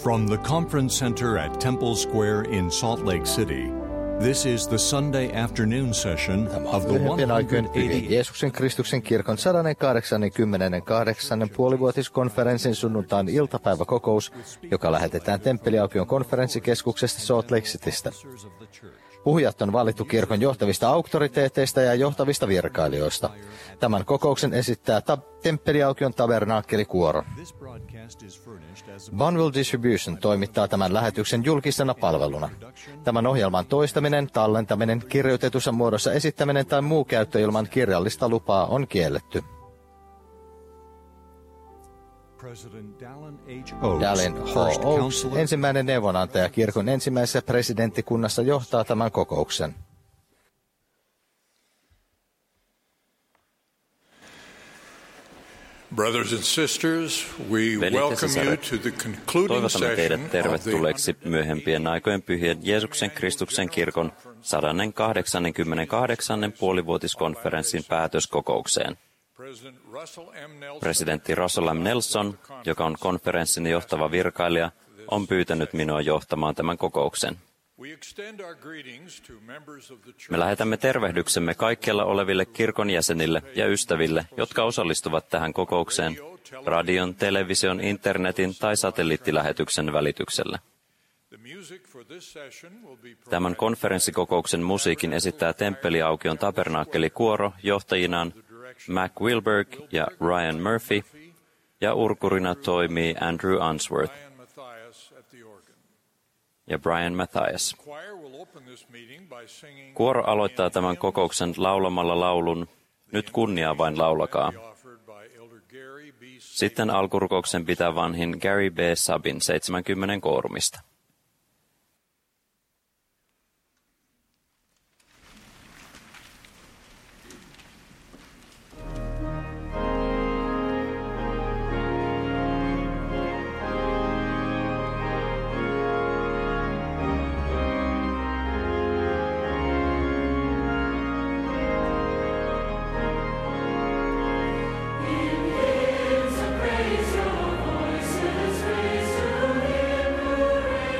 From the Conference Center at Temple Square in Salt Lake City, this is the Sunday afternoon session of the Lyhyempien aikojen pyhien 180th Jeesuksen Kristuksen kirkon 188. puolivuotiskonferenssin sunnuntain iltapäiväkokous, joka lähetetään Temppeliaukion konferenssikeskuksesta Salt Lake Citystä. Puhujat on valittu kirkon johtavista auktoriteeteista ja johtavista virkailijoista. Tämän kokouksen esittää Temppeliaukion tabernaakkeli-kuoro. Bonneville Distribution toimittaa tämän lähetyksen julkisena palveluna. Tämän ohjelman toistaminen, tallentaminen, kirjoitetussa muodossa esittäminen tai muu käyttö ilman kirjallista lupaa on kielletty. Dallin H. Oaks, ensimmäinen neuvonantaja kirkon ensimmäisessä presidenttikunnassa, johtaa tämän kokouksen. Brothers and sisters, we Veljet ja welcome you sisaret, to the concluding toivotamme session teidät of tervetulleeksi myöhempien aikojen pyhien Jeesuksen Kristuksen kirkon 188. puolivuotiskonferenssin päätöskokoukseen. Presidentti Russell M. Nelson, joka on konferenssin johtava virkailija, on pyytänyt minua johtamaan tämän kokouksen. Me lähetämme tervehdyksemme kaikkialla oleville kirkon jäsenille ja ystäville, jotka osallistuvat tähän kokoukseen radion, television, internetin tai satelliittilähetyksen välityksellä. Tämän konferenssikokouksen musiikin esittää Temppeliaukion tabernaakkeli-kuoro johtajinaan Mac Wilberg ja Ryan Murphy, ja urkurina toimii Andrew Unsworth ja Brian Mathias. Kuoro aloittaa tämän kokouksen laulamalla laulun "Nyt kunniaa vain laulakaa". Sitten alkurukouksen pitää vanhin Gary B. Sabin 70 koorumista. Praise your voices, raise to him who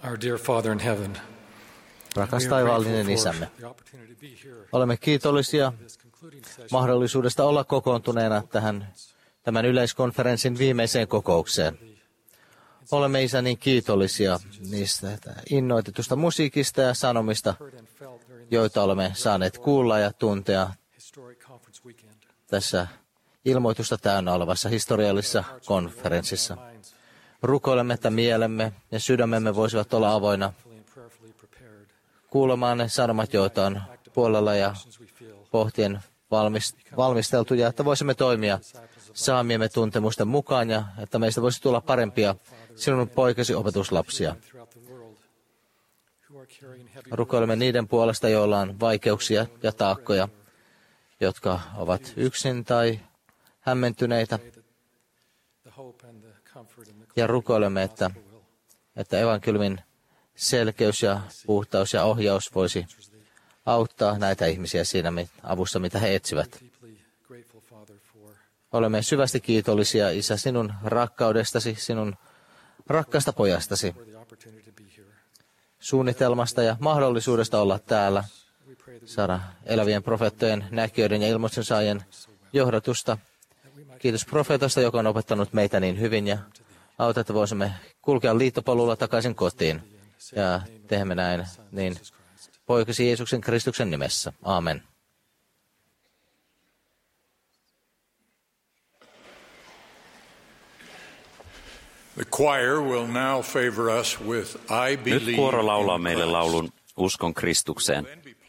Our dear Father in heaven, Rakas taivaallinen Isämme, olemme kiitollisia mahdollisuudesta olla kokoontuneena tämän yleiskonferenssin viimeiseen kokoukseen. Olemme, Isä, niin kiitollisia niistä innoitetusta musiikista ja sanomista, joita olemme saaneet kuulla ja tuntea tässä ilmoitusta täynnä olevassa historiallisessa konferenssissa. Rukoilemme, että mielemme ja sydämemme voisivat olla avoinna kuulemaan ne sanomat, joita on puolella ja pohtien valmisteltu, ja että voisimme toimia saamiemme tuntemusten mukaan, ja että meistä voisi tulla parempia sinun poikasi opetuslapsia. Rukoilemme niiden puolesta, joilla on vaikeuksia ja taakkoja, jotka ovat yksin tai hämmentyneitä. Ja rukoilemme, että evankeliumin selkeys ja puhtaus ja ohjaus voisi auttaa näitä ihmisiä siinä avussa, mitä he etsivät. Olemme syvästi kiitollisia, Isä, sinun rakkaudestasi, sinun rakkaasta pojastasi, suunnitelmasta ja mahdollisuudesta olla täällä, saada elävien profeettojen, näkijöiden ja ilmoituksen saajien johdatusta. Kiitos profeetasta, joka on opettanut meitä niin hyvin, ja auta, että voisimme kulkea liittopolulla takaisin kotiin. Ja teemme näin niin poikasi Jeesuksen Kristuksen nimessä. Aamen. The choir will now favor us with I Believe. Nyt kuoro laulaa meille laulun Uskon Kristukseen.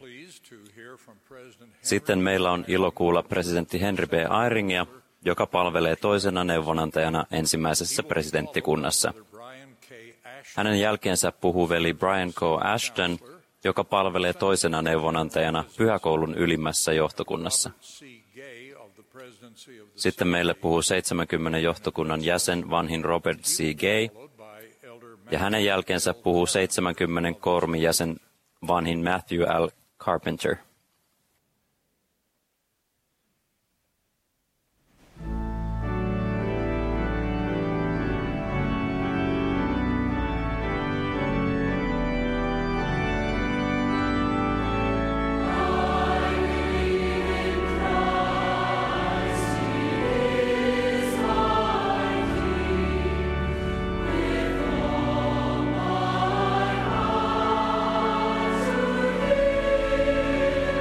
Sitten meillä on ilo kuulla presidentti Henry B. Eyringia, joka palvelee toisena neuvonantajana ensimmäisessä presidenttikunnassa. Hänen jälkeensä puhuu veli Brian K. Ashton, joka palvelee toisena neuvonantajana Pyhäkoulun ylimmässä johtokunnassa. Sitten meille puhuu 70 johtokunnan jäsen vanhin Robert C. Gay, ja hänen jälkeensä puhuu 70 koormin jäsen vanhin Matthew L. Carpenter. Thank you.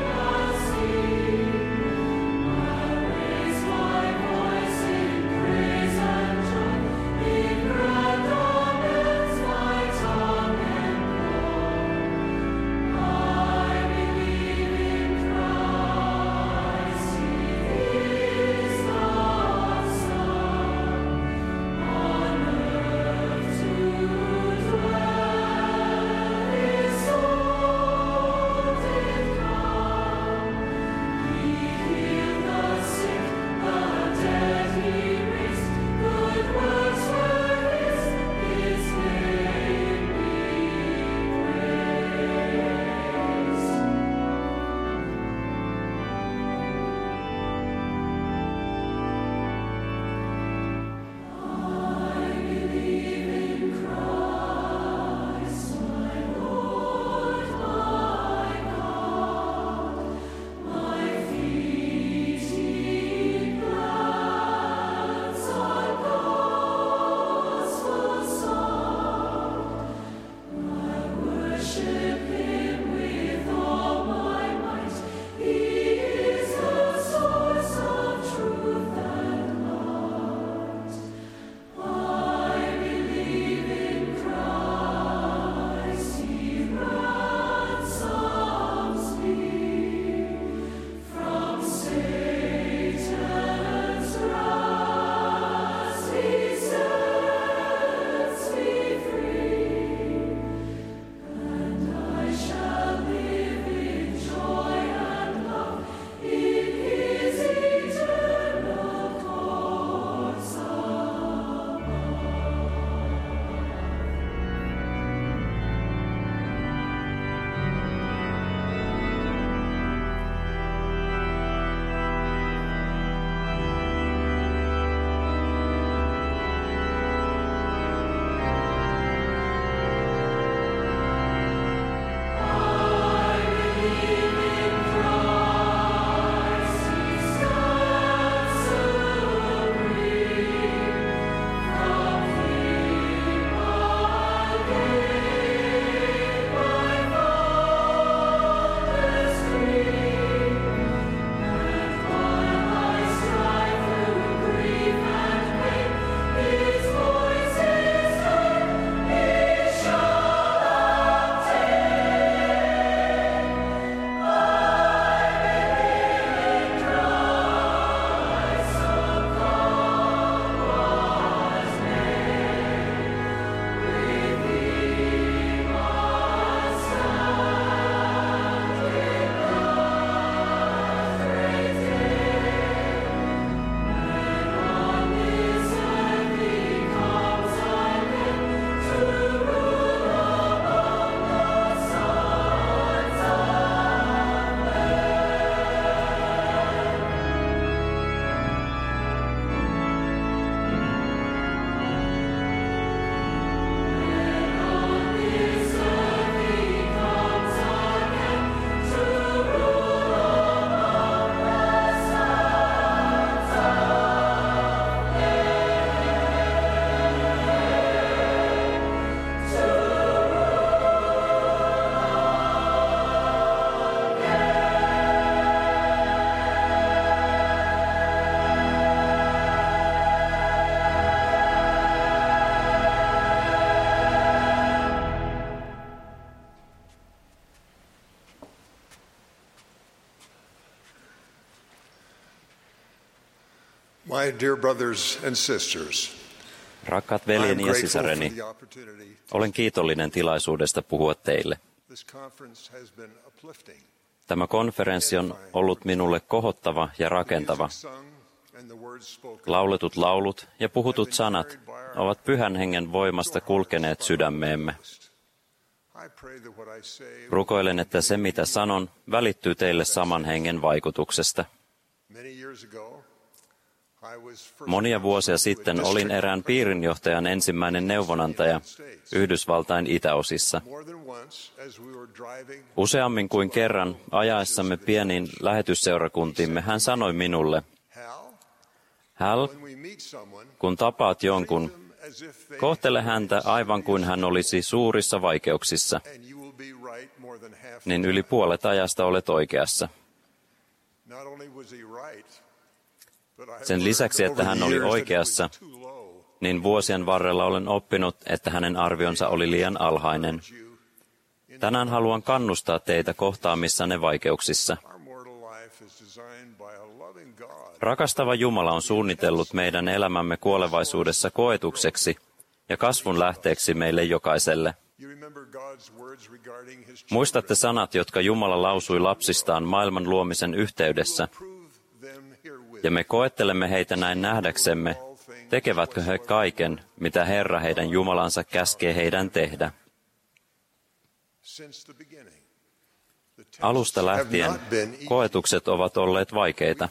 My dear brothers and sisters, Rakkaat veljeni ja sisareni, olen kiitollinen tilaisuudesta puhua teille. Tämä konferenssi on ollut minulle kohottava ja rakentava. Lauletut laulut ja puhutut sanat ovat Pyhän Hengen voimasta kulkeneet sydämeemme. Rukoilen, että se mitä sanon välittyy teille saman hengen vaikutuksesta. Monia vuosia sitten olin erään piirinjohtajan ensimmäinen neuvonantaja Yhdysvaltain itäosissa. Useammin kuin kerran ajaessamme pieniin lähetysseurakuntiimme hän sanoi minulle, Hal, kun tapaat jonkun, kohtele häntä aivan kuin hän olisi suurissa vaikeuksissa, niin yli puolet ajasta olet oikeassa. Sen lisäksi, että hän oli oikeassa, niin vuosien varrella olen oppinut, että hänen arvionsa oli liian alhainen. Tänään haluan kannustaa teitä kohtaamissanne vaikeuksissa. Rakastava Jumala on suunnitellut meidän elämämme kuolevaisuudessa koetukseksi ja kasvun lähteeksi meille jokaiselle. Muistatte sanat, jotka Jumala lausui lapsistaan maailman luomisen yhteydessä, ja me koettelemme heitä näin nähdäksemme, tekevätkö he kaiken, mitä Herra heidän Jumalansa käskee heidän tehdä. Alusta lähtien koetukset ovat olleet vaikeita.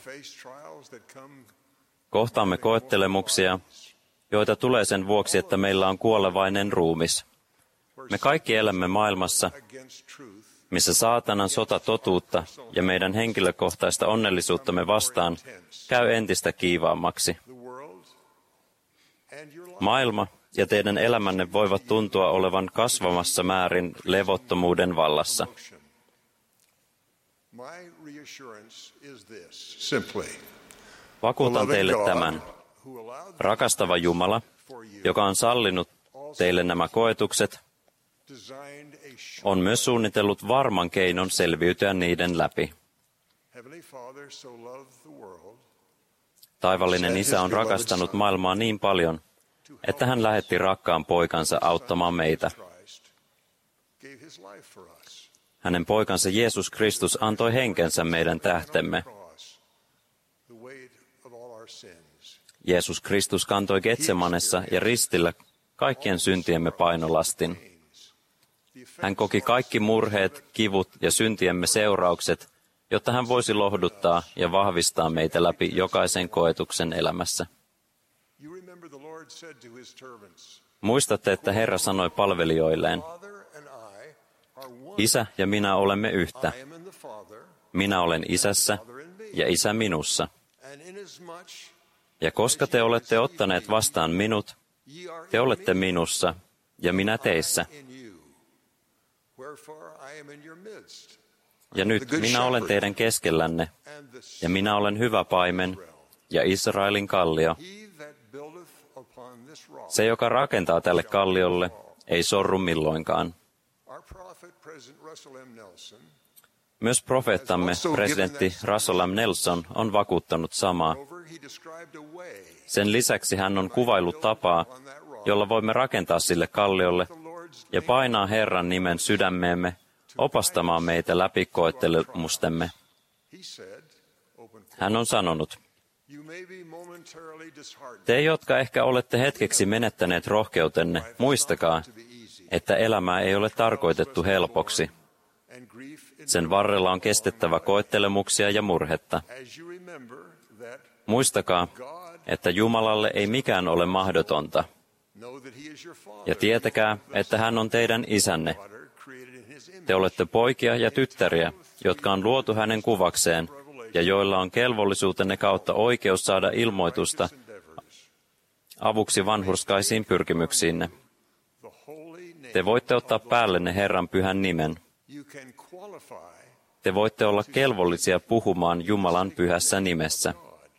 Kohtaamme koettelemuksia, joita tulee sen vuoksi, että meillä on kuolevainen ruumis. Me kaikki elämme maailmassa, missä saatanan sota totuutta ja meidän henkilökohtaista onnellisuuttamme vastaan käy entistä kiivaammaksi. Maailma ja teidän elämänne voivat tuntua olevan kasvamassa määrin levottomuuden vallassa. Vakuutan teille tämän. Rakastava Jumala, joka on sallinut teille nämä koetukset, on myös suunnitellut varman keinon selviytyä niiden läpi. Taivallinen Isä on rakastanut maailmaa niin paljon, että hän lähetti rakkaan poikansa auttamaan meitä. Hänen poikansa Jeesus Kristus antoi henkensä meidän tähtemme. Jeesus Kristus kantoi Getsemanessa ja ristillä kaikkien syntiemme painolastin. Hän koki kaikki murheet, kivut ja syntiemme seuraukset, jotta hän voisi lohduttaa ja vahvistaa meitä läpi jokaisen koetuksen elämässä. Muistatte, että Herra sanoi palvelijoilleen, Isä ja minä olemme yhtä. Minä olen Isässä ja Isä minussa. Ja koska te olette ottaneet vastaan minut, te olette minussa ja minä teissä. Ja nyt minä olen teidän keskellänne, ja minä olen hyvä paimen ja Israelin kallio. Se, joka rakentaa tälle kalliolle, ei sorru milloinkaan. Myös profeettamme, presidentti Russell M. Nelson, on vakuuttanut samaa. Sen lisäksi hän on kuvaillut tapaa, jolla voimme rakentaa sille kalliolle ja painaa Herran nimen sydämeemme, opastamaan meitä läpi koettelemustemme. Hän on sanonut, te, jotka ehkä olette hetkeksi menettäneet rohkeutenne, muistakaa, että elämää ei ole tarkoitettu helpoksi. Sen varrella on kestettävä koettelemuksia ja murhetta. Muistakaa, että Jumalalle ei mikään ole mahdotonta. Ja tietäkää, että hän on teidän isänne. Te olette poikia ja tyttäriä, jotka on luotu hänen kuvakseen ja joilla on kelvollisuutenne kautta oikeus saada ilmoitusta avuksi vanhurskaisiin pyrkimyksiinne. Te voitte ottaa päällenne Herran pyhän nimen. Te voitte olla kelvollisia puhumaan Jumalan pyhässä nimessä.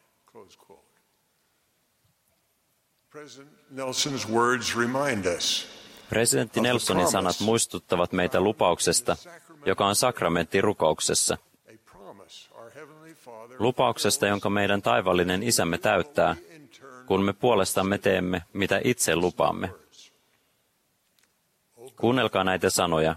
Presidentti Nelsonin sanat muistuttavat meitä lupauksesta, joka on sakramentti rukouksessa. lupauksesta, jonka meidän taivallinen Isämme täyttää, kun me puolestamme teemme, mitä itse lupaamme. Kuunnelkaa näitä sanoja.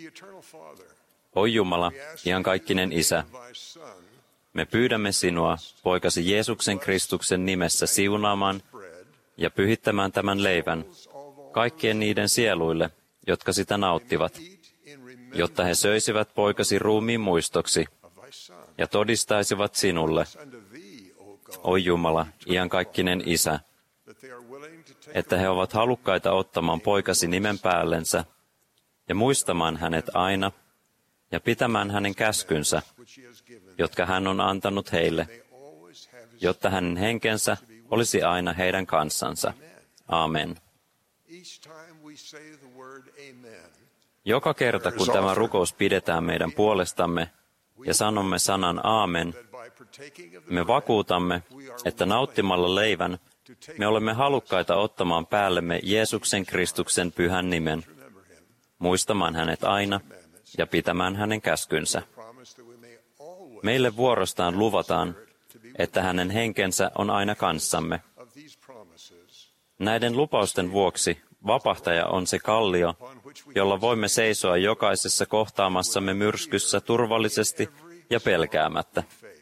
O Jumala, iankaikkinen Isä, me pyydämme sinua, poikasi Jeesuksen Kristuksen nimessä siunaamaan ja pyhittämään tämän leivän kaikkien niiden sieluille, jotka sitä nauttivat, jotta he söisivät poikasi ruumiin muistoksi ja todistaisivat sinulle, o Jumala, iankaikkinen Isä, että he ovat halukkaita ottamaan poikasi nimen päällensä ja muistamaan hänet aina ja pitämään hänen käskynsä, jotka hän on antanut heille, jotta hänen henkensä olisi aina heidän kanssansa. Amen. Joka kerta, kun tämä rukous pidetään meidän puolestamme ja sanomme sanan aamen, me vakuutamme, että nauttimalla leivän me olemme halukkaita ottamaan päällemme Jeesuksen Kristuksen pyhän nimen, muistamaan hänet aina ja pitämään hänen käskynsä. Meille vuorostaan luvataan, että hänen henkensä on aina kanssamme. Näiden lupausten vuoksi vapahtaja on se kallio, jolla voimme seisoa jokaisessa kohtaamassamme myrskyssä turvallisesti ja pelkäämättä.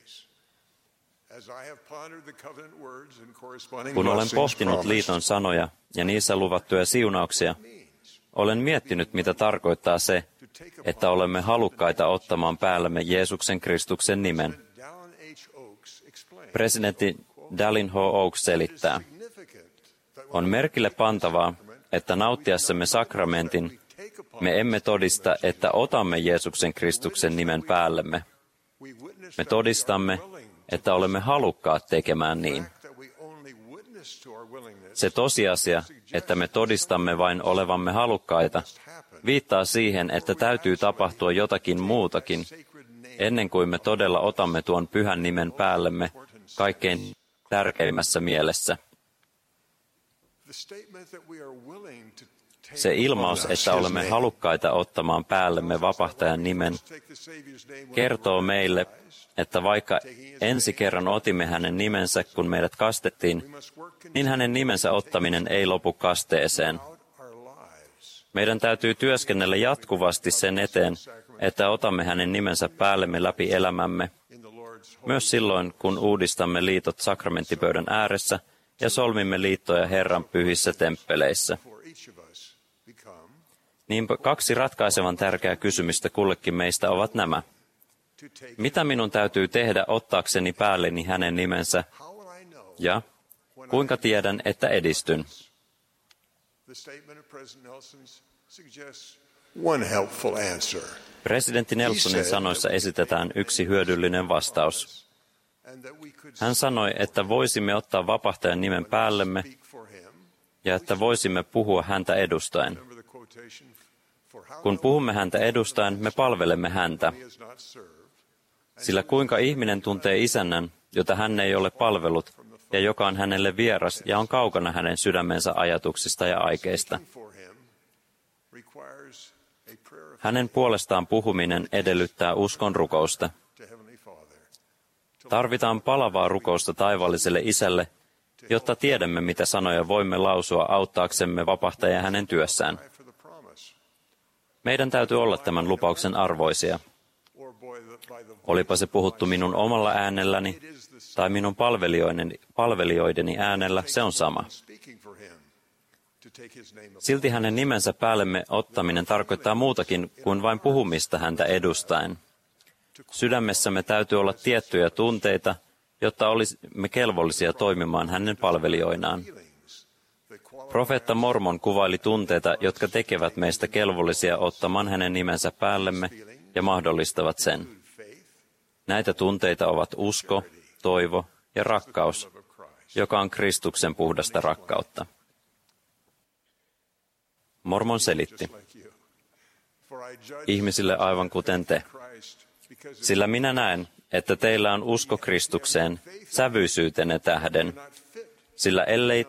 Kun olen pohtinut liiton sanoja ja niissä luvattuja siunauksia, olen miettinyt, mitä tarkoittaa se, että olemme halukkaita ottamaan päällemme Jeesuksen Kristuksen nimen. Presidentti Dallin H. Oaks selittää, on merkille pantavaa, että nauttiassamme sakramentin me emme todista, että otamme Jeesuksen Kristuksen nimen päällemme. Me todistamme, että olemme halukkaat tekemään niin. Se tosiasia, että me todistamme vain olevamme halukkaita, viittaa siihen, että täytyy tapahtua jotakin muutakin, ennen kuin me todella otamme tuon pyhän nimen päällemme kaikkein tärkeimmässä mielessä. Se ilmaus, että olemme halukkaita ottamaan päällemme vapahtajan nimen, kertoo meille, että vaikka ensi kerran otimme hänen nimensä, kun meidät kastettiin, niin hänen nimensä ottaminen ei lopu kasteeseen. Meidän täytyy työskennellä jatkuvasti sen eteen, että otamme hänen nimensä päällemme läpi elämämme, myös silloin, kun uudistamme liitot sakramenttipöydän ääressä ja solmimme liittoja Herran pyhissä temppeleissä. Niinpä 2 ratkaisevan tärkeää kysymystä kullekin meistä ovat nämä. Mitä minun täytyy tehdä ottaakseni päälleni hänen nimensä? Ja kuinka tiedän, että edistyn? Presidentti Nelsonin sanoissa esitetään yksi hyödyllinen vastaus. Hän sanoi, että voisimme ottaa vapahtajan nimen päällemme ja että voisimme puhua häntä edustaen. Kun puhumme häntä edustaen, me palvelemme häntä. Sillä kuinka ihminen tuntee isännän, jota hän ei ole palvellut, ja joka on hänelle vieras ja on kaukana hänen sydämensä ajatuksista ja aikeista. Hänen puolestaan puhuminen edellyttää uskon rukousta. Tarvitaan palavaa rukousta taivaalliselle Isälle, jotta tiedämme, mitä sanoja voimme lausua auttaaksemme vapahtajaa hänen työssään. Meidän täytyy olla tämän lupauksen arvoisia. Olipa se puhuttu minun omalla äänelläni tai minun palvelijoideni äänellä, se on sama. Silti hänen nimensä päällemme ottaminen tarkoittaa muutakin kuin vain puhumista häntä edustaen. Sydämessämme täytyy olla tiettyjä tunteita, jotta olisimme kelvollisia toimimaan hänen palvelijoinaan. Profeetta Mormon kuvaili tunteita, jotka tekevät meistä kelvollisia ottamaan hänen nimensä päällemme ja mahdollistavat sen. Näitä tunteita ovat usko, toivo ja rakkaus, joka on Kristuksen puhdasta rakkautta. Mormon selitti, ihmisille aivan kuten te, sillä minä näen, että teillä on usko Kristukseen sävyisyytenne tähden, sillä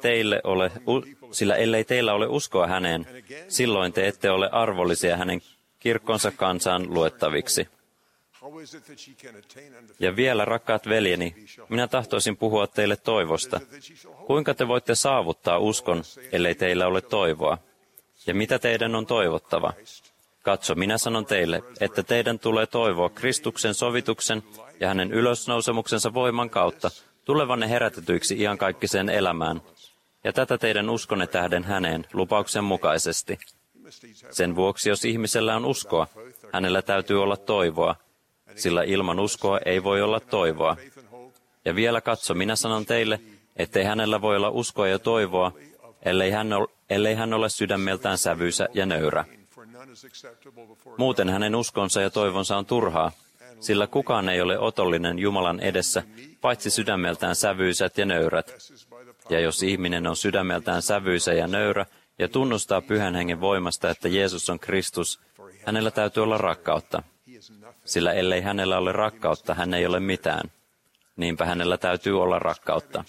ellei teillä ole uskoa häneen, silloin te ette ole arvollisia hänen kirkkonsa kansaan luettaviksi. Ja vielä, rakkaat veljeni, minä tahtoisin puhua teille toivosta. Kuinka te voitte saavuttaa uskon, ellei teillä ole toivoa? Ja mitä teidän on toivottava? Katso, minä sanon teille, että teidän tulee toivoa Kristuksen sovituksen ja hänen ylösnousemuksensa voiman kautta tulevanne herätetyiksi iankaikkiseen elämään. Ja tätä teidän uskonne tähden häneen lupauksen mukaisesti. Sen vuoksi, jos ihmisellä on uskoa, hänellä täytyy olla toivoa, sillä ilman uskoa ei voi olla toivoa. Ja vielä katso, minä sanon teille, ettei hänellä voi olla uskoa ja toivoa, ellei hän ole sydämeltään sävyisä ja nöyrä. Muuten hänen uskonsa ja toivonsa on turhaa, sillä kukaan ei ole otollinen Jumalan edessä, paitsi sydämeltään sävyisät ja nöyrät. Ja jos ihminen on sydämeltään sävyisä ja nöyrä ja tunnustaa Pyhän Hengen voimasta, että Jeesus on Kristus, hänellä täytyy olla rakkautta. Sillä ellei hänellä ole rakkautta, hän ei ole mitään. Niinpä hänellä täytyy olla rakkautta.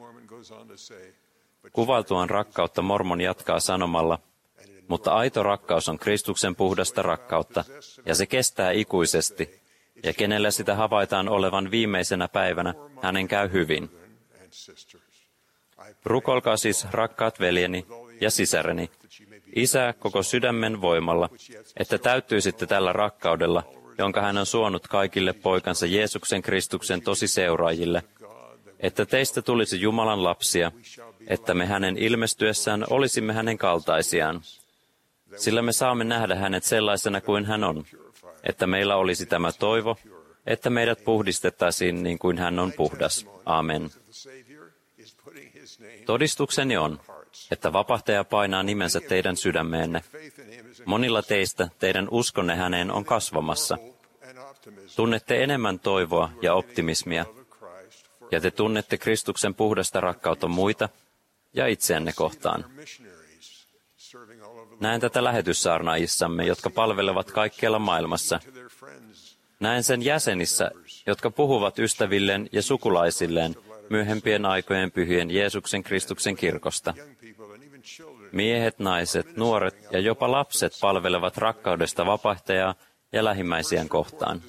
Kuvailtuaan rakkautta Mormon jatkaa sanomalla, mutta aito rakkaus on Kristuksen puhdasta rakkautta, ja se kestää ikuisesti, ja kenellä sitä havaitaan olevan viimeisenä päivänä, hänen käy hyvin. Rukoilkaa siis, rakkaat veljeni ja sisareni, Isää koko sydämen voimalla, että täyttyisitte tällä rakkaudella, jonka hän on suonut kaikille poikansa Jeesuksen Kristuksen tosiseuraajille, että teistä tulisi Jumalan lapsia, että me hänen ilmestyessään olisimme hänen kaltaisiaan. Sillä me saamme nähdä hänet sellaisena kuin hän on, että meillä olisi tämä toivo, että meidät puhdistettaisiin niin kuin hän on puhdas. Amen. Todistukseni on, että vapahtaja painaa nimensä teidän sydämeenne. Monilla teistä teidän uskonne häneen on kasvamassa. Tunnette enemmän toivoa ja optimismia, ja te tunnette Kristuksen puhdasta rakkautta muita ja itseänne kohtaan. Näen tätä lähetyssaarnaajissamme, jotka palvelevat kaikkialla maailmassa. Näen sen jäsenissä, jotka puhuvat ystävilleen ja sukulaisilleen myöhempien aikojen pyhien Jeesuksen Kristuksen kirkosta. Miehet, naiset, nuoret ja jopa lapset palvelevat rakkaudesta vapahtajaa ja lähimmäisiään kohtaan.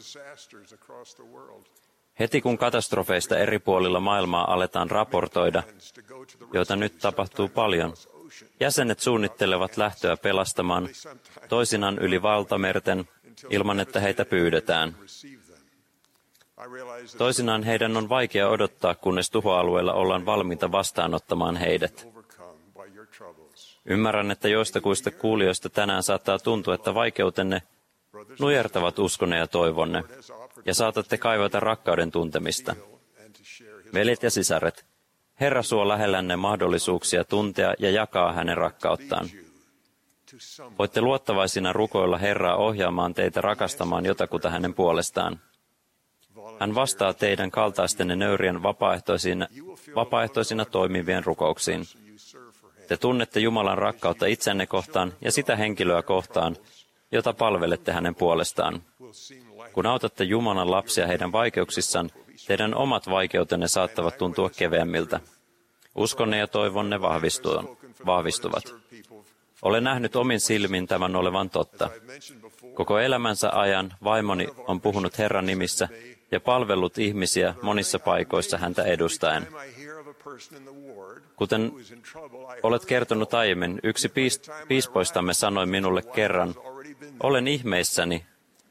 Heti kun katastrofeista eri puolilla maailmaa aletaan raportoida, joita nyt tapahtuu paljon, jäsenet suunnittelevat lähtöä pelastamaan toisinaan yli valtamerten ilman, että heitä pyydetään. Toisinaan heidän on vaikea odottaa, kunnes tuhoalueella ollaan valmiita vastaanottamaan heidät. Ymmärrän, että joistakuista kuulijoista tänään saattaa tuntua, että vaikeutenne nujertavat uskonne ja toivonne, ja saatatte kaivata rakkauden tuntemista. Veljet ja sisaret, Herra suo lähellänne mahdollisuuksia tuntea ja jakaa hänen rakkauttaan. Voitte luottavaisina rukoilla Herraa ohjaamaan teitä rakastamaan jotakuta hänen puolestaan. Hän vastaa teidän kaltaistenne nöyrien vapaaehtoisina toimivien rukouksiin. Te tunnette Jumalan rakkautta itsenne kohtaan ja sitä henkilöä kohtaan, jota palvelette hänen puolestaan. Kun autatte Jumalan lapsia heidän vaikeuksissaan, teidän omat vaikeutenne saattavat tuntua keveämmiltä. Uskonne ja toivonne vahvistuvat. Olen nähnyt omin silmin tämän olevan totta. Koko elämänsä ajan vaimoni on puhunut Herran nimissä ja palvellut ihmisiä monissa paikoissa häntä edustaen. Kuten olet kertonut aiemmin, yksi piispoistamme sanoi minulle kerran, olen ihmeissäni.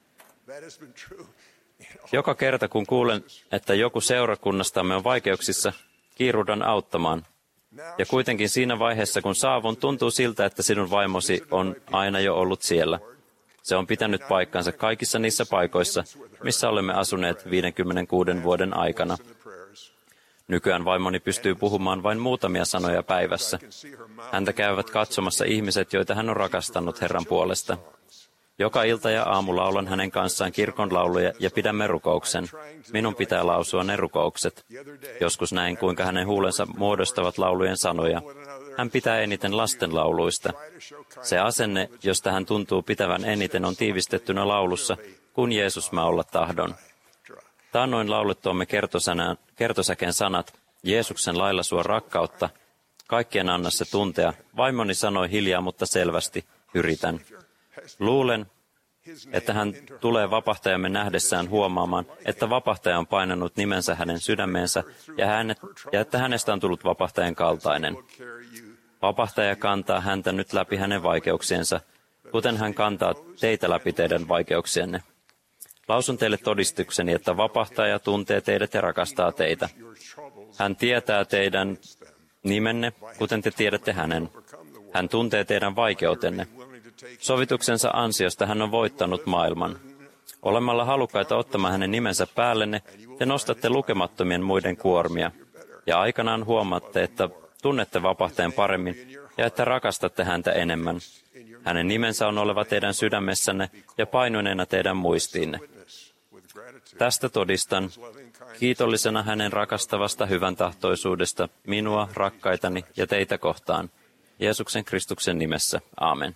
Joka kerta kun kuulen, että joku seurakunnastamme on vaikeuksissa, kiiruhdan auttamaan. Ja kuitenkin siinä vaiheessa, kun saavun, tuntuu siltä, että sinun vaimosi on aina jo ollut siellä. Se on pitänyt paikkansa kaikissa niissä paikoissa, missä olemme asuneet 56 vuoden aikana. Nykyään vaimoni pystyy puhumaan vain muutamia sanoja päivässä. Häntä käyvät katsomassa ihmiset, joita hän on rakastanut Herran puolesta. Joka ilta ja aamu laulan hänen kanssaan kirkon lauluja ja pidämme rukouksen. Minun pitää lausua ne rukoukset. Joskus näin, kuinka hänen huulensa muodostavat laulujen sanoja. Hän pitää eniten lastenlauluista. Se asenne, josta hän tuntuu pitävän eniten, on tiivistettynä laulussa, kun Jeesus mä olla tahdon. Taannoin laulettuamme kertosäkeen sanat, Jeesuksen lailla suo rakkautta, kaikkien anna se tuntea. Vaimoni sanoi hiljaa, mutta selvästi, yritän. Luulen, että hän tulee vapahtajamme nähdessään huomaamaan, että vapahtaja on painanut nimensä hänen sydämeensä ja että hänestä on tullut vapahtajan kaltainen. Vapahtaja kantaa häntä nyt läpi hänen vaikeuksiensa, kuten hän kantaa teitä läpi teidän vaikeuksienne. Lausun teille todistukseni, että vapahtaja tuntee teidät ja rakastaa teitä. Hän tietää teidän nimenne, kuten te tiedätte hänen. Hän tuntee teidän vaikeutenne. Sovituksensa ansiosta hän on voittanut maailman. Olemalla halukkaita ottamaan hänen nimensä päällenne, te nostatte lukemattomien muiden kuormia. Ja aikanaan huomaatte, että tunnette vapahtajan paremmin ja että rakastatte häntä enemmän. Hänen nimensä on oleva teidän sydämessänne ja painuneena teidän muistiinne. Tästä todistan, kiitollisena hänen rakastavasta hyvän tahtoisuudesta minua, rakkaitani ja teitä kohtaan. Jeesuksen Kristuksen nimessä. Aamen.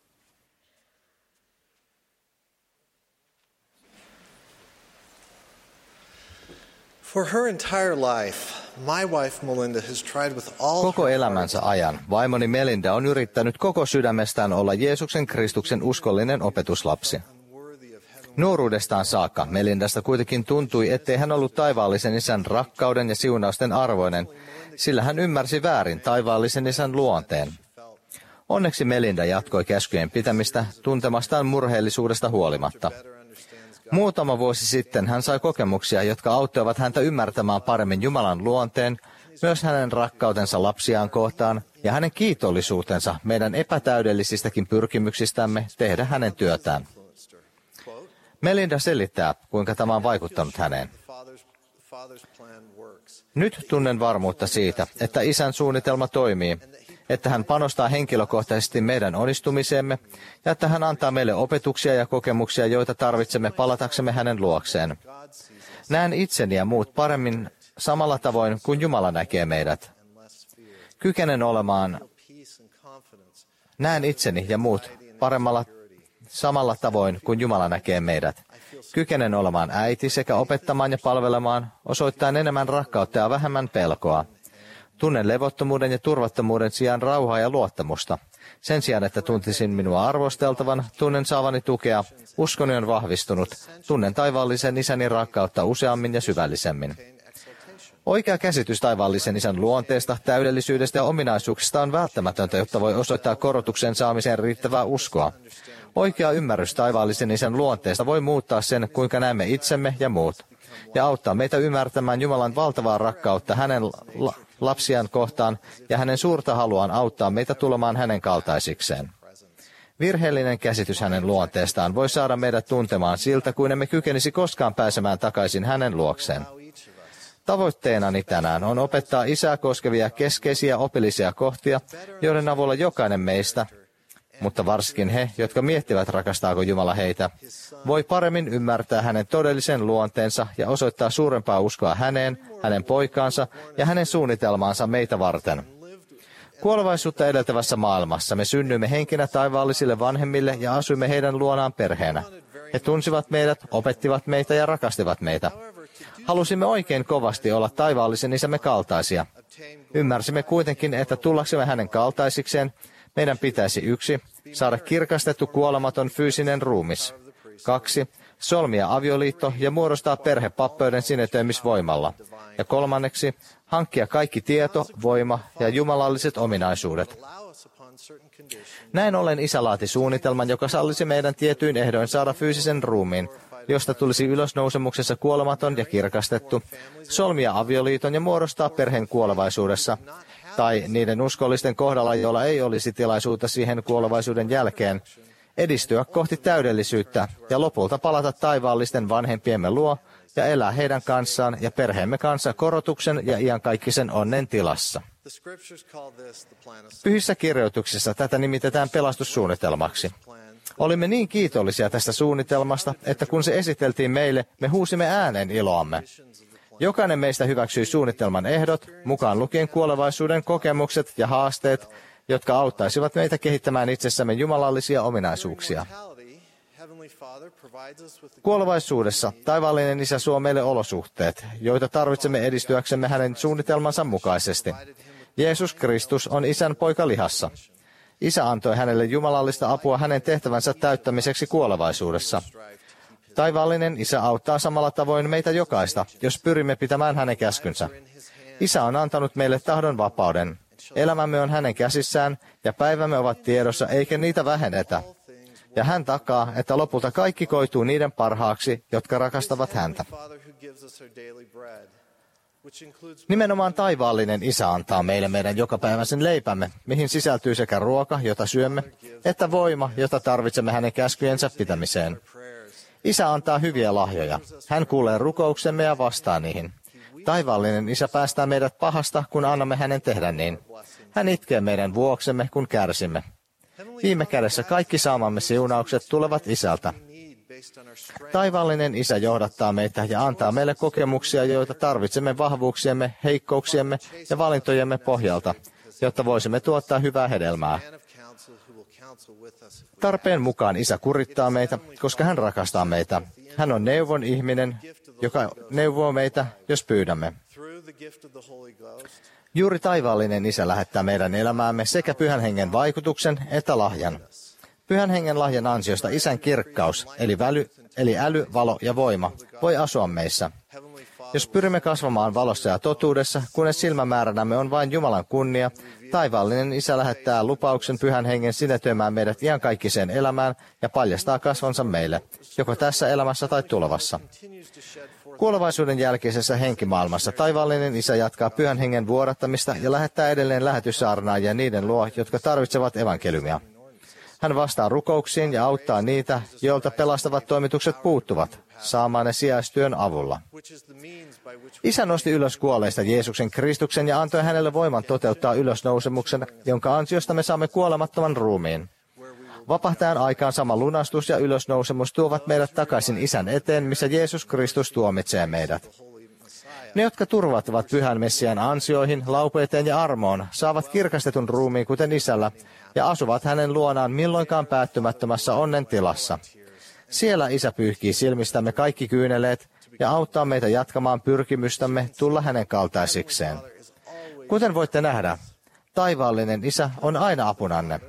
For her entire life, my wife Melinda has tried with all Koko elämänsä ajan vaimoni Melinda on yrittänyt koko sydämestään olla Jeesuksen Kristuksen uskollinen opetuslapsi. Nuoruudestaan saakka Melindasta kuitenkin tuntui, ettei hän ollut taivaallisen isän rakkauden ja siunausten arvoinen, sillä hän ymmärsi väärin taivaallisen isän luonteen. Onneksi Melinda jatkoi käskyjen pitämistä tuntemastaan murheellisuudesta huolimatta. Muutama vuosi sitten hän sai kokemuksia, jotka auttoivat häntä ymmärtämään paremmin Jumalan luonteen, myös hänen rakkautensa lapsiaan kohtaan ja hänen kiitollisuutensa meidän epätäydellisistäkin pyrkimyksistämme tehdä hänen työtään. Melinda selittää, kuinka tämä on vaikuttanut häneen. Nyt tunnen varmuutta siitä, että isän suunnitelma toimii, että hän panostaa henkilökohtaisesti meidän onnistumiseemme ja että hän antaa meille opetuksia ja kokemuksia, joita tarvitsemme palataksemme hänen luokseen. Näen itseni ja muut paremmin samalla tavoin kuin Jumala näkee meidät. Näen itseni ja muut samalla tavoin kuin Jumala näkee meidät. Kykenen olemaan äiti sekä opettamaan ja palvelemaan, osoittaen enemmän rakkautta ja vähemmän pelkoa. Tunnen levottomuuden ja turvattomuuden sijaan rauhaa ja luottamusta. Sen sijaan, että tuntisin minua arvosteltavan, tunnen saavani tukea, uskoni on vahvistunut, tunnen taivaallisen isäni rakkautta useammin ja syvällisemmin. Oikea käsitys taivaallisen isän luonteesta, täydellisyydestä ja ominaisuuksista on välttämätöntä, jotta voi osoittaa korotuksen saamiseen riittävää uskoa. Oikea ymmärrys taivaallisen isän luonteesta voi muuttaa sen, kuinka näemme itsemme ja muut, ja auttaa meitä ymmärtämään Jumalan valtavaa rakkautta hänen lapsiaan kohtaan ja hänen suurta haluaan auttaa meitä tulemaan hänen kaltaisikseen. Virheellinen käsitys hänen luonteestaan voi saada meidät tuntemaan siltä, kuin emme kykenisi koskaan pääsemään takaisin hänen luokseen. Tavoitteenani tänään on opettaa isää koskevia keskeisiä opillisia kohtia, joiden avulla jokainen meistä, mutta varsinkin he, jotka miettivät rakastaako Jumala heitä, voi paremmin ymmärtää hänen todellisen luonteensa ja osoittaa suurempaa uskoa häneen, hänen poikaansa ja hänen suunnitelmaansa meitä varten. Kuolevaisuutta edeltävässä maailmassa me synnyimme henkinä taivaallisille vanhemmille ja asuimme heidän luonaan perheenä. He tunsivat meidät, opettivat meitä ja rakastivat meitä. Halusimme oikein kovasti olla taivaallisen isämme kaltaisia. Ymmärsimme kuitenkin, että tullaksemme hänen kaltaisikseen, meidän pitäisi 1. Saada kirkastettu kuolematon fyysinen ruumis. 2. Solmia avioliitto ja muodostaa perhe pappeuden sinetöimisvoimalla. Ja 3. Hankkia kaikki tieto, voima ja jumalalliset ominaisuudet. Näin ollen isä laati suunnitelman, joka sallisi meidän tietyin ehdoin saada fyysisen ruumiin, josta tulisi ylösnousemuksessa kuolematon ja kirkastettu, solmia avioliiton ja muodostaa perheen kuolevaisuudessa, tai niiden uskollisten kohdalla, joilla ei olisi tilaisuutta siihen kuolevaisuuden jälkeen, edistyä kohti täydellisyyttä ja lopulta palata taivaallisten vanhempiemme luo ja elää heidän kanssaan ja perheemme kanssa korotuksen ja iankaikkisen onnen tilassa. Pyhissä kirjoituksissa tätä nimitetään pelastussuunnitelmaksi. Olimme niin kiitollisia tästä suunnitelmasta, että kun se esiteltiin meille, me huusimme ääneen iloamme. Jokainen meistä hyväksyi suunnitelman ehdot, mukaan lukien kuolevaisuuden kokemukset ja haasteet, jotka auttaisivat meitä kehittämään itsessämme jumalallisia ominaisuuksia. Kuolevaisuudessa taivaallinen isä suo meille olosuhteet, joita tarvitsemme edistyäksemme hänen suunnitelmansa mukaisesti. Jeesus Kristus on isän poika lihassa. Isä antoi hänelle jumalallista apua hänen tehtävänsä täyttämiseksi kuolevaisuudessa. Taivaallinen Isä auttaa samalla tavoin meitä jokaista, jos pyrimme pitämään hänen käskynsä. Isä on antanut meille tahdon vapauden. Elämämme on hänen käsissään ja päivämme ovat tiedossa, eikä niitä vähennetä. Ja hän takaa, että lopulta kaikki koituu niiden parhaaksi, jotka rakastavat häntä. Nimenomaan taivaallinen Isä antaa meille meidän jokapäiväisen leipämme, mihin sisältyy sekä ruoka, jota syömme, että voima, jota tarvitsemme hänen käskyjensä pitämiseen. Isä antaa hyviä lahjoja. Hän kuulee rukouksemme ja vastaa niihin. Taivaallinen Isä päästää meidät pahasta, kun annamme hänen tehdä niin. Hän itkee meidän vuoksemme, kun kärsimme. Viime kädessä kaikki saamamme siunaukset tulevat Isältä. Taivaallinen Isä johdattaa meitä ja antaa meille kokemuksia, joita tarvitsemme vahvuuksiemme, heikkouksiemme ja valintojemme pohjalta, jotta voisimme tuottaa hyvää hedelmää. Tarpeen mukaan Isä kurittaa meitä, koska hän rakastaa meitä. Hän on neuvon ihminen, joka neuvoo meitä, jos pyydämme. Juuri taivaallinen Isä lähettää meidän elämäämme sekä Pyhän Hengen vaikutuksen että lahjan. Pyhän Hengen lahjan ansiosta Isän kirkkaus, eli äly, valo ja voima, voi asua meissä. Jos pyrimme kasvamaan valossa ja totuudessa, kunnes silmämääränämme on vain Jumalan kunnia, taivaallinen Isä lähettää lupauksen Pyhän Hengen sinetöimään meidät iankaikkiseen elämään ja paljastaa kasvonsa meille, joko tässä elämässä tai tulevassa. Kuolevaisuuden jälkeisessä henkimaailmassa taivaallinen Isä jatkaa Pyhän Hengen vuodattamista ja lähettää edelleen lähetyssaarnaajia niiden luo, jotka tarvitsevat evankeliumia. Hän vastaa rukouksiin ja auttaa niitä, joilta pelastavat toimitukset puuttuvat, saamaan ne sijaistyön avulla. Isä nosti ylös kuolleista Jeesuksen Kristuksen ja antoi hänelle voiman toteuttaa ylösnousemuksen, jonka ansiosta me saamme kuolemattoman ruumiin. Vapahtajan aikaan sama lunastus ja ylösnousemus tuovat meidät takaisin Isän eteen, missä Jeesus Kristus tuomitsee meidät. Ne, jotka turvautuvat Pyhän Messiaan ansioihin, laupeuteen ja armoon, saavat kirkastetun ruumiin kuten Isällä ja asuvat hänen luonaan milloinkaan päättymättömässä onnen tilassa. Siellä Isä pyyhkii silmistämme kaikki kyyneleet ja auttaa meitä jatkamaan pyrkimystämme tulla hänen kaltaisikseen. Kuten voitte nähdä, taivaallinen Isä on aina apunanne.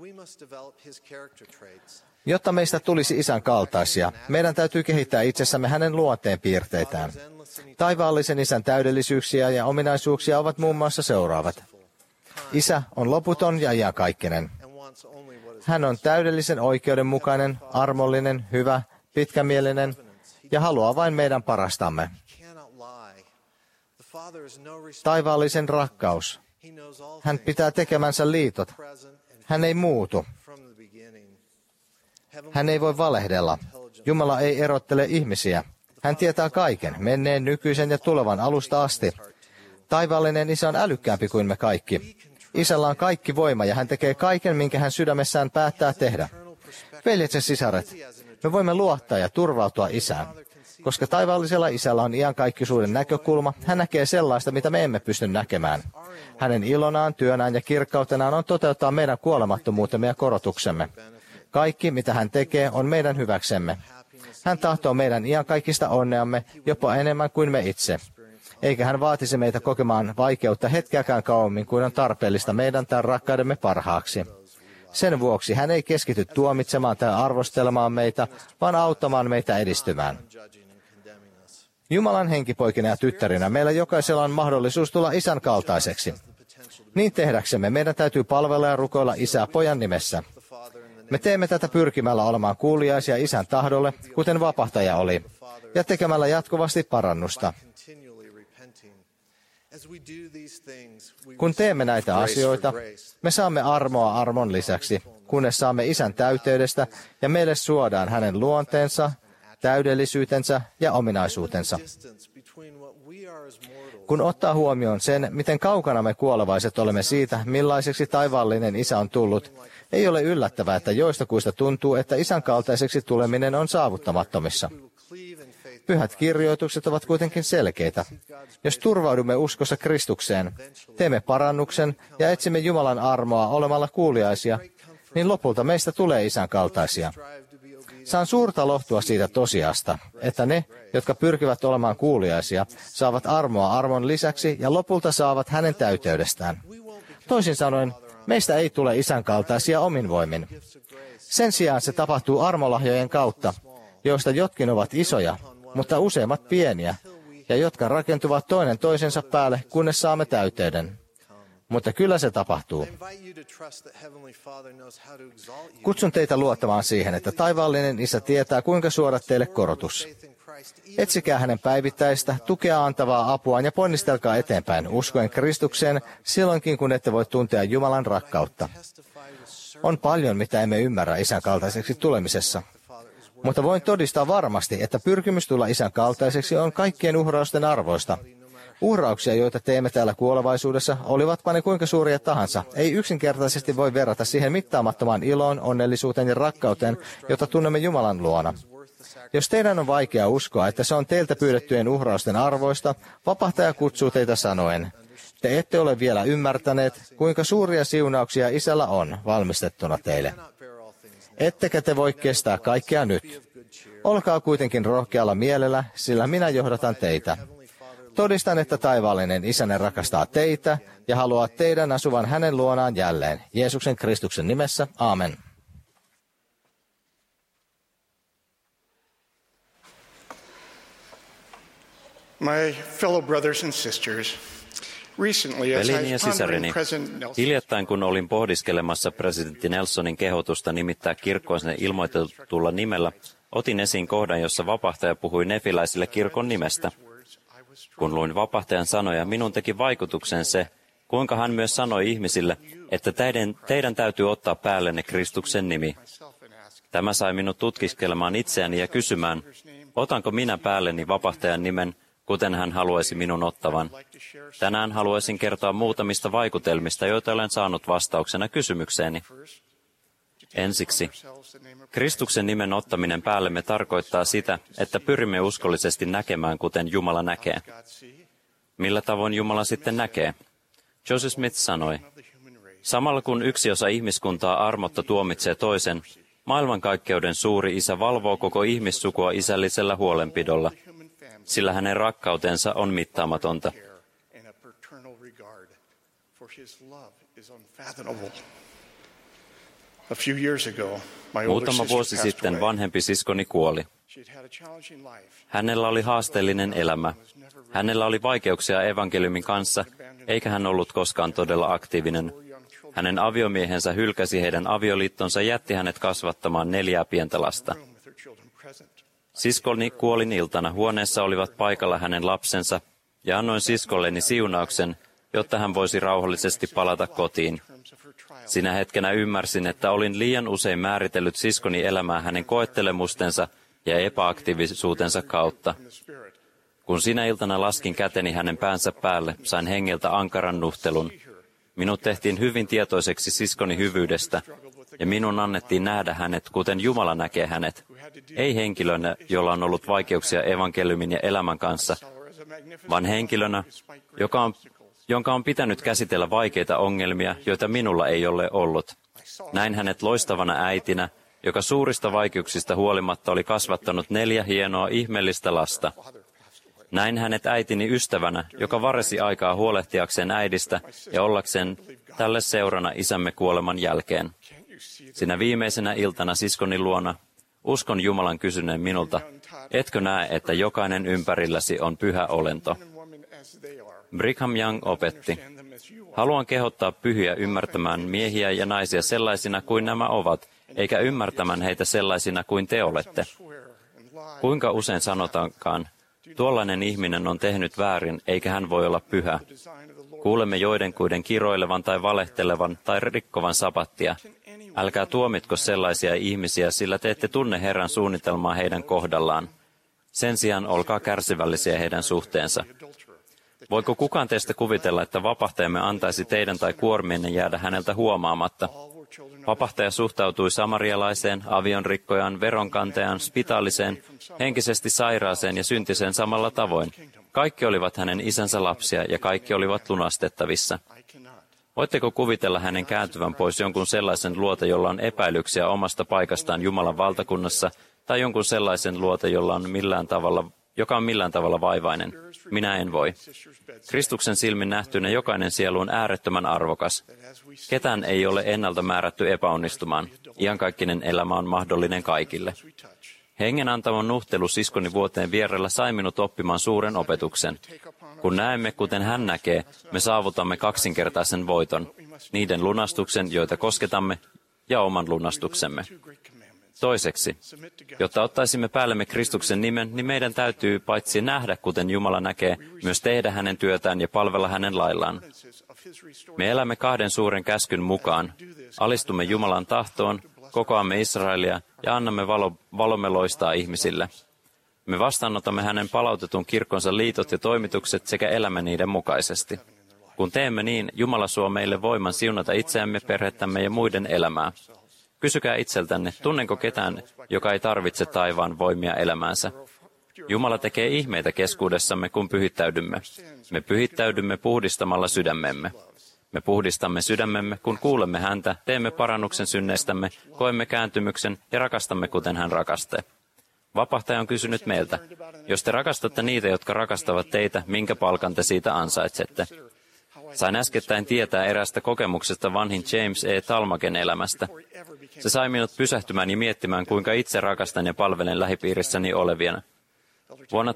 Jotta meistä tulisi Isän kaltaisia, meidän täytyy kehittää itsessämme hänen luonteenpiirteitään. Taivaallisen Isän täydellisyyksiä ja ominaisuuksia ovat muun muassa seuraavat. Isä on loputon ja iankaikkinen. Hän on täydellisen oikeudenmukainen, armollinen, hyvä, pitkämielinen ja haluaa vain meidän parastamme. Taivaallisen rakkaus. Hän pitää tekemänsä liitot. Hän ei muutu. Hän ei voi valehdella. Jumala ei erottele ihmisiä. Hän tietää kaiken, menneen, nykyisen ja tulevan alusta asti. Taivaallinen Isä on älykkäämpi kuin me kaikki. Isällä on kaikki voima ja hän tekee kaiken, minkä hän sydämessään päättää tehdä. Veljet ja sisaret, me voimme luottaa ja turvautua Isään. Koska taivaallisella Isällä on iankaikkisuuden näkökulma, hän näkee sellaista, mitä me emme pysty näkemään. Hänen ilonaan, työnään ja kirkkautenaan on toteuttaa meidän kuolemattomuutemme ja korotuksemme. Kaikki, mitä hän tekee, on meidän hyväksemme. Hän tahtoo meidän iankaikkista onneamme jopa enemmän kuin me itse. Eikä hän vaatisi meitä kokemaan vaikeutta hetkeäkään kauemmin kuin on tarpeellista meidän tai rakkaudemme parhaaksi. Sen vuoksi hän ei keskity tuomitsemaan tai arvostelemaan meitä, vaan auttamaan meitä edistymään. Jumalan henkipoikina ja tyttärinä meillä jokaisella on mahdollisuus tulla Isän kaltaiseksi. Niin tehdäksemme meidän täytyy palvella ja rukoilla Isää Pojan nimessä. Me teemme tätä pyrkimällä olemaan kuuliaisia Isän tahdolle, kuten vapahtaja oli, ja tekemällä jatkuvasti parannusta. Kun teemme näitä asioita, me saamme armoa armon lisäksi, kunnes saamme Isän täyteydestä ja meille suodaan hänen luonteensa, täydellisyytensä ja ominaisuutensa. Kun ottaa huomioon sen, miten kaukana me kuolevaiset olemme siitä, millaiseksi taivaallinen Isä on tullut, ei ole yllättävää, että joistakuista tuntuu, että Isän kaltaiseksi tuleminen on saavuttamattomissa. Pyhät kirjoitukset ovat kuitenkin selkeitä. Jos turvaudumme uskossa Kristukseen, teemme parannuksen ja etsimme Jumalan armoa olemalla kuuliaisia, niin lopulta meistä tulee Isän kaltaisia. Saan suurta lohtua siitä tosiasta, että ne, jotka pyrkivät olemaan kuuliaisia, saavat armoa armon lisäksi ja lopulta saavat hänen täyteydestään. Toisin sanoen, Meistä ei tule isän kaltaisia omin voimin. Sen sijaan se tapahtuu armolahjojen kautta, joista jotkin ovat isoja, mutta useimmat pieniä, ja jotka rakentuvat toinen toisensa päälle, kunnes saamme täyteyden. Mutta kyllä se tapahtuu. Kutsun teitä luottamaan siihen, että taivaallinen Isä tietää, kuinka suoda teille korotus. Etsikää hänen päivittäistä, tukea antavaa apuaan ja ponnistelkaa eteenpäin uskoen Kristukseen silloinkin, kun ette voi tuntea Jumalan rakkautta. On paljon, mitä emme ymmärrä Isän kaltaiseksi tulemisessa. Mutta voin todistaa varmasti, että pyrkimys tulla Isän kaltaiseksi on kaikkien uhrausten arvoista. Uhrauksia, joita teemme täällä kuolevaisuudessa, olivatpa ne kuinka suuria tahansa, ei yksinkertaisesti voi verrata siihen mittaamattomaan iloon, onnellisuuteen ja rakkauteen, jota tunnemme Jumalan luona. Jos teidän on vaikea uskoa, että se on teiltä pyydettyjen uhrausten arvoista, vapahtaja kutsuu teitä sanoen: te ette ole vielä ymmärtäneet, kuinka suuria siunauksia Isällä on valmistettuna teille. Ettekä te voi kestää kaikkea nyt. Olkaa kuitenkin rohkealla mielellä, sillä minä johdatan teitä. Todistan, että taivaallinen Isänne rakastaa teitä ja haluaa teidän asuvan hänen luonaan jälleen. Jeesuksen Kristuksen nimessä, aamen. My fellow brothers and sisters, recently as Veljeni ja I was pondering sisareni, President Nelson, hiljattain kun olin pohdiskelemassa presidentti Nelsonin kehotusta nimittää kirkkoon sen ilmoitetulla nimellä, otin esiin kohdan, jossa vapahtaja puhui nefiläisille kirkon nimestä. Kun luin vapahtajan sanoja, minun teki vaikutuksen se, kuinka hän myös sanoi ihmisille, että teidän täytyy ottaa päällenne Kristuksen nimi. Tämä sai minut tutkiskelemaan itseäni ja kysymään, otanko minä päälleni vapahtajan nimen, kuten hän haluaisi minun ottavan. Tänään haluaisin kertoa muutamista vaikutelmista, joita olen saanut vastauksena kysymykseeni. Ensiksi, Kristuksen nimen ottaminen päällemme tarkoittaa sitä, että pyrimme uskollisesti näkemään, kuten Jumala näkee. Millä tavoin Jumala sitten näkee? Joseph Smith sanoi, samalla kun yksi osa ihmiskuntaa armotta tuomitsee toisen, maailmankaikkeuden suuri Isä valvoo koko ihmissukua isällisellä huolenpidolla, sillä hänen rakkautensa on mittaamatonta. Muutama vuosi sitten vanhempi siskoni kuoli. Hänellä oli haasteellinen elämä. Hänellä oli vaikeuksia evankeliumin kanssa, eikä hän ollut koskaan todella aktiivinen. Hänen aviomiehensä hylkäsi heidän avioliittonsa ja jätti hänet kasvattamaan 4 pientä lasta. Siskoni kuolin iltana. Huoneessa olivat paikalla hänen lapsensa, ja annoin siskolleni siunauksen, jotta hän voisi rauhallisesti palata kotiin. Sinä hetkenä ymmärsin, että olin liian usein määritellyt siskoni elämää hänen koettelemustensa ja epäaktiivisuutensa kautta. Kun sinä iltana laskin käteni hänen päänsä päälle, sain hengeltä ankaran nuhtelun. Minut tehtiin hyvin tietoiseksi siskoni hyvyydestä, ja minun annettiin nähdä hänet, kuten Jumala näkee hänet. Ei henkilönä, jolla on ollut vaikeuksia evankeliumin ja elämän kanssa, vaan henkilönä, jonka on pitänyt käsitellä vaikeita ongelmia, joita minulla ei ole ollut. Näin hänet loistavana äitinä, joka suurista vaikeuksista huolimatta oli kasvattanut 4 hienoa ihmeellistä lasta. Näin hänet äitini ystävänä, joka varresi aikaa huolehtiakseen äidistä ja ollakseen tälle seurana isämme kuoleman jälkeen. Sinä viimeisenä iltana siskoni luona, uskon Jumalan kysyneen minulta, etkö näe, että jokainen ympärilläsi on pyhä olento? Brigham Young opetti, haluan kehottaa pyhiä ymmärtämään miehiä ja naisia sellaisina kuin nämä ovat, eikä ymmärtämään heitä sellaisina kuin te olette. Kuinka usein sanotaankaan, tuollainen ihminen on tehnyt väärin, eikä hän voi olla pyhä. Kuulemme joidenkuiden kiroilevan tai valehtelevan tai rikkovan sapattia. Älkää tuomitko sellaisia ihmisiä, sillä te ette tunne Herran suunnitelmaa heidän kohdallaan. Sen sijaan olkaa kärsivällisiä heidän suhteensa. Voiko kukaan teistä kuvitella, että vapahtajamme antaisi teidän tai kuormienne jäädä häneltä huomaamatta? Vapahtaja suhtautui samarialaiseen, avionrikkojaan, veronkantajaan, spitaaliseen, henkisesti sairaaseen ja syntiseen samalla tavoin. Kaikki olivat hänen isänsä lapsia ja kaikki olivat lunastettavissa. Voitteko kuvitella hänen kääntyvän pois jonkun sellaisen luota, jolla on epäilyksiä omasta paikastaan Jumalan valtakunnassa, tai jonkun sellaisen luota, jolla on millään tavalla joka on millään tavalla vaivainen. Minä en voi. Kristuksen silmin nähtynä jokainen sielu on äärettömän arvokas. Ketään ei ole ennalta määrätty epäonnistumaan. Iankaikkinen elämä on mahdollinen kaikille. Hengen antama nuhtelu siskoni vuoteen vierellä sai minut oppimaan suuren opetuksen. Kun näemme, kuten hän näkee, me saavutamme kaksinkertaisen voiton, niiden lunastuksen, joita kosketamme, ja oman lunastuksemme. Toiseksi, jotta ottaisimme päällemme Kristuksen nimen, niin meidän täytyy paitsi nähdä, kuten Jumala näkee, myös tehdä hänen työtään ja palvella hänen laillaan. Me elämme 2 suuren käskyn mukaan, alistumme Jumalan tahtoon, kokoamme Israelia ja annamme valomme loistaa ihmisille. Me vastaanotamme hänen palautetun kirkkonsa liitot ja toimitukset sekä elämme niiden mukaisesti. Kun teemme niin, Jumala suo meille voiman siunata itseämme, perhettämme ja muiden elämää. Kysykää itseltänne, tunnenko ketään, joka ei tarvitse taivaan voimia elämäänsä? Jumala tekee ihmeitä keskuudessamme, kun pyhittäydymme. Me pyhittäydymme puhdistamalla sydämemme. Me puhdistamme sydämemme, kun kuulemme häntä, teemme parannuksen synneistämme, koemme kääntymyksen ja rakastamme, kuten hän rakastaa. Vapahtaja on kysynyt meiltä, jos te rakastatte niitä, jotka rakastavat teitä, minkä palkan te siitä ansaitsette? Sain äskettäin tietää eräästä kokemuksesta vanhin James E. Talmagen elämästä. Se sai minut pysähtymään ja miettimään, kuinka itse rakastan ja palvelen lähipiirissäni olevia. Vuonna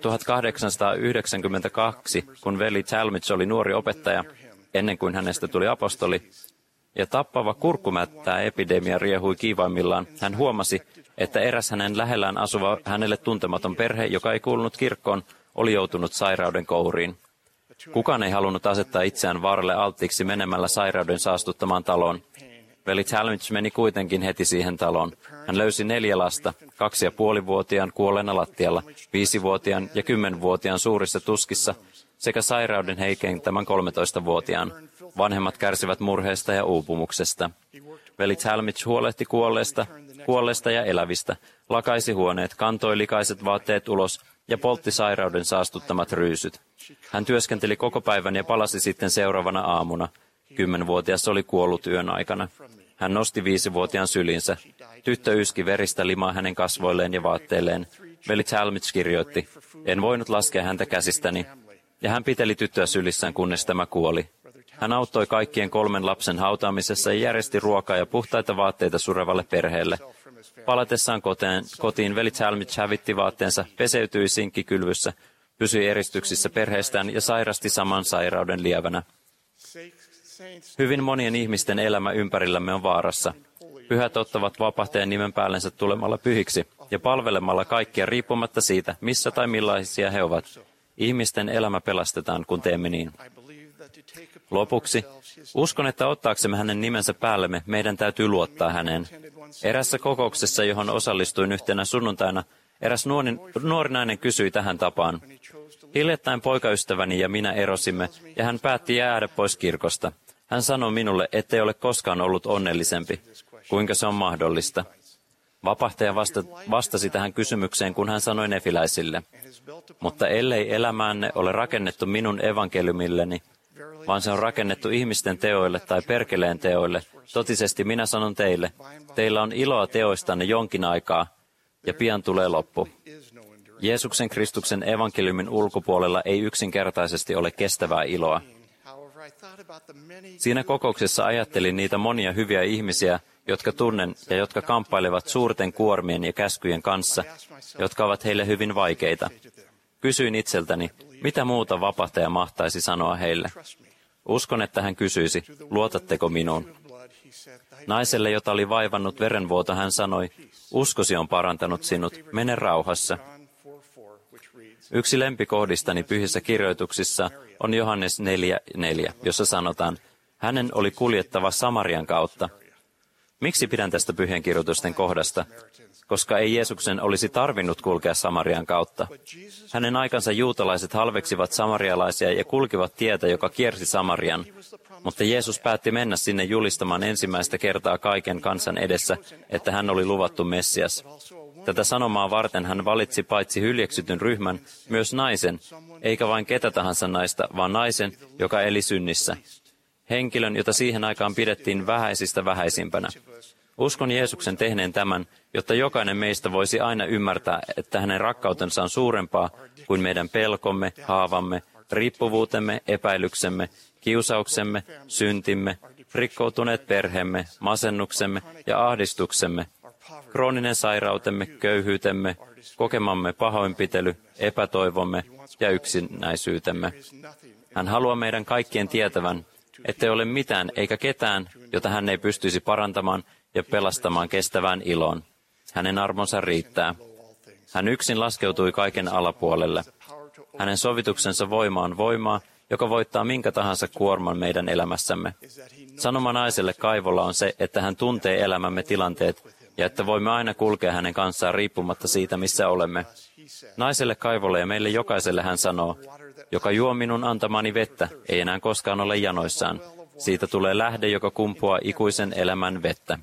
1892, kun veli Talmage oli nuori opettaja, ennen kuin hänestä tuli apostoli, ja tappava kurkkumättää epidemia riehui kiivaimmillaan, hän huomasi, että eräs hänen lähellään asuva hänelle tuntematon perhe, joka ei kuulunut kirkkoon, oli joutunut sairauden kouriin. Kukaan ei halunnut asettaa itseään vaaralle alttiiksi menemällä sairauden saastuttamaan taloon. Veli Talmage meni kuitenkin heti siihen taloon. Hän löysi 4 lasta, 2,5-vuotiaan kuolleena lattialla, 5-vuotiaan ja 10-vuotiaan suurissa tuskissa, sekä sairauden heikentämän 13-vuotiaan. Vanhemmat kärsivät murheesta ja uupumuksesta. Veli Talmage huolehti kuolleista ja elävistä, lakaisi huoneet, kantoi likaiset vaatteet ulos ja poltti sairauden saastuttamat ryysyt. Hän työskenteli koko päivän ja palasi sitten seuraavana aamuna. 10-vuotias oli kuollut yön aikana. Hän nosti 5-vuotiaan syliinsä. Tyttö yski veristä limaa hänen kasvoilleen ja vaatteilleen. Veli Talmage kirjoitti, en voinut laskea häntä käsistäni. Ja hän piteli tyttöä sylissään, kunnes tämä kuoli. Hän auttoi kaikkien 3 lapsen hautaamisessa ja järjesti ruokaa ja puhtaita vaatteita surevalle perheelle. Palatessaan kotiin veli Talmage hävitti vaatteensa, peseytyi sinkkikylvyssä, pysyi eristyksissä perheestään ja sairasti saman sairauden lievänä. Hyvin monien ihmisten elämä ympärillämme on vaarassa. Pyhät ottavat vapahtajan nimen päällensä tulemalla pyhiksi ja palvelemalla kaikkia riippumatta siitä, missä tai millaisia he ovat. Ihmisten elämä pelastetaan, kun teemme niin. Lopuksi, uskon, että ottaaksemme hänen nimensä päällemme, meidän täytyy luottaa häneen. Erässä kokouksessa, johon osallistuin yhtenä sunnuntaina, eräs nuori nainen kysyi tähän tapaan. Hiljattain poikaystäväni ja minä erosimme, ja hän päätti jäädä pois kirkosta. Hän sanoi minulle, ettei ole koskaan ollut onnellisempi. Kuinka se on mahdollista? Vapahtaja vastasi tähän kysymykseen, kun hän sanoi nefiläisille. Mutta ellei elämäänne ole rakennettu minun evankeliumilleni, vaan se on rakennettu ihmisten teoille tai perkeleen teoille, totisesti minä sanon teille, teillä on iloa teoistanne jonkin aikaa, ja pian tulee loppu. Jeesuksen Kristuksen evankeliumin ulkopuolella ei yksinkertaisesti ole kestävää iloa. Siinä kokouksessa ajattelin niitä monia hyviä ihmisiä, jotka tunnen ja jotka kamppailevat suurten kuormien ja käskyjen kanssa, jotka ovat heille hyvin vaikeita. Kysyin itseltäni, mitä muuta vapahtaja mahtaisi sanoa heille. Uskon, että hän kysyisi, luotatteko minuun? Naiselle, jota oli vaivannut verenvuoto, hän sanoi, uskosi on parantanut sinut, mene rauhassa. Yksi lempikohdistani pyhissä kirjoituksissa on Johannes 4:4, jossa sanotaan, hänen oli kuljettava Samarian kautta. Miksi pidän tästä pyhien kirjoitusten kohdasta? Koska ei Jeesuksen olisi tarvinnut kulkea Samarian kautta. Hänen aikansa juutalaiset halveksivat samarialaisia ja kulkivat tietä, joka kiersi Samarian. Mutta Jeesus päätti mennä sinne julistamaan ensimmäistä kertaa kaiken kansan edessä, että hän oli luvattu Messias. Tätä sanomaa varten hän valitsi paitsi hyljeksytyn ryhmän, myös naisen, eikä vain ketä tahansa naista, vaan naisen, joka eli synnissä. Henkilön, jota siihen aikaan pidettiin vähäisistä vähäisimpänä. Uskon Jeesuksen tehneen tämän, jotta jokainen meistä voisi aina ymmärtää, että hänen rakkautensa on suurempaa kuin meidän pelkomme, haavamme, riippuvuutemme, epäilyksemme, kiusauksemme, syntimme, rikkoutuneet perheemme, masennuksemme ja ahdistuksemme, krooninen sairautemme, köyhyytemme, kokemamme pahoinpitely, epätoivomme ja yksinäisyytemme. Hän haluaa meidän kaikkien tietävän, ettei ole mitään eikä ketään, jota hän ei pystyisi parantamaan ja pelastamaan kestävään iloon. Hänen armonsa riittää. Hän yksin laskeutui kaiken alapuolelle. Hänen sovituksensa voima on voimaa, joka voittaa minkä tahansa kuorman meidän elämässämme. Sanoma naiselle kaivolla on se, että hän tuntee elämämme tilanteet ja että voimme aina kulkea hänen kanssaan riippumatta siitä, missä olemme. Naiselle kaivolle ja meille jokaiselle hän sanoo, joka juo minun antamani vettä, ei enää koskaan ole janoissaan. Siitä tulee lähde, joka kumpuaa ikuisen elämän vettä.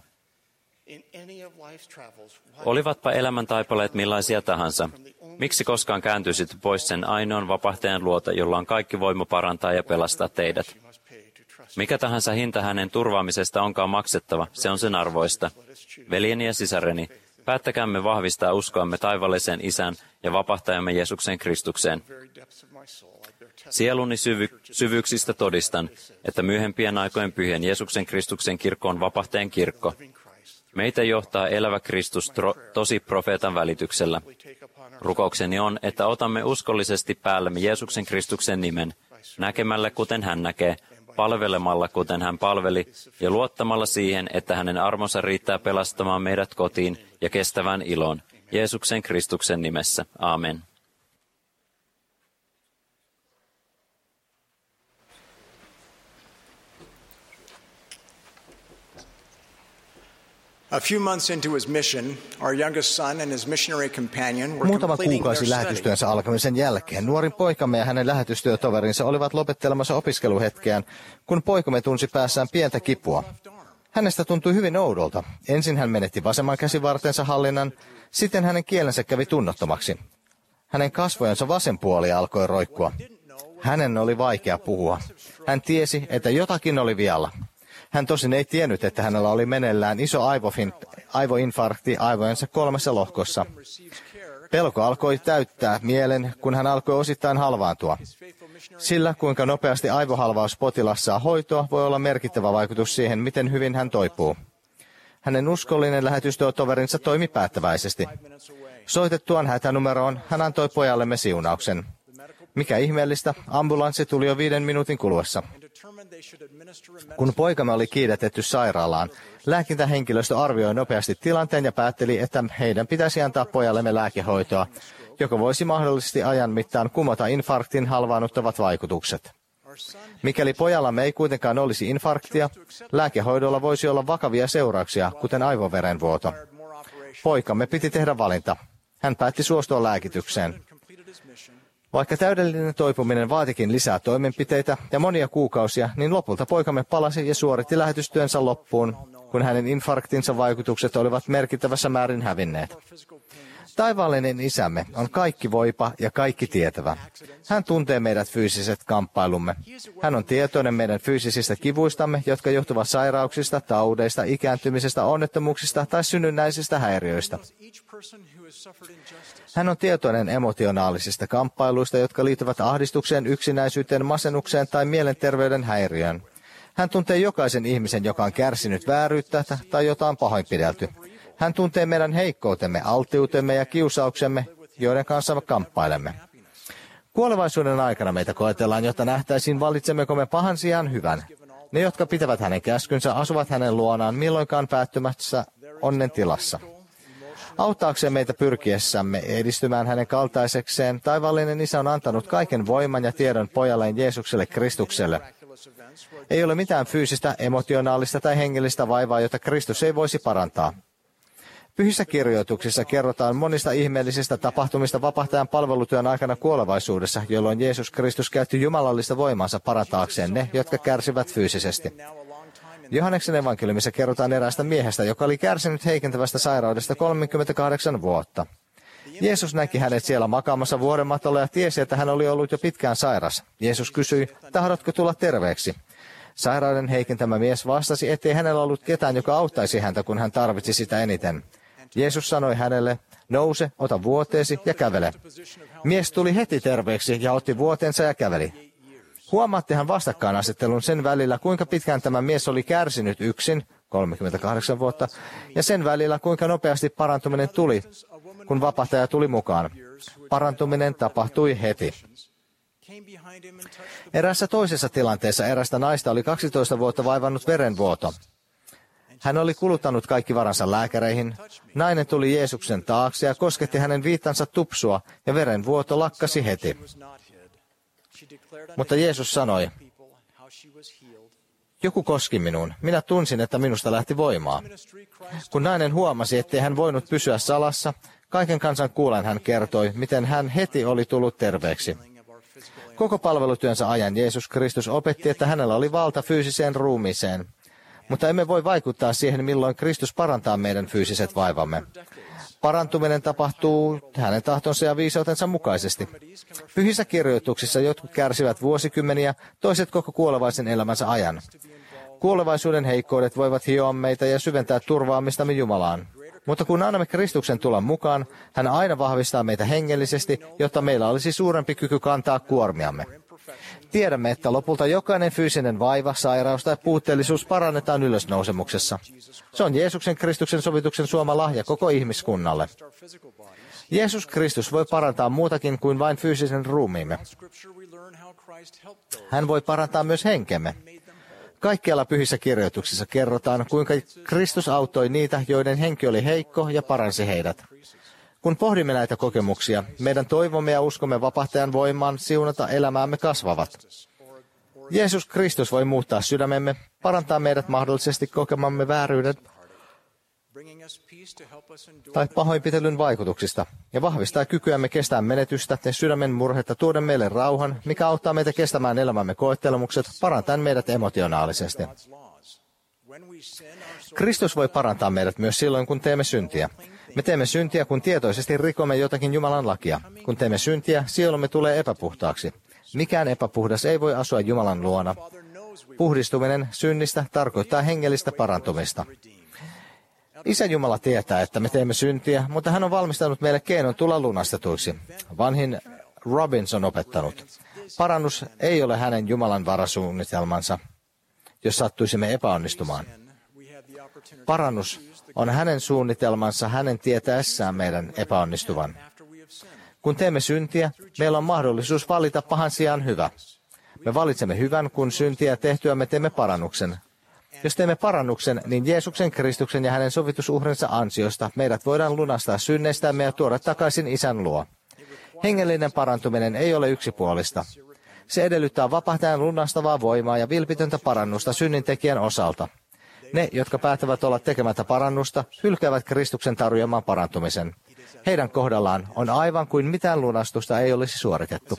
Olivatpa elämän taipaleet millaisia tahansa. Miksi koskaan kääntyisit pois sen ainoan vapahtajan luota, jolla on kaikki voima parantaa ja pelastaa teidät? Mikä tahansa hinta hänen turvaamisesta onkaan maksettava, se on sen arvoista. Veljeni ja sisareni, päättäkäämme vahvistaa uskoamme taivaalliseen Isän ja vapahtajamme Jeesuksen Kristukseen. Sieluni syvyyksistä todistan, että myöhempien aikojen pyhien Jeesuksen Kristuksen kirkko on vapahtajan kirkko. Meitä johtaa elävä Kristus tosi profeetan välityksellä. Rukoukseni on, että otamme uskollisesti päällemme Jeesuksen Kristuksen nimen, näkemällä kuten hän näkee, palvelemalla kuten hän palveli ja luottamalla siihen, että hänen armonsa riittää pelastamaan meidät kotiin ja kestävään iloon. Jeesuksen Kristuksen nimessä. Aamen. A few months into his mission, our youngest son and his missionary companion were Muutama completing kuukausi their lähetystyönsä alkamisen jälkeen nuorin poikamme ja hänen lähetystyötoverinsa olivat lopettelemassa opiskeluhetkeään, kun poikamme tunsi päässään pientä kipua. Hänestä tuntui hyvin oudolta. Ensin hän menetti vasemman käsivartensa hallinnan, sitten hänen kielensä kävi tunnottomaksi. Hänen kasvojensa vasen puoli alkoi roikkua. Hänen oli vaikea puhua. Hän tiesi, että jotakin oli vialla. Hän tosin ei tiennyt, että hänellä oli meneillään iso aivoinfarkti aivojensa 3 lohkossa. Pelko alkoi täyttää mielen, kun hän alkoi osittain halvaantua. Sillä, kuinka nopeasti aivohalvaus potilas saa hoitoa, voi olla merkittävä vaikutus siihen, miten hyvin hän toipuu. Hänen uskollinen lähetystyötoverinsa toimi päättäväisesti. Soitettuaan hätänumeroon hän antoi pojallemme siunauksen. Mikä ihmeellistä, ambulanssi tuli jo 5 minuutin kuluessa. Kun poikamme oli kiidätetty sairaalaan, lääkintähenkilöstö arvioi nopeasti tilanteen ja päätteli, että heidän pitäisi antaa pojallemme lääkehoitoa, joka voisi mahdollisesti ajan mittaan kumota infarktin halvaannuttavat vaikutukset. Mikäli pojallamme ei kuitenkaan olisi infarktia, lääkehoidolla voisi olla vakavia seurauksia, kuten aivoverenvuoto. Poikamme piti tehdä valinta. Hän päätti suostua lääkitykseen. Vaikka täydellinen toipuminen vaatikin lisää toimenpiteitä ja monia kuukausia, niin lopulta poikamme palasi ja suoritti lähetystyönsä loppuun, kun hänen infarktinsa vaikutukset olivat merkittävässä määrin hävinneet. Taivaallinen Isämme on kaikki voipa ja kaikki tietävä. Hän tuntee meidät fyysiset kamppailumme. Hän on tietoinen meidän fyysisistä kivuistamme, jotka johtuvat sairauksista, taudeista, ikääntymisestä, onnettomuuksista tai synnynnäisistä häiriöistä. Hän on tietoinen emotionaalisista kamppailuista, jotka liittyvät ahdistukseen, yksinäisyyteen, masennukseen tai mielenterveyden häiriöön. Hän tuntee jokaisen ihmisen, joka on kärsinyt vääryyttä tai jota on pahoinpidelty. Hän tuntee meidän heikkoutemme, alttiutemme ja kiusauksemme, joiden kanssa kamppailemme. Kuolevaisuuden aikana meitä koetellaan, jotta nähtäisiin, valitsemmeko me pahan sijaan hyvän. Ne, jotka pitävät hänen käskynsä, asuvat hänen luonaan milloinkaan päättymässä onnen tilassa. Auttaakseen meitä pyrkiessämme edistymään hänen kaltaisekseen, taivaallinen Isä on antanut kaiken voiman ja tiedon pojalleen Jeesukselle Kristukselle. Ei ole mitään fyysistä, emotionaalista tai hengellistä vaivaa, jota Kristus ei voisi parantaa. Pyhissä kirjoituksissa kerrotaan monista ihmeellisistä tapahtumista vapahtajan palvelutyön aikana kuolevaisuudessa, jolloin Jeesus Kristus käytti jumalallista voimansa parantaakseen ne, jotka kärsivät fyysisesti. Johanneksen evankeliumissa kerrotaan eräästä miehestä, joka oli kärsinyt heikentävästä sairaudesta 38 vuotta. Jeesus näki hänet siellä makaamassa vuodenmatolla ja tiesi, että hän oli ollut jo pitkään sairas. Jeesus kysyi, tahdotko tulla terveeksi? Sairauden heikentämä mies vastasi, ettei hänellä ollut ketään, joka auttaisi häntä, kun hän tarvitsi sitä eniten. Jeesus sanoi hänelle, nouse, ota vuoteesi ja kävele. Mies tuli heti terveeksi ja otti vuoteensa ja käveli. Huomaattehan vastakkainasettelun sen välillä, kuinka pitkään tämä mies oli kärsinyt yksin, 38 vuotta, ja sen välillä, kuinka nopeasti parantuminen tuli, kun vapahtaja tuli mukaan. Parantuminen tapahtui heti. Eräässä toisessa tilanteessa erästä naista oli 12 vuotta vaivannut verenvuoto. Hän oli kuluttanut kaikki varansa lääkäreihin. Nainen tuli Jeesuksen taakse ja kosketti hänen viittansa tupsua, ja verenvuoto lakkasi heti. Mutta Jeesus sanoi, joku koski minuun. Minä tunsin, että minusta lähti voimaa. Kun nainen huomasi, ettei hän voinut pysyä salassa, kaiken kansan kuulen hän kertoi, miten hän heti oli tullut terveeksi. Koko palvelutyönsä ajan Jeesus Kristus opetti, että hänellä oli valta fyysiseen ruumiiseen. Mutta emme voi vaikuttaa siihen, milloin Kristus parantaa meidän fyysiset vaivamme. Parantuminen tapahtuu hänen tahtonsa ja viisautensa mukaisesti. Pyhissä kirjoituksissa jotkut kärsivät vuosikymmeniä, toiset koko kuolevaisen elämänsä ajan. Kuolevaisuuden heikkoudet voivat hioa meitä ja syventää turvaamistamme Jumalaan. Mutta kun annamme Kristuksen tulla mukaan, hän aina vahvistaa meitä hengellisesti, jotta meillä olisi suurempi kyky kantaa kuormiamme. Tiedämme, että lopulta jokainen fyysinen vaiva, sairaus tai puutteellisuus parannetaan ylösnousemuksessa. Se on Jeesuksen Kristuksen sovituksen suoma lahja koko ihmiskunnalle. Jeesus Kristus voi parantaa muutakin kuin vain fyysisen ruumiimme. Hän voi parantaa myös henkemme. Kaikkialla pyhissä kirjoituksissa kerrotaan, kuinka Kristus auttoi niitä, joiden henki oli heikko ja paransi heidät. Kun pohdimme näitä kokemuksia, meidän toivomme ja uskomme vapahtajan voimaan siunata elämäämme kasvavat. Jeesus Kristus voi muuttaa sydämemme, parantaa meidät mahdollisesti kokemamme vääryyden tai pahoinpitelyn vaikutuksista ja vahvistaa kykyämme kestää menetystä ja sydämen murhetta tuoden meille rauhan, mikä auttaa meitä kestämään elämämme koettelemukset, parantaen meidät emotionaalisesti. Kristus voi parantaa meidät myös silloin, kun teemme syntiä. Me teemme syntiä, kun tietoisesti rikomme jotakin Jumalan lakia. Kun teemme syntiä, sielumme tulee epäpuhtaaksi. Mikään epäpuhdas ei voi asua Jumalan luona. Puhdistuminen synnistä tarkoittaa hengellistä parantumista. Isä Jumala tietää, että me teemme syntiä, mutta hän on valmistanut meille keinon tulla lunastetuiksi. Vanhin Robbins on opettanut. Parannus ei ole hänen Jumalan varasuunnitelmansa, jos sattuisimme epäonnistumaan. Parannus on hänen suunnitelmansa hänen tietäessään meidän epäonnistuvan. Kun teemme syntiä, meillä on mahdollisuus valita pahan sijaan hyvä. Me valitsemme hyvän, kun syntiä tehtyä me teemme parannuksen. Jos teemme parannuksen, niin Jeesuksen Kristuksen ja hänen sovitusuhrinsa ansiosta meidät voidaan lunastaa synneistämme ja tuoda takaisin Isän luo. Hengellinen parantuminen ei ole yksipuolista. Se edellyttää vapahtajan lunastavaa voimaa ja vilpitöntä parannusta synnintekijän osalta. Ne, jotka päättävät olla tekemättä parannusta, hylkäävät Kristuksen tarjoaman parantumisen. Heidän kohdallaan on aivan kuin mitään lunastusta ei olisi suoritettu.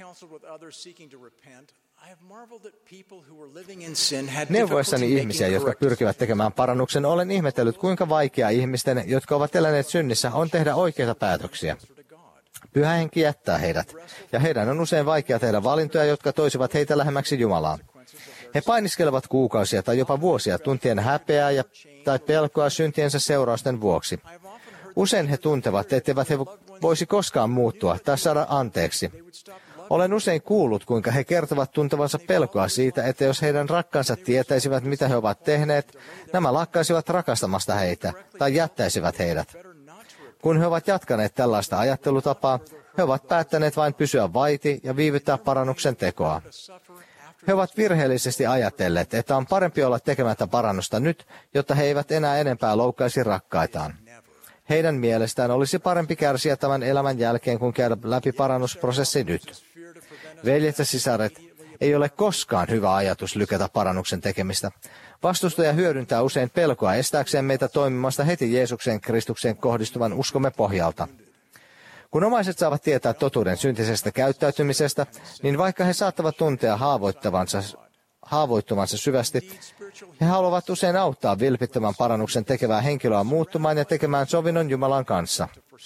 Neuvoissani ihmisiä, jotka pyrkivät tekemään parannuksen, olen ihmetellyt, kuinka vaikeaa ihmisten, jotka ovat eläneet synnissä, on tehdä oikeita päätöksiä. Pyhä Henki jättää heidät, ja heidän on usein vaikea tehdä valintoja, jotka toisivat heitä lähemmäksi Jumalaa. He painiskelevat kuukausia tai jopa vuosia tuntien häpeää tai pelkoa syntiensä seurausten vuoksi. Usein he tuntevat, etteivät he voisi koskaan muuttua tai saada anteeksi. Olen usein kuullut, kuinka he kertovat tuntevansa pelkoa siitä, että jos heidän rakkaansa tietäisivät, mitä he ovat tehneet, nämä lakkaisivat rakastamasta heitä tai jättäisivät heidät. Kun he ovat jatkaneet tällaista ajattelutapaa, he ovat päättäneet vain pysyä vaiti ja viivyttää parannuksen tekoa. He ovat virheellisesti ajatelleet, että on parempi olla tekemättä parannusta nyt, jotta he eivät enää enempää loukkaisi rakkaitaan. Heidän mielestään olisi parempi kärsiä tämän elämän jälkeen, kuin käydä läpi parannusprosessi nyt. Veljet ja sisaret, ei ole koskaan hyvä ajatus lykätä parannuksen tekemistä. Vastustaja hyödyntää usein pelkoa estääkseen meitä toimimasta heti Jeesuksen Kristukseen kohdistuvan uskomme pohjalta. Kun omaiset saavat tietää totuuden syntisestä käyttäytymisestä, niin vaikka he saattavat tuntea haavoittuvansa syvästi, he haluavat usein auttaa vilpittömän parannuksen tekevää henkilöä muuttumaan ja tekemään sovinnon Jumalan kanssa.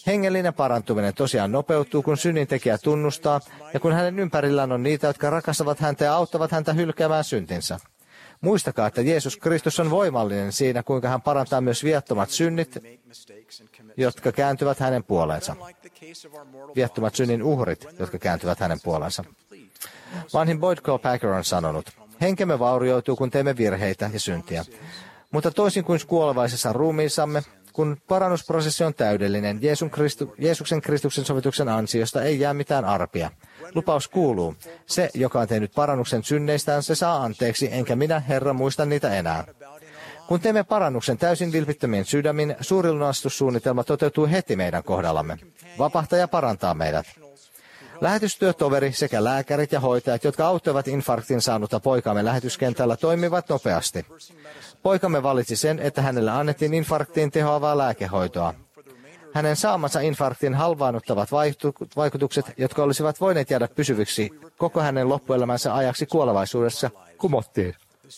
Hengellinen parantuminen tosiaan nopeutuu, kun synnintekijä tunnustaa ja kun hänen ympärillään on niitä, jotka rakastavat häntä ja auttavat häntä hylkäämään syntinsä. Muistakaa, että Jeesus Kristus on voimallinen siinä, kuinka hän parantaa myös viattomat synnit, jotka kääntyvät hänen puoleensa. Viattomat synnin uhrit, jotka kääntyvät hänen puoleensa. Vanhin Boyd K. Packer on sanonut, henkemme vaurioituu, kun teemme virheitä ja syntiä. Mutta toisin kuin kuolevaisessa ruumiissamme, kun parannusprosessi on täydellinen, Jeesuksen Kristuksen sovituksen ansiosta ei jää mitään arpia. Lupaus kuuluu, se, joka on tehnyt parannuksen synneistään, se saa anteeksi, enkä minä, Herra, muista niitä enää. Kun teemme parannuksen täysin vilpittömien sydämin, suuri lunastussuunnitelma toteutuu heti meidän kohdallamme. Vapahtaja parantaa meidät. Lähetystyötoveri sekä lääkärit ja hoitajat, jotka auttoivat infarktin saanutta poikaamme lähetyskentällä, toimivat nopeasti. Poikamme valitsi sen, että hänelle annettiin infarktiin tehoavaa lääkehoitoa. Hänen saamansa infarktin halvaannuttavat vaikutukset, jotka olisivat voineet jäädä pysyviksi koko hänen loppuelämänsä ajaksi kuolevaisuudessa, kumottiin.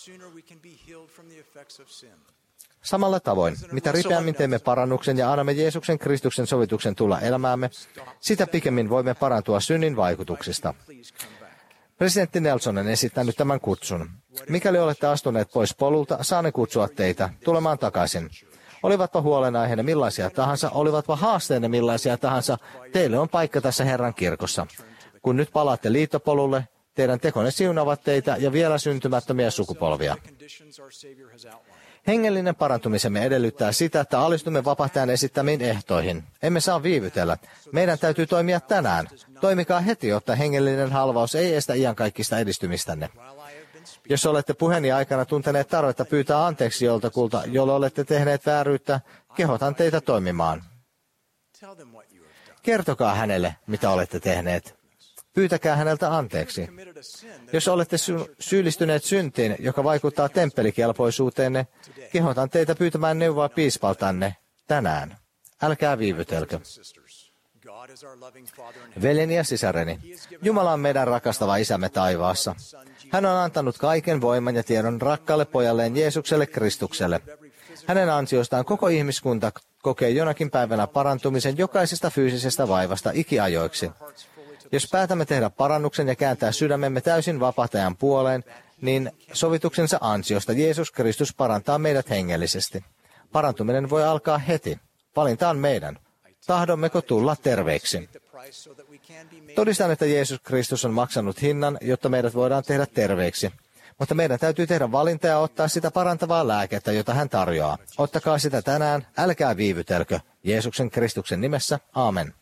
Samalla tavoin, mitä ripeämmin teemme parannuksen ja annamme Jeesuksen Kristuksen sovituksen tulla elämäämme, sitä pikemmin voimme parantua synnin vaikutuksista. Presidentti Nelson on esittänyt tämän kutsun. Mikäli olette astuneet pois polulta, saan kutsua teitä tulemaan takaisin. Olivatpa huolenaiheenne millaisia tahansa, olivatpa haasteenne millaisia tahansa, teille on paikka tässä Herran kirkossa. Kun nyt palaatte liittopolulle, teidän tekonne siunaavat teitä ja vielä syntymättömiä sukupolvia. Hengellinen parantumisemme edellyttää sitä, että alistumme vapahtajan esittämiin ehtoihin. Emme saa viivytellä. Meidän täytyy toimia tänään. Toimikaa heti, jotta hengellinen halvaus ei estä iankaikkista edistymistänne. Jos olette puheeni aikana tunteneet tarvetta pyytää anteeksi joltakulta, jolle olette tehneet vääryyttä, kehotan teitä toimimaan. Kertokaa hänelle, mitä olette tehneet. Pyytäkää häneltä anteeksi. Jos olette syyllistyneet syntiin, joka vaikuttaa temppelikelpoisuuteenne, kehotan teitä pyytämään neuvoa piispaltanne tänään. Älkää viivytelkö. Veljeni ja sisareni, Jumala on meidän rakastava isämme taivaassa. Hän on antanut kaiken voiman ja tiedon rakkaalle pojalleen Jeesukselle Kristukselle. Hänen ansiostaan koko ihmiskunta kokee jonakin päivänä parantumisen jokaisesta fyysisestä vaivasta ikiajoiksi. Jos päätämme tehdä parannuksen ja kääntää sydämemme täysin vapahtajan puoleen, niin sovituksensa ansiosta Jeesus Kristus parantaa meidät hengellisesti. Parantuminen voi alkaa heti. Valinta on meidän. Tahdommeko tulla terveiksi? Todistan, että Jeesus Kristus on maksanut hinnan, jotta meidät voidaan tehdä terveiksi. Mutta meidän täytyy tehdä valinta ja ottaa sitä parantavaa lääkettä, jota hän tarjoaa. Ottakaa sitä tänään, älkää viivytelkö. Jeesuksen Kristuksen nimessä, aamen.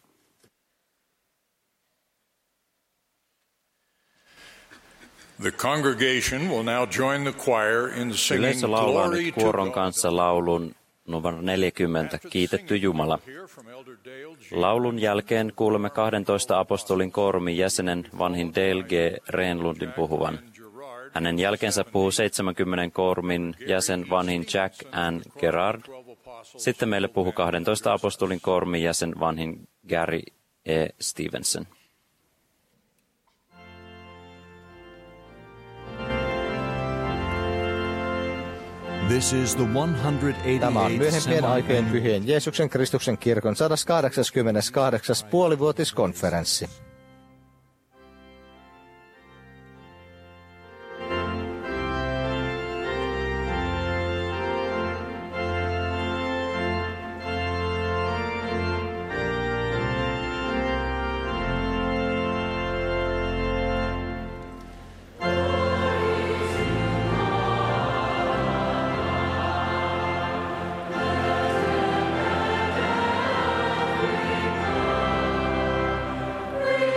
The congregation will now join the choir in singing Yleisö laulaa Glory nyt to kuoron God. kanssa laulun numero 40, Kiitetty Jumala. Laulun jälkeen kuulemme 12 apostolin koorumin jäsenen vanhin Dale G. Renlundin puhuvan. Hänen jälkeensä puhuu 70 koorumin jäsen vanhin Jack N. Gerard. Sitten meille puhuu 12 apostolin koorumin jäsen vanhin Gary E. Stevenson. Tämä on myöhempien aikojen pyhien Jeesuksen Kristuksen kirkon 188. puolivuotiskonferenssi. Praise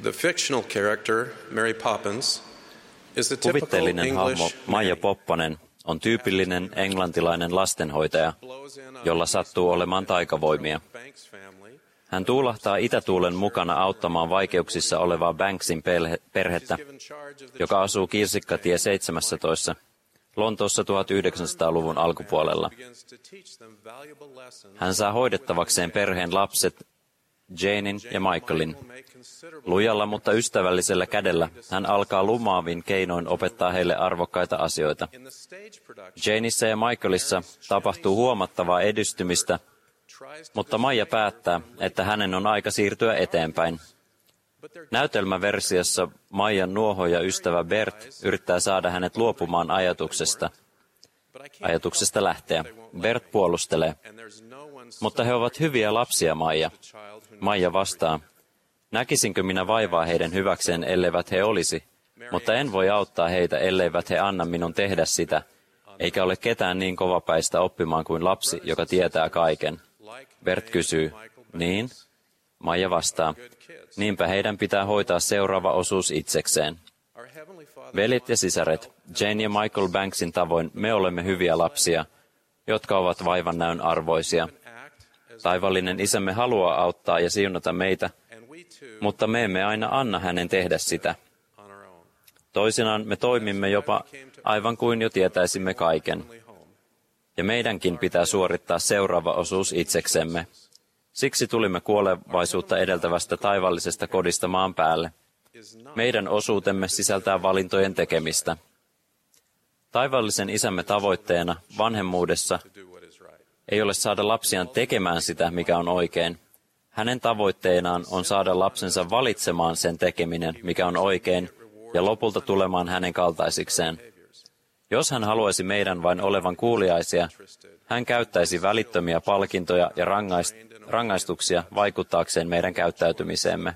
The fictional character, Mary Poppins, is the typical Kuvitteellinen hahmo English Maija Poppanen on tyypillinen englantilainen lastenhoitaja, jolla sattuu olemaan taikavoimia. Hän tuulahtaa itätuulen mukana auttamaan vaikeuksissa olevaa Banksin perhettä, joka asuu Kirsikkatie 17, Lontoossa 1900-luvun alkupuolella. Hän saa hoidettavakseen perheen lapset Janen ja Michaelin. Lujalla, mutta ystävällisellä kädellä hän alkaa lumaavin keinoin opettaa heille arvokkaita asioita. Janessa ja Michaelissa tapahtuu huomattavaa edistymistä, mutta Maija päättää, että hänen on aika siirtyä eteenpäin. Näytelmäversiossa Maijan nuohoja ystävä Bert yrittää saada hänet luopumaan ajatuksesta lähteä. Bert puolustelee. Mutta he ovat hyviä lapsia, Maija. Maija vastaa. Näkisinkö minä vaivaa heidän hyväkseen, elleivät he olisi, mutta en voi auttaa heitä, elleivät he anna minun tehdä sitä, eikä ole ketään niin kovapäistä oppimaan kuin lapsi, joka tietää kaiken. Bert kysyy, niin? Maija vastaa, niinpä heidän pitää hoitaa seuraava osuus itsekseen. Veljet ja sisaret, Jane ja Michael Banksin tavoin me olemme hyviä lapsia, jotka ovat vaivannäön arvoisia. Taivallinen isämme haluaa auttaa ja siunata meitä, mutta me emme aina anna hänen tehdä sitä. Toisinaan me toimimme jopa aivan kuin jo tietäisimme kaiken. Ja meidänkin pitää suorittaa seuraava osuus itseksemme. Siksi tulimme kuolevaisuutta edeltävästä taivallisesta kodista maan päälle. Meidän osuutemme sisältää valintojen tekemistä. Taivallisen isämme tavoitteena vanhemmuudessa ei ole saada lapsiaan tekemään sitä, mikä on oikein. Hänen tavoitteenaan on saada lapsensa valitsemaan sen tekeminen, mikä on oikein, ja lopulta tulemaan hänen kaltaisikseen. Jos hän haluaisi meidän vain olevan kuuliaisia, hän käyttäisi välittömiä palkintoja ja rangaistuksia vaikuttaakseen meidän käyttäytymiseemme.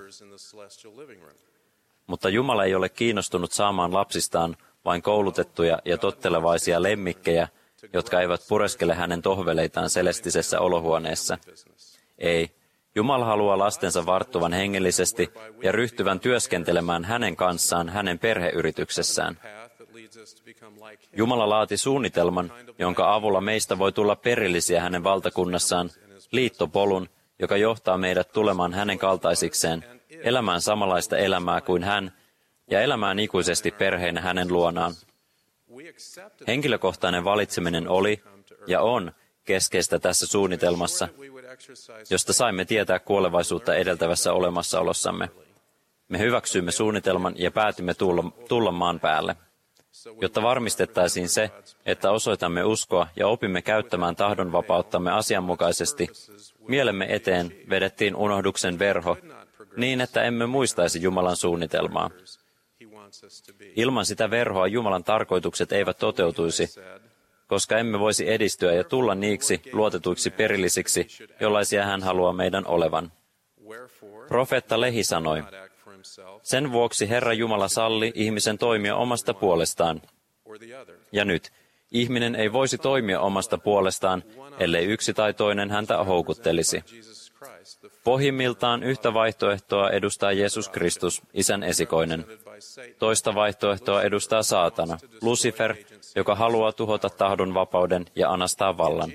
Mutta Jumala ei ole kiinnostunut saamaan lapsistaan vain koulutettuja ja tottelevaisia lemmikkejä, jotka eivät pureskele hänen tohveleitaan celestisessä olohuoneessa. Ei, Jumala haluaa lastensa varttuvan hengellisesti ja ryhtyvän työskentelemään hänen kanssaan hänen perheyrityksessään. Jumala laati suunnitelman, jonka avulla meistä voi tulla perillisiä hänen valtakunnassaan, liittopolun, joka johtaa meidät tulemaan hänen kaltaisikseen, elämään samanlaista elämää kuin hän ja elämään ikuisesti perheinä hänen luonaan. Henkilökohtainen valitseminen oli ja on keskeistä tässä suunnitelmassa, josta saimme tietää kuolevaisuutta edeltävässä olemassaolossamme. Me hyväksyimme suunnitelman ja päätimme tulla maan päälle. Jotta varmistettaisiin se, että osoitamme uskoa ja opimme käyttämään tahdonvapauttamme asianmukaisesti, mielemme eteen vedettiin unohduksen verho niin, että emme muistaisi Jumalan suunnitelmaa. Ilman sitä verhoa Jumalan tarkoitukset eivät toteutuisi, koska emme voisi edistyä ja tulla niiksi luotetuiksi perillisiksi, jollaisia hän haluaa meidän olevan. Profeetta Lehi sanoi, sen vuoksi Herra Jumala salli ihmisen toimia omasta puolestaan. Ja nyt, ihminen ei voisi toimia omasta puolestaan, ellei yksi tai toinen häntä houkuttelisi. Pohjimmiltaan yhtä vaihtoehtoa edustaa Jeesus Kristus, Isän esikoinen. Toista vaihtoehtoa edustaa saatana, Lucifer, joka haluaa tuhota tahdonvapauden ja anastaa vallan.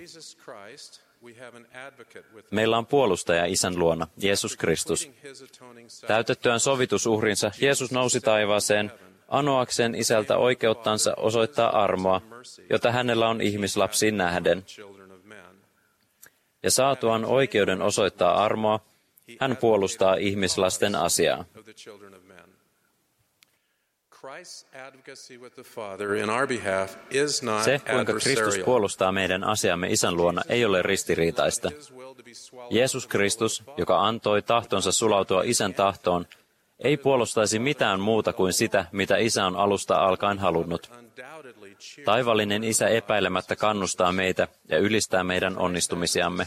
Meillä on puolustaja Isän luona, Jeesus Kristus. Täytettyään sovitusuhrinsa, Jeesus nousi taivaaseen, anoakseen Isältä oikeuttansa osoittaa armoa, jota hänellä on ihmislapsiin nähden. Ja saatuaan oikeuden osoittaa armoa, hän puolustaa ihmislasten asiaa. Se, kuinka Kristus puolustaa meidän asiamme Isän luona, ei ole ristiriitaista. Jeesus Kristus, joka antoi tahtonsa sulautua Isän tahtoon, ei puolustaisi mitään muuta kuin sitä, mitä Isä on alusta alkaen halunnut. Taivallinen Isä epäilemättä kannustaa meitä ja ylistää meidän onnistumisiamme.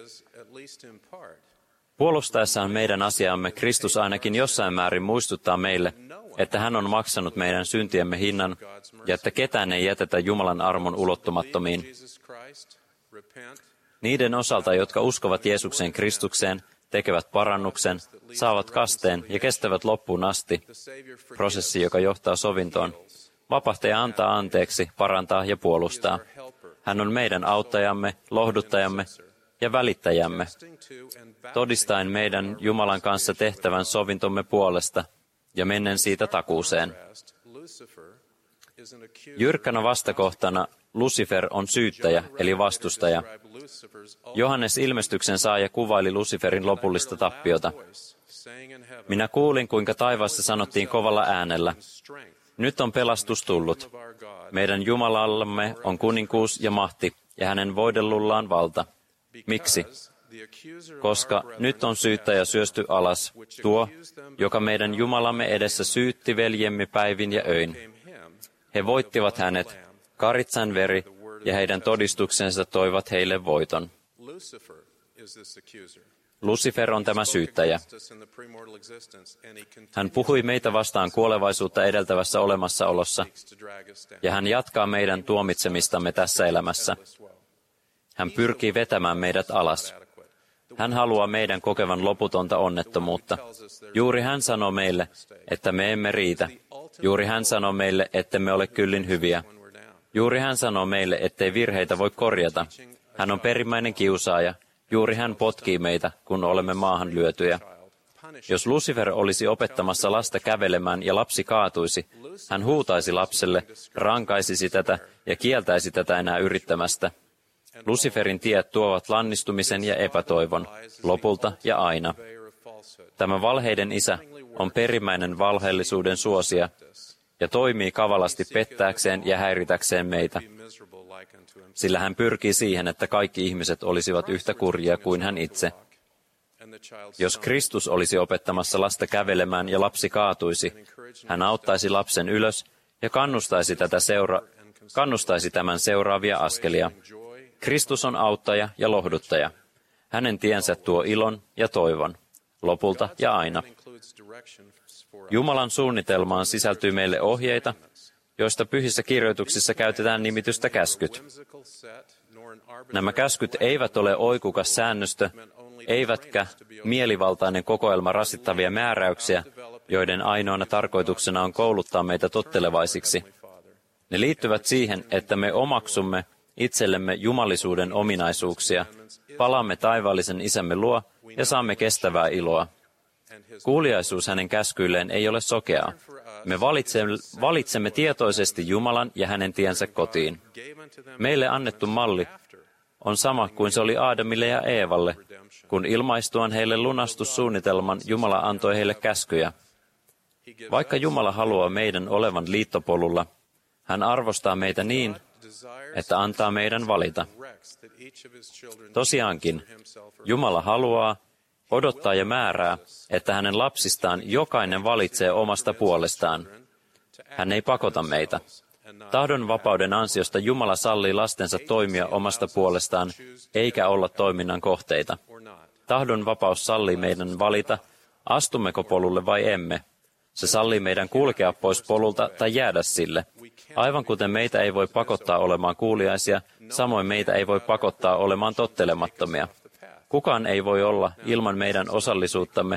Puolustaessaan meidän asiamme Kristus ainakin jossain määrin muistuttaa meille, että hän on maksanut meidän syntiemme hinnan ja että ketään ei jätetä Jumalan armon ulottumattomiin. Niiden osalta, jotka uskovat Jeesuksen Kristukseen, tekevät parannuksen, saavat kasteen ja kestävät loppuun asti, prosessi, joka johtaa sovintoon. Vapahtaja antaa anteeksi, parantaa ja puolustaa. Hän on meidän auttajamme, lohduttajamme ja välittäjämme, todistaen meidän Jumalan kanssa tehtävän sovintomme puolesta ja mennen siitä takuuseen. Jyrkkänä vastakohtana Lucifer on syyttäjä, eli vastustaja. Johannes ilmestyksen saaja kuvaili Luciferin lopullista tappiota. Minä kuulin, kuinka taivaassa sanottiin kovalla äänellä, nyt on pelastus tullut. Meidän Jumalallamme on kuninkuus ja mahti, ja hänen voidellullaan valta. Miksi? Koska nyt on syyttäjä syösty alas, tuo, joka meidän Jumalamme edessä syytti veljemme päivin ja öin. He voittivat hänet, karitsan veri, ja heidän todistuksensa toivat heille voiton. Lucifer on tämä syyttäjä. Hän puhui meitä vastaan kuolevaisuutta edeltävässä olemassaolossa, ja hän jatkaa meidän tuomitsemistamme tässä elämässä. Hän pyrkii vetämään meidät alas. Hän haluaa meidän kokevan loputonta onnettomuutta. Juuri hän sanoo meille, että me emme riitä. Juuri hän sanoo meille, ettemme ole kyllin hyviä. Juuri hän sanoo meille, ettei virheitä voi korjata. Hän on perimmäinen kiusaaja. Juuri hän potkii meitä, kun olemme maahan lyötyjä. Jos Lucifer olisi opettamassa lasta kävelemään ja lapsi kaatuisi, hän huutaisi lapselle, rankaisisi tätä ja kieltäisi tätä enää yrittämästä. Luciferin tiet tuovat lannistumisen ja epätoivon, lopulta ja aina. Tämä valheiden isä on perimmäinen valheellisuuden suosija ja toimii kavalasti pettääkseen ja häiritäkseen meitä. Sillä hän pyrkii siihen, että kaikki ihmiset olisivat yhtä kurjia kuin hän itse. Jos Kristus olisi opettamassa lasta kävelemään ja lapsi kaatuisi, hän auttaisi lapsen ylös ja kannustaisi tämän seuraavia askelia. Kristus on auttaja ja lohduttaja. Hänen tiensä tuo ilon ja toivon, lopulta ja aina. Jumalan suunnitelmaan sisältyy meille ohjeita, joista pyhissä kirjoituksissa käytetään nimitystä käskyt. Nämä käskyt eivät ole oikukas säännöstö, eivätkä mielivaltainen kokoelma rasittavia määräyksiä, joiden ainoana tarkoituksena on kouluttaa meitä tottelevaisiksi. Ne liittyvät siihen, että me omaksumme itsellemme jumalisuuden ominaisuuksia, palaamme taivaallisen isämme luo ja saamme kestävää iloa. Kuuliaisuus hänen käskyilleen ei ole sokeaa. Me valitsemme tietoisesti Jumalan ja hänen tiensä kotiin. Meille annettu malli on sama kuin se oli Aadamille ja Eevalle, kun ilmaistuaan heille lunastussuunnitelman Jumala antoi heille käskyjä. Vaikka Jumala haluaa meidän olevan liittopolulla, hän arvostaa meitä niin, että antaa meidän valita. Tosiaankin, Jumala haluaa, odottaa ja määrää, että hänen lapsistaan jokainen valitsee omasta puolestaan. Hän ei pakota meitä. Tahdon vapauden ansiosta Jumala sallii lastensa toimia omasta puolestaan, eikä olla toiminnan kohteita. Tahdon vapaus sallii meidän valita, astummeko polulle vai emme. Se sallii meidän kulkea pois polulta tai jäädä sille. Aivan kuten meitä ei voi pakottaa olemaan kuuliaisia, samoin meitä ei voi pakottaa olemaan tottelemattomia. Kukaan ei voi olla ilman meidän osallisuuttamme.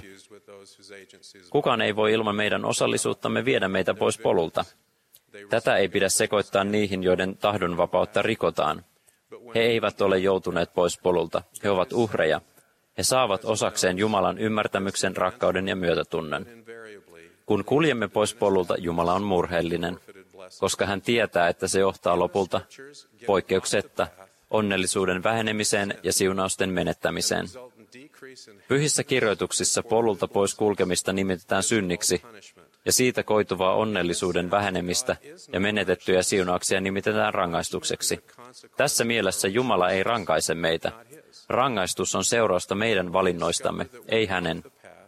Kukaan ei voi ilman meidän osallisuuttamme viedä meitä pois polulta. Tätä ei pidä sekoittaa niihin, joiden tahdonvapautta rikotaan. He eivät ole joutuneet pois polulta. He ovat uhreja. He saavat osakseen Jumalan ymmärtämyksen, rakkauden ja myötätunnon. Kun kuljemme pois polulta, Jumala on murheellinen, koska hän tietää, että se johtaa lopulta poikkeuksetta onnellisuuden vähenemiseen ja siunausten menettämiseen. Pyhissä kirjoituksissa polulta pois kulkemista nimitetään synniksi, ja siitä koituvaa onnellisuuden vähenemistä ja menetettyjä siunauksia nimitetään rangaistukseksi. Tässä mielessä Jumala ei rankaise meitä. Rangaistus on seurausta meidän valinnoistamme, ei hänen.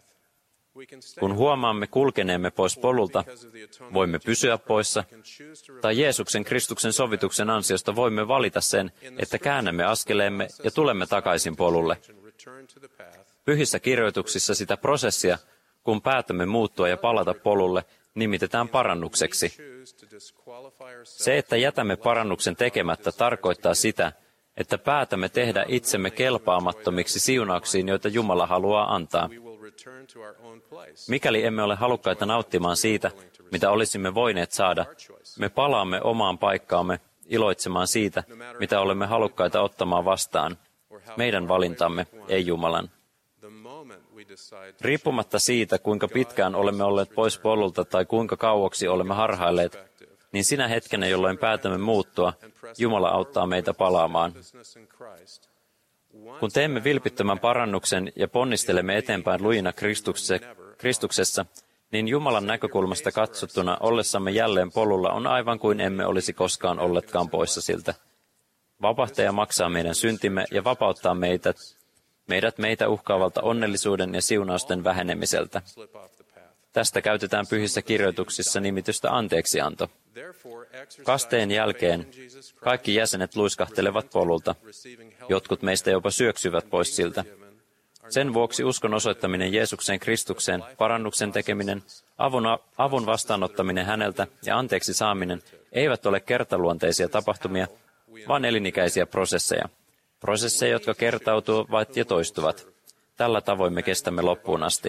Kun huomaamme kulkeneemme pois polulta, voimme pysyä poissa, tai Jeesuksen Kristuksen sovituksen ansiosta voimme valita sen, että käännämme askeleemme ja tulemme takaisin polulle. Pyhissä kirjoituksissa sitä prosessia, kun päätämme muuttua ja palata polulle, nimitetään parannukseksi. Se, että jätämme parannuksen tekemättä, tarkoittaa sitä, että päätämme tehdä itsemme kelpaamattomiksi siunauksiin, joita Jumala haluaa antaa. Mikäli emme ole halukkaita nauttimaan siitä, mitä olisimme voineet saada, me palaamme omaan paikkaamme iloitsemaan siitä, mitä olemme halukkaita ottamaan vastaan. Meidän valintamme, ei Jumalan. Riippumatta siitä, kuinka pitkään olemme olleet pois polulta tai kuinka kauaksi olemme harhailleet, niin sinä hetkenä, jolloin päätämme muuttua, Jumala auttaa meitä palaamaan. Kun teemme vilpittömän parannuksen ja ponnistelemme eteenpäin lujina Kristuksessa, niin Jumalan näkökulmasta katsottuna ollessamme jälleen polulla on aivan kuin emme olisi koskaan olleetkaan poissa siltä. Vapahtaja maksaa meidän syntimme ja vapauttaa meitä uhkaavalta onnellisuuden ja siunausten vähenemiseltä. Tästä käytetään pyhissä kirjoituksissa nimitystä anteeksianto. Kasteen jälkeen kaikki jäsenet luiskahtelevat polulta. Jotkut meistä jopa syöksyvät pois siltä. Sen vuoksi uskon osoittaminen Jeesukseen Kristukseen, parannuksen tekeminen, avun vastaanottaminen häneltä ja anteeksi saaminen eivät ole kertaluonteisia tapahtumia, vaan elinikäisiä prosesseja. Prosesseja, jotka kertautuvat ja toistuvat. Tällä tavoin me kestämme loppuun asti.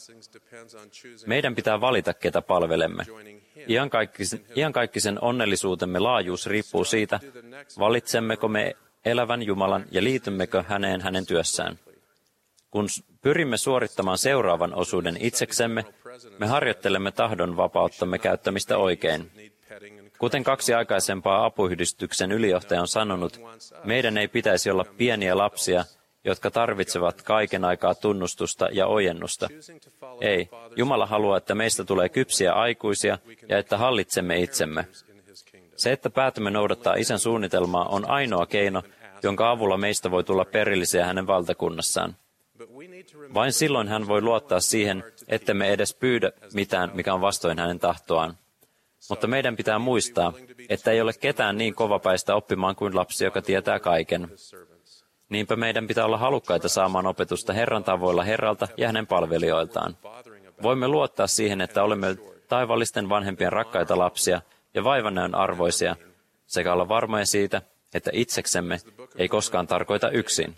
Meidän pitää valita, ketä palvelemme. Iankaikkisen onnellisuutemme laajuus riippuu siitä, valitsemmeko me elävän Jumalan ja liitymmekö häneen hänen työssään. Kun pyrimme suorittamaan seuraavan osuuden itseksemme, me harjoittelemme tahdon vapauttamme käyttämistä oikein. Kuten 2 aikaisempaa apuyhdistyksen ylijohtaja on sanonut, meidän ei pitäisi olla pieniä lapsia, jotka tarvitsevat kaiken aikaa tunnustusta ja ojennusta. Ei, Jumala haluaa, että meistä tulee kypsiä aikuisia ja että hallitsemme itsemme. Se, että päätämme noudattaa Isän suunnitelmaa, on ainoa keino, jonka avulla meistä voi tulla perillisiä hänen valtakunnassaan. Vain silloin hän voi luottaa siihen, ettemme edes pyydä mitään, mikä on vastoin hänen tahtoaan. Mutta meidän pitää muistaa, että ei ole ketään niin kovapäistä oppimaan kuin lapsi, joka tietää kaiken. Niinpä meidän pitää olla halukkaita saamaan opetusta Herran tavoilla Herralta ja hänen palvelijoiltaan. Voimme luottaa siihen, että olemme taivaallisten vanhempien rakkaita lapsia ja vaivannäön arvoisia, sekä olla varmoja siitä, että itseksemme ei koskaan tarkoita yksin.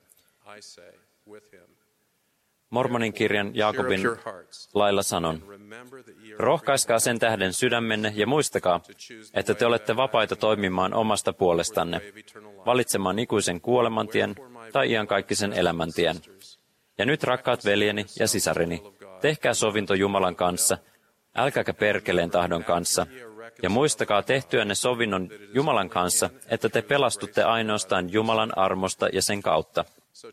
Mormonin kirjan Jaakobin lailla sanon, rohkaiskaa sen tähden sydämenne ja muistakaa, että te olette vapaita toimimaan omasta puolestanne, valitsemaan ikuisen kuolemantien tai iankaikkisen elämäntien. Ja nyt rakkaat veljeni ja sisareni, tehkää sovinto Jumalan kanssa, älkääkä perkeleen tahdon kanssa, ja muistakaa tehtyänne sovinnon Jumalan kanssa, että te pelastutte ainoastaan Jumalan armosta ja sen kautta.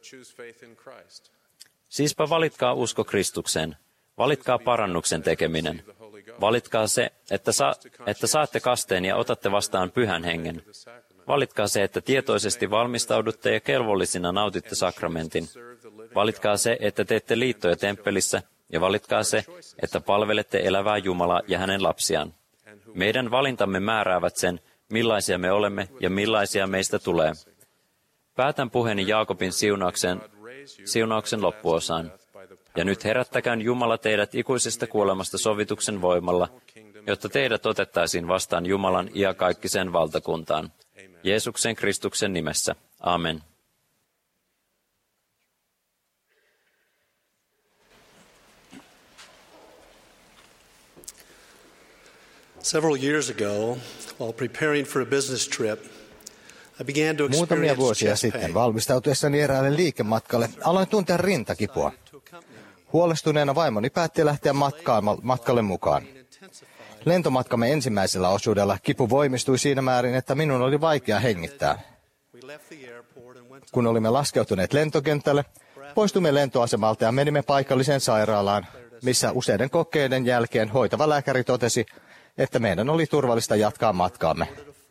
Siispä valitkaa usko Kristukseen, valitkaa parannuksen tekeminen, valitkaa se, että saatte kasteen ja otatte vastaan Pyhän Hengen. Valitkaa se, että tietoisesti valmistaudutte ja kelvollisina nautitte sakramentin. Valitkaa se, että teette liittoja temppelissä, ja valitkaa se, että palvelette elävää Jumalaa ja hänen lapsiaan. Meidän valintamme määräävät sen, millaisia me olemme ja millaisia meistä tulee. Päätän puheeni Jaakobin siunauksen loppuosaan. Ja nyt herättäkään Jumala teidät ikuisesta kuolemasta sovituksen voimalla, jotta teidät otettaisiin vastaan Jumalan iankaikkiseen valtakuntaan. Jeesuksen Kristuksen nimessä. Amen. Several years ago, while preparing for a business trip, I began to Muutamia experience vuosia chest sitten pain. valmistautuessani eräälle liikematkalle aloin tuntea rintakipua. Huolestuneena vaimoni päätti lähteä matkalle mukaan. Lentomatkamme ensimmäisellä osuudella kipu voimistui siinä määrin, että minun oli vaikea hengittää. Kun olimme laskeutuneet lentokentälle, poistuimme lentoasemalta ja menimme paikalliseen sairaalaan, missä useiden kokeiden jälkeen hoitava lääkäri totesi, että meidän oli turvallista jatkaa matkaamme.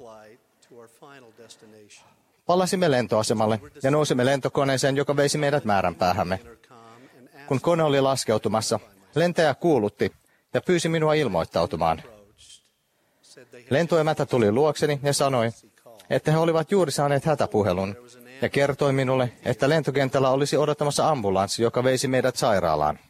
Palasimme lentoasemalle ja nousimme lentokoneeseen, joka veisi meidät määränpäähämme. Kun kone oli laskeutumassa, lentäjä kuulutti ja pyysi minua ilmoittautumaan. Lentoemäntä tuli luokseni ja sanoi, että he olivat juuri saaneet hätäpuhelun, ja kertoi minulle, että lentokentällä olisi odottamassa ambulanssi, joka veisi meidät sairaalaan.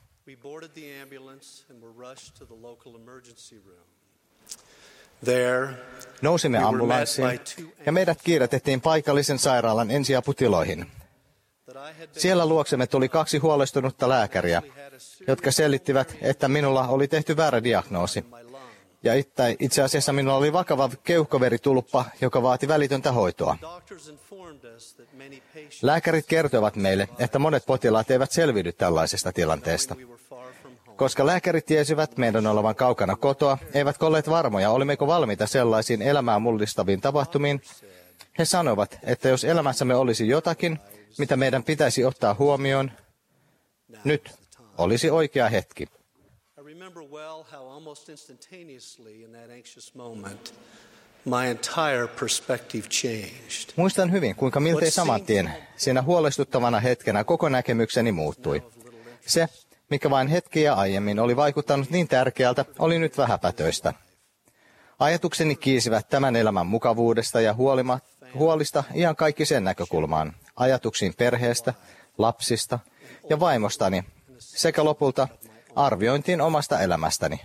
Nousimme ambulanssiin ja meidät kiiretettiin paikallisen sairaalan ensiaputiloihin. Siellä luoksemme tuli 2 huolestunutta lääkäriä, jotka selittivät, että minulla oli tehty väärä diagnoosi. Ja itse asiassa minulla oli vakava keuhkoveritulppa, joka vaati välitöntä hoitoa. Lääkärit kertoivat meille, että monet potilaat eivät selviydy tällaisesta tilanteesta. Koska lääkärit tiesivät meidän olevan kaukana kotoa, eivätkä olleet varmoja, olimmeko valmiita sellaisiin elämää mullistaviin tapahtumiin, he sanoivat, että jos elämässämme olisi jotakin, mitä meidän pitäisi ottaa huomioon, nyt olisi oikea hetki. Muistan hyvin, kuinka miltei saman tien siinä huolestuttavana hetkenä koko näkemykseni muuttui. Se, mikä vain hetkiä aiemmin oli vaikuttanut niin tärkeältä, oli nyt vähäpätöistä. Ajatukseni kiisivät tämän elämän mukavuudesta ja huolista ihan kaikki sen näkökulmaan. Ajatuksiin perheestä, lapsista ja vaimostani sekä lopulta arviointiin omasta elämästäni.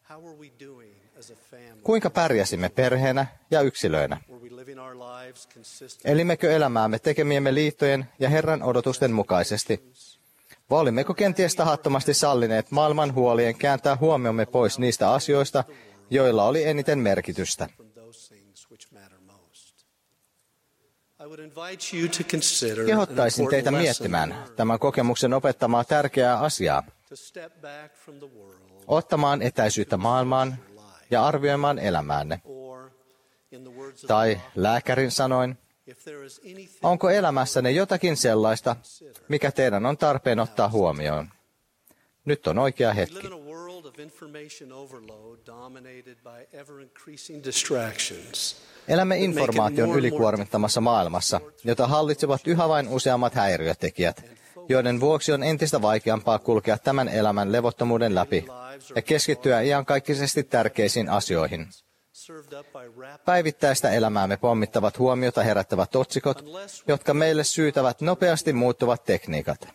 Kuinka pärjäsimme perheenä ja yksilöinä? Elimmekö elämäämme tekemiemme liittojen ja Herran odotusten mukaisesti? Vai olimmeko kenties tahattomasti sallineet maailman huolien kääntää huomiomme pois niistä asioista, joilla oli eniten merkitystä? Kehottaisin teitä miettimään tämän kokemuksen opettamaa tärkeää asiaa, ottamaan etäisyyttä maailmaan ja arvioimaan elämäänne. Tai lääkärin sanoin, onko elämässänne jotakin sellaista, mikä teidän on tarpeen ottaa huomioon? Nyt on oikea hetki. Elämme informaation ylikuormittamassa maailmassa, jota hallitsevat yhä vain useammat häiriötekijät, joiden vuoksi on entistä vaikeampaa kulkea tämän elämän levottomuuden läpi ja keskittyä iankaikkisesti tärkeisiin asioihin. Päivittäistä elämäämme pommittavat huomiota herättävät otsikot, jotka meille syytävät nopeasti muuttuvat tekniikat.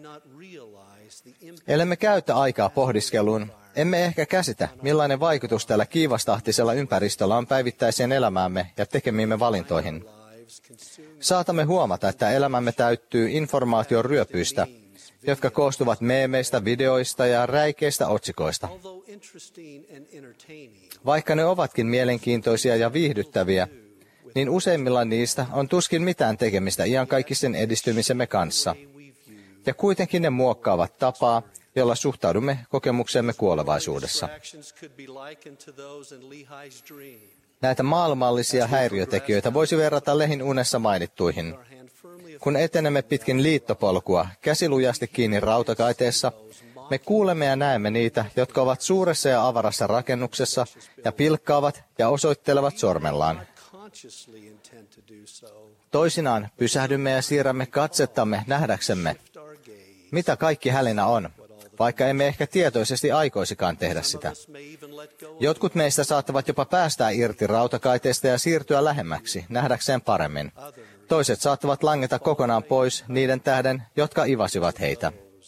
Ellemme käytä aikaa pohdiskeluun, emme ehkä käsitä, millainen vaikutus tällä kiivastahtisella ympäristöllä on päivittäiseen elämäämme ja tekemiimme valintoihin. Saatamme huomata, että elämämme täyttyy informaation ryöpyistä, jotka koostuvat meemeistä, videoista ja räikeistä otsikoista. Vaikka ne ovatkin mielenkiintoisia ja viihdyttäviä, niin useimmilla niistä on tuskin mitään tekemistä iankaikkisen edistymisemme kanssa. Ja kuitenkin ne muokkaavat tapaa, jolla suhtaudumme kokemuksemme kuolevaisuudessa. Näitä maailmallisia häiriötekijöitä voisi verrata Lehin unessa mainittuihin. Kun etenemme pitkin liittopolkua, käsi lujasti kiinni rautakaiteessa, me kuulemme ja näemme niitä, jotka ovat suuressa ja avarassa rakennuksessa ja pilkkaavat ja osoittelevat sormellaan. Toisinaan pysähdymme ja siirrämme katsettamme nähdäksemme, mitä kaikki hälinä on, vaikka emme ehkä tietoisesti aikoisikaan tehdä sitä. Jotkut meistä saattavat jopa päästää irti rautakaiteesta ja siirtyä lähemmäksi, nähdäkseen paremmin. Toiset saattavat langeta kokonaan pois niiden tähden, jotka ivasivat heitä.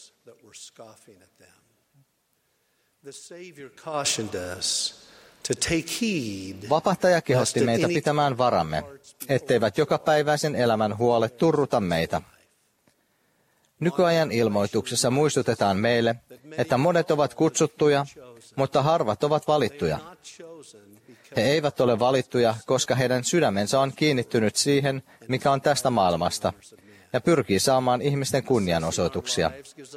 Vapahtaja kehotti meitä pitämään varamme, etteivät jokapäiväisen elämän huolet turruta meitä. Nykyajan ilmoituksessa muistutetaan meille, että monet ovat kutsuttuja, mutta harvat ovat valittuja. He eivät ole valittuja, koska heidän sydämensä on kiinnittynyt siihen, mikä on tästä maailmasta, ja pyrkii saamaan ihmisten kunnianosoituksia.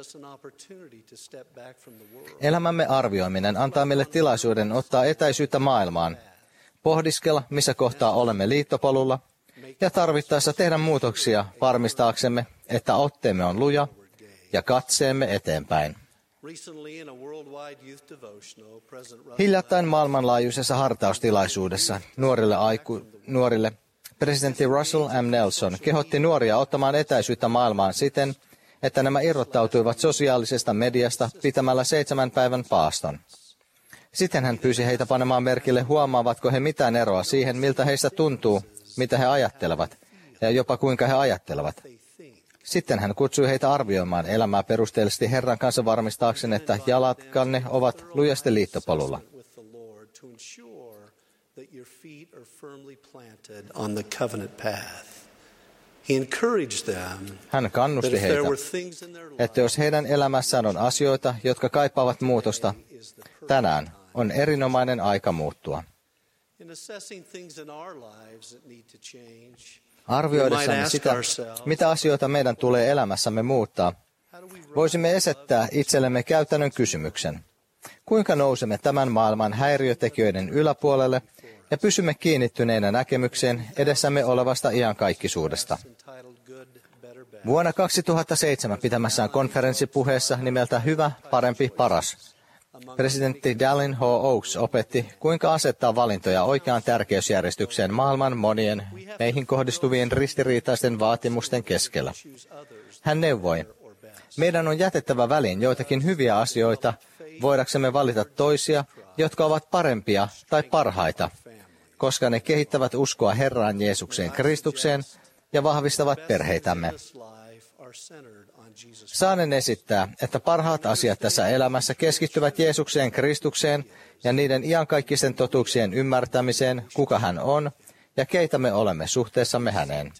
Elämämme arvioiminen antaa meille tilaisuuden ottaa etäisyyttä maailmaan, pohdiskella, missä kohtaa olemme liittopolulla, ja tarvittaessa tehdä muutoksia varmistaaksemme, että otteemme on luja ja katseemme eteenpäin. Hiljattain maailmanlaajuisessa hartaustilaisuudessa nuorille presidentti Russell M. Nelson kehotti nuoria ottamaan etäisyyttä maailmaan siten, että nämä irrottautuivat sosiaalisesta mediasta pitämällä 7 päivän paaston. Sitten hän pyysi heitä panemaan merkille, huomaavatko he mitään eroa siihen, miltä heistä tuntuu, mitä he ajattelevat, ja jopa kuinka he ajattelevat. Sitten hän kutsui heitä arvioimaan elämää perusteellisesti Herran kanssa varmistaakseen, että jalatkanne ovat lujasti liittopolulla. that your feet are firmly planted on the covenant path. He encouraged them Hän that kannusti if there heitä, were things in their että jos heidän elämässään on asioita, jotka kaipaavat muutosta, tänään on erinomainen aika muuttua. in assessing things in our lives that need to change, Arvioidessamme sitä, mitä asioita meidän tulee elämässämme muuttaa, voisimme esittää itsellemme käytännön kysymyksen. Kuinka nousemme tämän maailman häiriötekijöiden yläpuolelle ja pysymme kiinnittyneinä näkemykseen edessämme olevasta iankaikkisuudesta? Vuonna 2007 pitämässään konferenssipuheessa nimeltä Hyvä, parempi, paras presidentti Dallin H. Oaks opetti, kuinka asettaa valintoja oikeaan tärkeysjärjestykseen maailman monien meihin kohdistuvien ristiriitaisten vaatimusten keskellä. Hän neuvoi, meidän on jätettävä väliin joitakin hyviä asioita, voidaksemme valita toisia, jotka ovat parempia tai parhaita, koska ne kehittävät uskoa Herraan Jeesukseen Kristukseen ja vahvistavat perheitämme. Saanen esittää, että parhaat asiat tässä elämässä keskittyvät Jeesukseen Kristukseen ja niiden iankaikkisten totuuksien ymmärtämiseen, kuka hän on ja keitä me olemme suhteessamme häneen.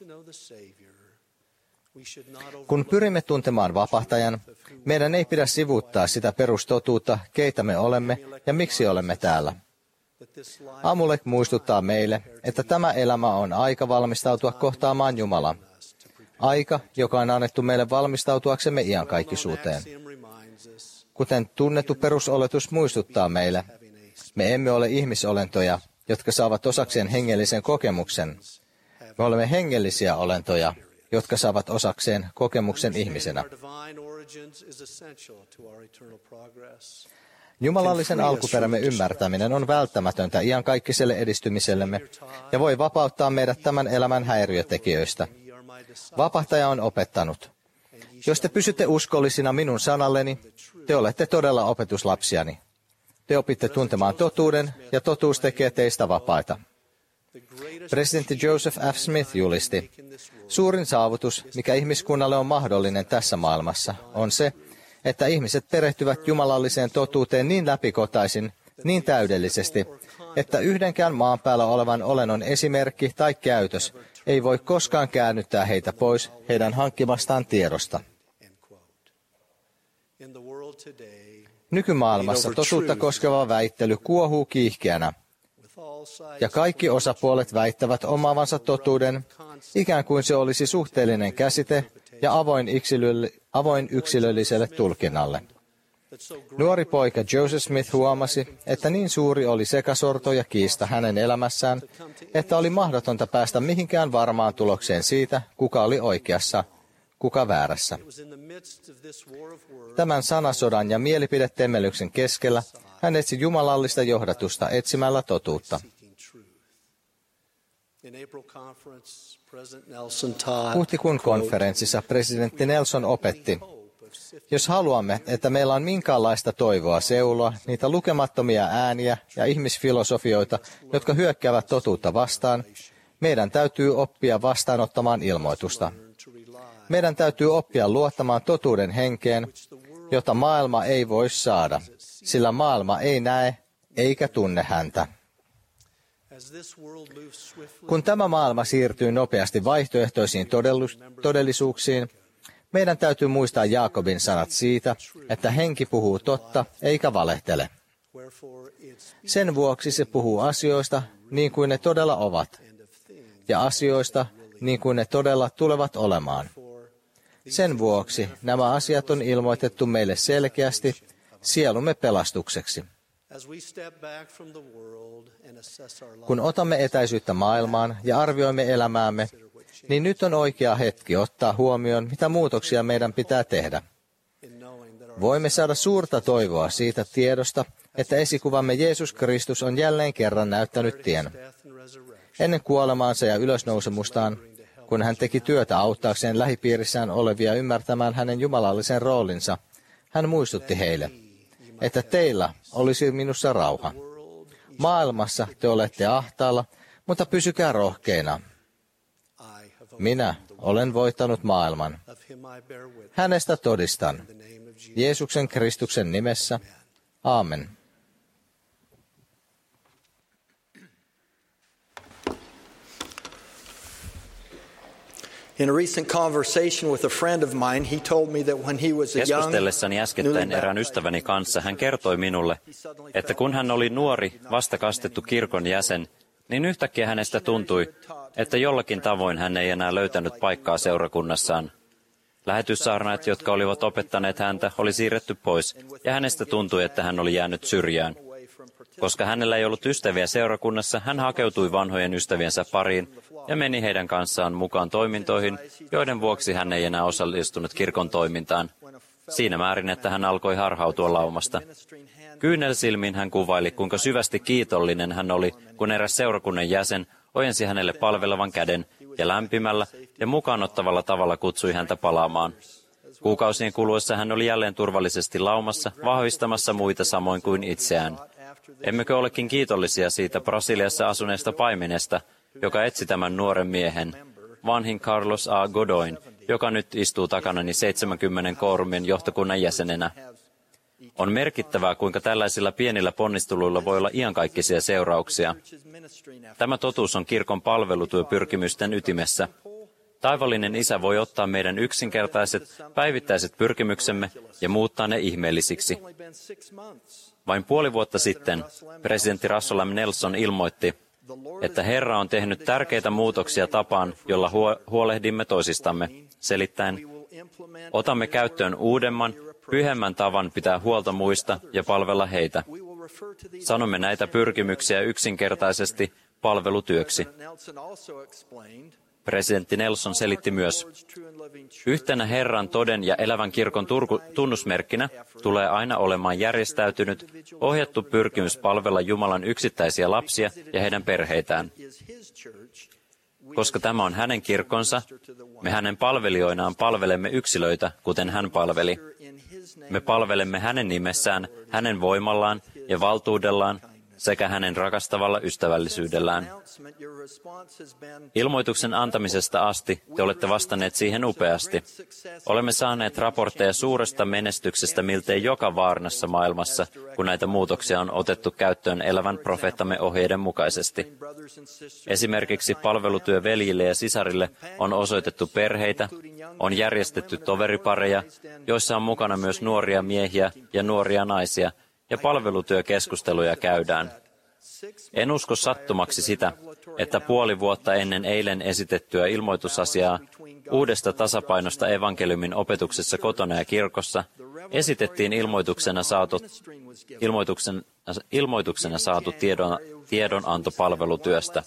Kun pyrimme tuntemaan vapahtajan, meidän ei pidä sivuuttaa sitä perustotuutta, keitä me olemme ja miksi olemme täällä. Amulek muistuttaa meille, että tämä elämä on aika valmistautua kohtaamaan Jumalaa. Aika, joka on annettu meille valmistautuaksemme iankaikkisuuteen. Kuten tunnettu perusoletus muistuttaa meille, me emme ole ihmisolentoja, jotka saavat osakseen hengellisen kokemuksen. Me olemme hengellisiä olentoja, jotka saavat osakseen kokemuksen ihmisenä. Jumalallisen alkuperämme ymmärtäminen on välttämätöntä iankaikkiselle edistymisellemme ja voi vapauttaa meidät tämän elämän häiriötekijöistä. Vapahtaja on opettanut. Jos te pysytte uskollisina minun sanalleni, te olette todella opetuslapsiani. Te opitte tuntemaan totuuden ja totuus tekee teistä vapaita. Presidentti Joseph F. Smith julisti, suurin saavutus, mikä ihmiskunnalle on mahdollinen tässä maailmassa, on se, että ihmiset perehtyvät jumalalliseen totuuteen niin läpikotaisin, niin täydellisesti, että yhdenkään maan päällä olevan olennon esimerkki tai käytös ei voi koskaan käännyttää heitä pois heidän hankkimastaan tiedosta. Nykymaailmassa totuutta koskeva väittely kuohuu kiihkeänä, ja kaikki osapuolet väittävät omaavansa totuuden, ikään kuin se olisi suhteellinen käsite ja avoin yksilölliselle tulkinnalle. Nuori poika Joseph Smith huomasi, että niin suuri oli sekasorto ja kiista hänen elämässään, että oli mahdotonta päästä mihinkään varmaan tulokseen siitä, kuka oli oikeassa, kuka väärässä. Tämän sanasodan ja mielipidetemmelyksen keskellä hän etsi jumalallista johdatusta etsimällä totuutta. Huhtikuun konferenssissa presidentti Nelson opetti, jos haluamme, että meillä on minkäänlaista toivoa seuloa niitä lukemattomia ääniä ja ihmisfilosofioita, jotka hyökkäävät totuutta vastaan, meidän täytyy oppia vastaanottamaan ilmoitusta. Meidän täytyy oppia luottamaan totuuden henkeen, jota maailma ei voi saada, sillä maailma ei näe eikä tunne häntä. Kun tämä maailma siirtyy nopeasti vaihtoehtoisiin todellisuuksiin, meidän täytyy muistaa Jaakobin sanat siitä, että henki puhuu totta eikä valehtele. Sen vuoksi se puhuu asioista niin kuin ne todella ovat, ja asioista niin kuin ne todella tulevat olemaan. Sen vuoksi nämä asiat on ilmoitettu meille selkeästi sielumme pelastukseksi. Kun otamme etäisyyttä maailmaan ja arvioimme elämäämme, niin nyt on oikea hetki ottaa huomioon, mitä muutoksia meidän pitää tehdä. Voimme saada suurta toivoa siitä tiedosta, että esikuvamme Jeesus Kristus on jälleen kerran näyttänyt tien. Ennen kuolemaansa ja ylösnousemustaan, kun hän teki työtä auttaakseen lähipiirissään olevia ymmärtämään hänen jumalallisen roolinsa, hän muistutti heille, että teillä olisi minussa rauha. Maailmassa te olette ahtaalla, mutta pysykää rohkeina. Minä olen voittanut maailman. Hänestä todistan. Jeesuksen Kristuksen nimessä. Aamen. In a recent conversation with a friend of mine, he told me that when he was a young, Keskustellessani äskettäin erään ystäväni kanssa hän kertoi minulle, että kun hän oli nuori, vastakastettu kirkon jäsen, niin yhtäkkiä hänestä tuntui, että jollakin tavoin hän ei enää löytänyt paikkaa seurakunnassaan. Lähetyssaarnaajat, jotka olivat opettaneet häntä, oli siirretty pois, ja hänestä tuntui, että hän oli jäänyt syrjään. Koska hänellä ei ollut ystäviä seurakunnassa, hän hakeutui vanhojen ystäviensä pariin ja meni heidän kanssaan mukaan toimintoihin, joiden vuoksi hän ei enää osallistunut kirkon toimintaan. Siinä määrin, että hän alkoi harhautua laumasta. Kyynelsilmin hän kuvaili, kuinka syvästi kiitollinen hän oli, kun eräs seurakunnan jäsen ojensi hänelle palvelevan käden ja lämpimällä ja mukaanottavalla tavalla kutsui häntä palaamaan. Kuukausien kuluessa hän oli jälleen turvallisesti laumassa, vahvistamassa muita samoin kuin itseään. Emmekö olekin kiitollisia siitä Brasiliassa asuneesta paimenesta, joka etsi tämän nuoren miehen, vanhin Carlos A. Godoyn, joka nyt istuu takanani 70 koorumien johtokunnan jäsenenä. On merkittävää, kuinka tällaisilla pienillä ponnisteluilla voi olla iankaikkisia seurauksia. Tämä totuus on kirkon palvelutyöpyrkimysten ytimessä. Taivallinen Isä voi ottaa meidän yksinkertaiset, päivittäiset pyrkimyksemme ja muuttaa ne ihmeellisiksi. Vain puoli vuotta sitten presidentti Russell M. Nelson ilmoitti, että Herra on tehnyt tärkeitä muutoksia tapaan, jolla huolehdimme toisistamme, selittäen, otamme käyttöön uudemman, pyhemmän tavan pitää huolta muista ja palvella heitä. Sanomme näitä pyrkimyksiä yksinkertaisesti palvelutyöksi. Presidentti Nelson selitti myös, yhtenä Herran toden ja elävän kirkon tunnusmerkkinä tulee aina olemaan järjestäytynyt, ohjattu pyrkimys palvella Jumalan yksittäisiä lapsia ja heidän perheitään. Koska tämä on hänen kirkkonsa, me hänen palvelijoinaan palvelemme yksilöitä, kuten hän palveli. Me palvelemme hänen nimessään, hänen voimallaan ja valtuudellaan sekä hänen rakastavalla ystävällisyydellään. Ilmoituksen antamisesta asti te olette vastanneet siihen upeasti. Olemme saaneet raportteja suuresta menestyksestä miltei joka vaarnassa maailmassa, kun näitä muutoksia on otettu käyttöön elävän profeettamme ohjeiden mukaisesti. Esimerkiksi palvelutyö veljille ja sisarille on osoitettu perheitä, on järjestetty toveripareja, joissa on mukana myös nuoria miehiä ja nuoria naisia, ja palvelutyökeskusteluja käydään. En usko sattumaksi sitä, että puoli vuotta ennen eilen esitettyä ilmoitusasiaa uudesta tasapainosta evankeliumin opetuksessa kotona ja kirkossa esitettiin ilmoituksena saatu tiedonanto palvelutyöstä.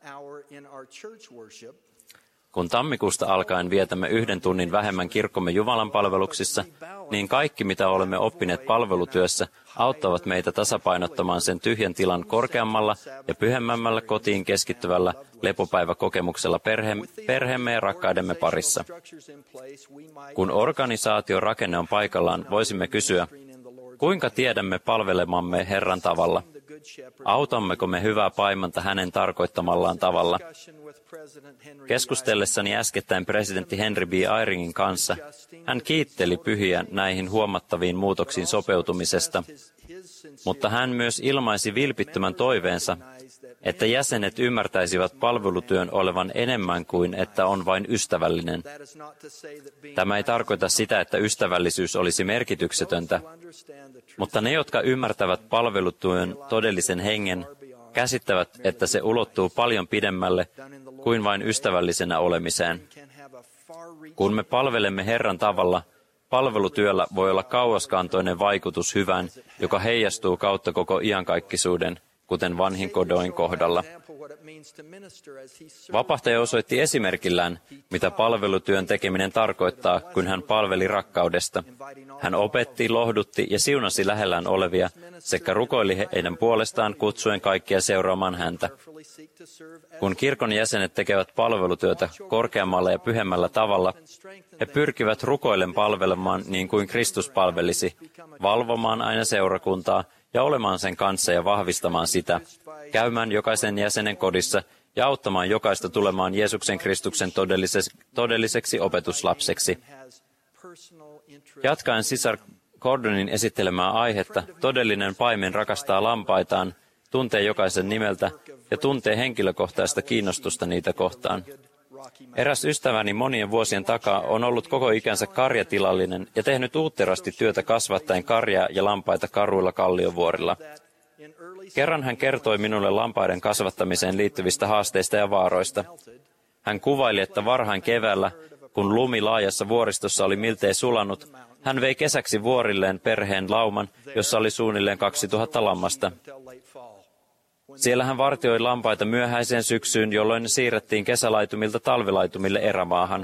Kun tammikuusta alkaen vietämme 1 tunnin vähemmän kirkkomme Jumalan palveluksissa, niin kaikki, mitä olemme oppineet palvelutyössä, auttavat meitä tasapainottamaan sen tyhjän tilan korkeammalla ja pyhemmämmällä kotiin keskittyvällä lepopäiväkokemuksella perheemme ja rakkaidemme parissa. Kun organisaation rakenne on paikallaan, voisimme kysyä, kuinka tiedämme palvelemamme Herran tavalla? Autammeko me hyvää paimanta hänen tarkoittamallaan tavalla? Keskustellessani äskettäin presidentti Henry B. Eyringin kanssa, hän kiitteli pyhiä näihin huomattaviin muutoksiin sopeutumisesta, mutta hän myös ilmaisi vilpittömän toiveensa, että jäsenet ymmärtäisivät palvelutyön olevan enemmän kuin että on vain ystävällinen. Tämä ei tarkoita sitä, että ystävällisyys olisi merkityksetöntä, mutta ne, jotka ymmärtävät palvelutyön todellisen hengen, käsittävät, että se ulottuu paljon pidemmälle kuin vain ystävällisenä olemiseen. Kun me palvelemme Herran tavalla, palvelutyöllä voi olla kauaskantoinen vaikutus hyvään, joka heijastuu kautta koko iankaikkisuuden, kuten vanhin Godoyn kohdalla. Vapahtaja osoitti esimerkillään, mitä palvelutyön tekeminen tarkoittaa, kun hän palveli rakkaudesta. Hän opetti, lohdutti ja siunasi lähellään olevia sekä rukoili heidän puolestaan kutsuen kaikkia seuraamaan häntä. Kun kirkon jäsenet tekevät palvelutyötä korkeammalla ja pyhemmällä tavalla, he pyrkivät rukoillen palvelemaan niin kuin Kristus palvelisi, valvomaan aina seurakuntaa ja olemaan sen kanssa ja vahvistamaan sitä, käymään jokaisen jäsenen kodissa ja auttamaan jokaista tulemaan Jeesuksen Kristuksen todelliseksi opetuslapseksi. Jatkaen sisar Gordonin esittelemää aihetta, todellinen paimen rakastaa lampaitaan, tuntee jokaisen nimeltä ja tuntee henkilökohtaista kiinnostusta niitä kohtaan. Eräs ystäväni monien vuosien takaa on ollut koko ikänsä karjatilallinen ja tehnyt uutterasti työtä kasvattaen karjaa ja lampaita karuilla kalliovuorilla. Kerran hän kertoi minulle lampaiden kasvattamiseen liittyvistä haasteista ja vaaroista. Hän kuvaili, että varhain keväällä, kun lumi laajassa vuoristossa oli miltei sulanut, hän vei kesäksi vuorilleen perheen lauman, jossa oli suunnilleen 2000 lammasta. Siellä hän vartioi lampaita myöhäiseen syksyyn, jolloin ne siirrettiin kesälaitumilta talvilaitumille erämaahan.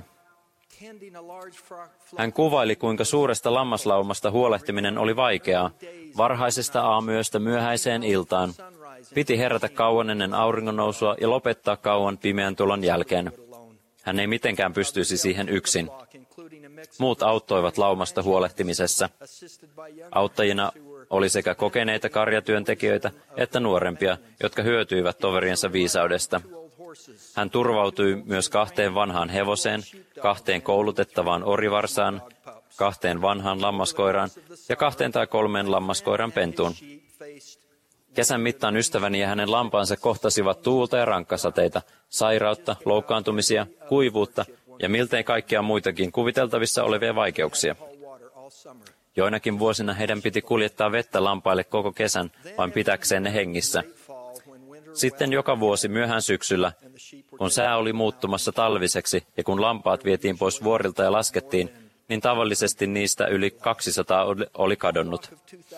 Hän kuvaili, kuinka suuresta lammaslaumasta huolehtiminen oli vaikeaa, varhaisesta aamuyöstä myöhäiseen iltaan. Piti herätä kauan ennen auringonnousua ja lopettaa kauan pimeän tulon jälkeen. Hän ei mitenkään pystyisi siihen yksin. Muut auttoivat laumasta huolehtimisessa. Auttajina oli sekä kokeneita karjatyöntekijöitä että nuorempia, jotka hyötyivät toveriensa viisaudesta. Hän turvautui myös 2 vanhaan hevoseen, 2 koulutettavaan orivarsaan, 2 vanhaan lammaskoiraan ja 2 tai 3 lammaskoiran pentuun. Kesän mittaan ystäväni ja hänen lampaansa kohtasivat tuulta ja rankkasateita, sairautta, loukkaantumisia, kuivuutta ja miltei kaikkia muitakin kuviteltavissa olevia vaikeuksia. Joinakin vuosina heidän piti kuljettaa vettä lampaille koko kesän, vain pitäkseen ne hengissä. Sitten joka vuosi myöhään syksyllä, kun sää oli muuttumassa talviseksi ja kun lampaat vietiin pois vuorilta ja laskettiin, niin tavallisesti niistä yli 200 oli kadonnut.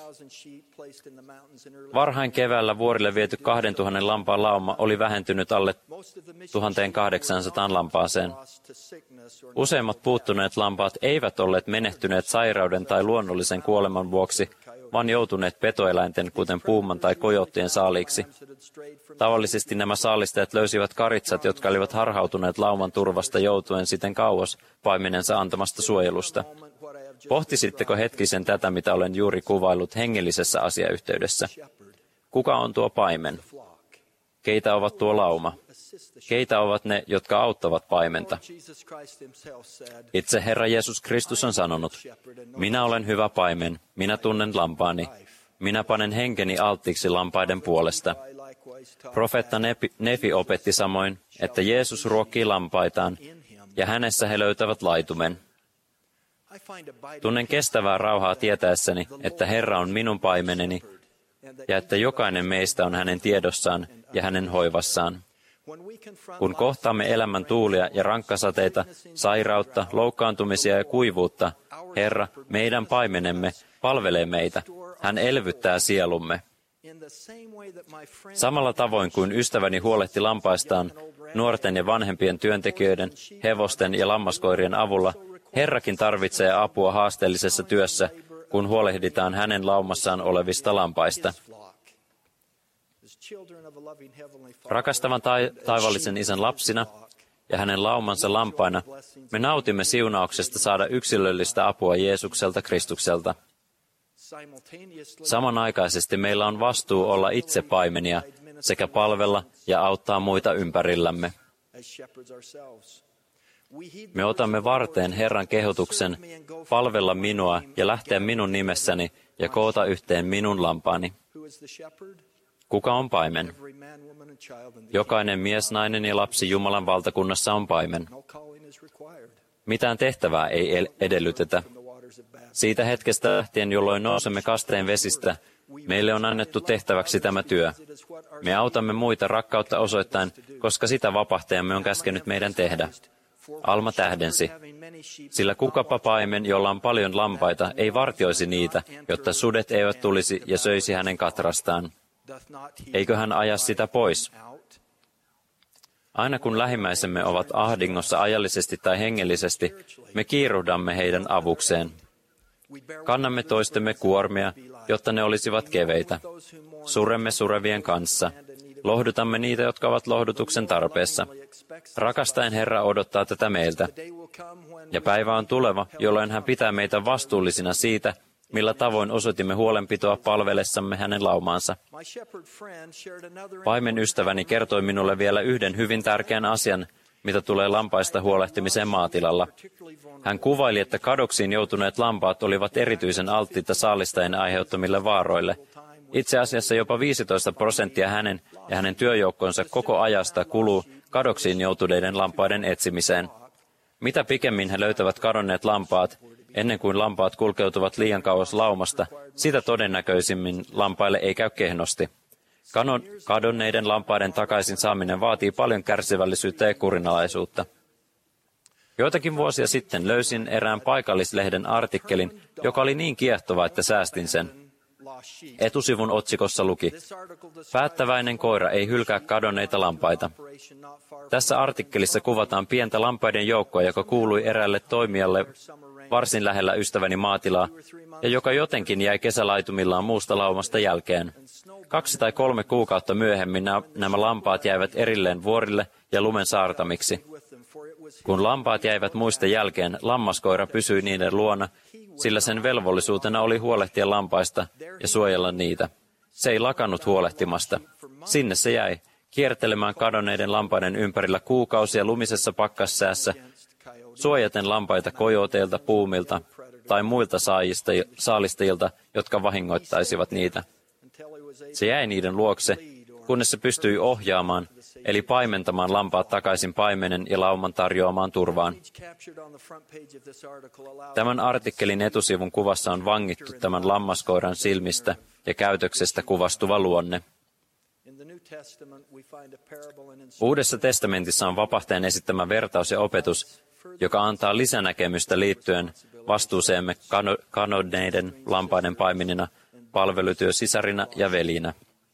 Varhain keväällä vuorille viety 2000 lampaan lauma oli vähentynyt alle 1800 lampaaseen. Useimmat puuttuneet lampaat eivät olleet menehtyneet sairauden tai luonnollisen kuoleman vuoksi, vaan joutuneet petoeläinten, kuten puuman tai kojottien saaliiksi. Tavallisesti nämä saalistajat löysivät karitsat, jotka olivat harhautuneet lauman turvasta joutuen siten kauas paimenensa antamasta suojelusta. Pohtisitteko hetkisen tätä, mitä olen juuri kuvaillut hengellisessä asiayhteydessä? Kuka on tuo paimen? Keitä ovat tuo lauma? Keitä ovat ne, jotka auttavat paimenta? Itse Herra Jeesus Kristus on sanonut, minä olen hyvä paimen, minä tunnen lampaani, minä panen henkeni alttiiksi lampaiden puolesta. Profeetta Nefi opetti samoin, että Jeesus ruokkii lampaitaan, ja hänessä he löytävät laitumen. Tunnen kestävää rauhaa tietäessäni, että Herra on minun paimeneni, ja että jokainen meistä on hänen tiedossaan ja hänen hoivassaan. Kun kohtaamme elämän tuulia ja rankkasateita, sairautta, loukkaantumisia ja kuivuutta, Herra, meidän paimenemme, palvelee meitä. Hän elvyttää sielumme. Samalla tavoin kuin ystäväni huolehti lampaistaan, nuorten ja vanhempien työntekijöiden, hevosten ja lammaskoirien avulla, Herrakin tarvitsee apua haasteellisessa työssä, kun huolehditaan hänen laumassaan olevista lampaista. Rakastavan taivallisen Isän lapsina ja hänen laumansa lampaina, me nautimme siunauksesta saada yksilöllistä apua Jeesukselta Kristukselta. Samanaikaisesti meillä on vastuu olla itse paimenia sekä palvella ja auttaa muita ympärillämme. Me otamme varteen Herran kehotuksen palvella minua ja lähteä minun nimessäni ja koota yhteen minun lampaani. Kuka on paimen? Jokainen mies, nainen ja lapsi Jumalan valtakunnassa on paimen. Mitään tehtävää ei edellytetä. Siitä hetkestä lähtien, jolloin nousemme kasteen vesistä, meille on annettu tehtäväksi tämä työ. Me autamme muita rakkautta osoittaen, koska sitä vapahtajamme on käskenyt meidän tehdä. Alma tähdensi, sillä kukapa paimen, jolla on paljon lampaita, ei vartioisi niitä, jotta sudet eivät tulisi ja söisi hänen katrastaan. Eikö hän aja sitä pois? Aina kun lähimmäisemme ovat ahdingossa ajallisesti tai hengellisesti, me kiiruhdamme heidän avukseen. Kannamme toistemme kuormia, jotta ne olisivat keveitä. Suremme surevien kanssa. Lohdutamme niitä, jotka ovat lohdutuksen tarpeessa. Rakastaen Herra odottaa tätä meiltä. Ja päivä on tuleva, jolloin hän pitää meitä vastuullisina siitä, millä tavoin osoitimme huolenpitoa palvelessamme hänen laumaansa. Paimen ystäväni kertoi minulle vielä yhden hyvin tärkeän asian, mitä tulee lampaista huolehtimiseen maatilalla. Hän kuvaili, että kadoksiin joutuneet lampaat olivat erityisen alttiita saalistajien aiheuttamille vaaroille. Itse asiassa jopa 15% hänen ja hänen työjoukkonsa koko ajasta kuluu, kadoksiin joutuneiden lampaiden etsimiseen. Mitä pikemmin he löytävät kadonneet lampaat, ennen kuin lampaat kulkeutuvat liian kauas laumasta, sitä todennäköisimmin lampaille ei käy kehnosti. Kadonneiden lampaiden takaisin saaminen vaatii paljon kärsivällisyyttä ja kurinalaisuutta. Joitakin vuosia sitten löysin erään paikallislehden artikkelin, joka oli niin kiehtova, että säästin sen. Etusivun otsikossa luki, "Päättäväinen koira ei hylkää kadonneita lampaita." Tässä artikkelissa kuvataan pientä lampaiden joukkoa, joka kuului eräälle toimijalle varsin lähellä ystäväni maatilaa, ja joka jotenkin jäi kesälaitumillaan muusta laumasta jälkeen. 2 tai 3 kuukautta myöhemmin nämä lampaat jäivät erilleen vuorille ja lumen saartamiksi. Kun lampaat jäivät muista jälkeen, lammaskoira pysyi niiden luona, sillä sen velvollisuutena oli huolehtia lampaista ja suojella niitä. Se ei lakannut huolehtimasta. Sinne se jäi, kiertelemään kadonneiden lampaiden ympärillä kuukausia lumisessa pakkassäässä, suojaten lampaita kojoteilta, puumilta tai muilta saalistajilta, jotka vahingoittaisivat niitä. Se jäi niiden luokse, kunnes se pystyi ohjaamaan, eli paimentamaan lampaat takaisin paimenen ja lauman tarjoamaan turvaan. Tämän artikkelin etusivun kuvassa on vangittu tämän lammaskoiran silmistä ja käytöksestä kuvastuva luonne. Uudessa testamentissa on vapahtajan esittämä vertaus ja opetus, joka antaa lisänäkemystä liittyen vastuuseemme kadonneiden lampaiden paimenina, palvelutyösisarina ja velinä.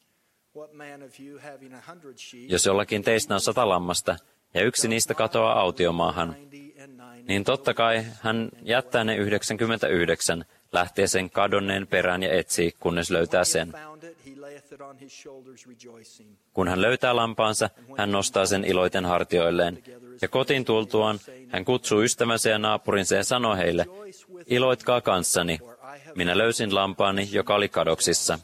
Jos jollakin teistä on 100 lammasta ja yksi niistä katoaa autiomaahan, niin totta kai hän jättää ne 99, lähtee sen kadonneen perään ja etsii, kunnes löytää sen. Kun hän löytää lampaansa, hän nostaa sen iloiten hartioilleen, ja kotiin tultuaan hän kutsuu ystävänsä ja naapurinsa ja sanoo heille, "Iloitkaa kanssani, minä löysin lampaani, joka oli kadoksissa."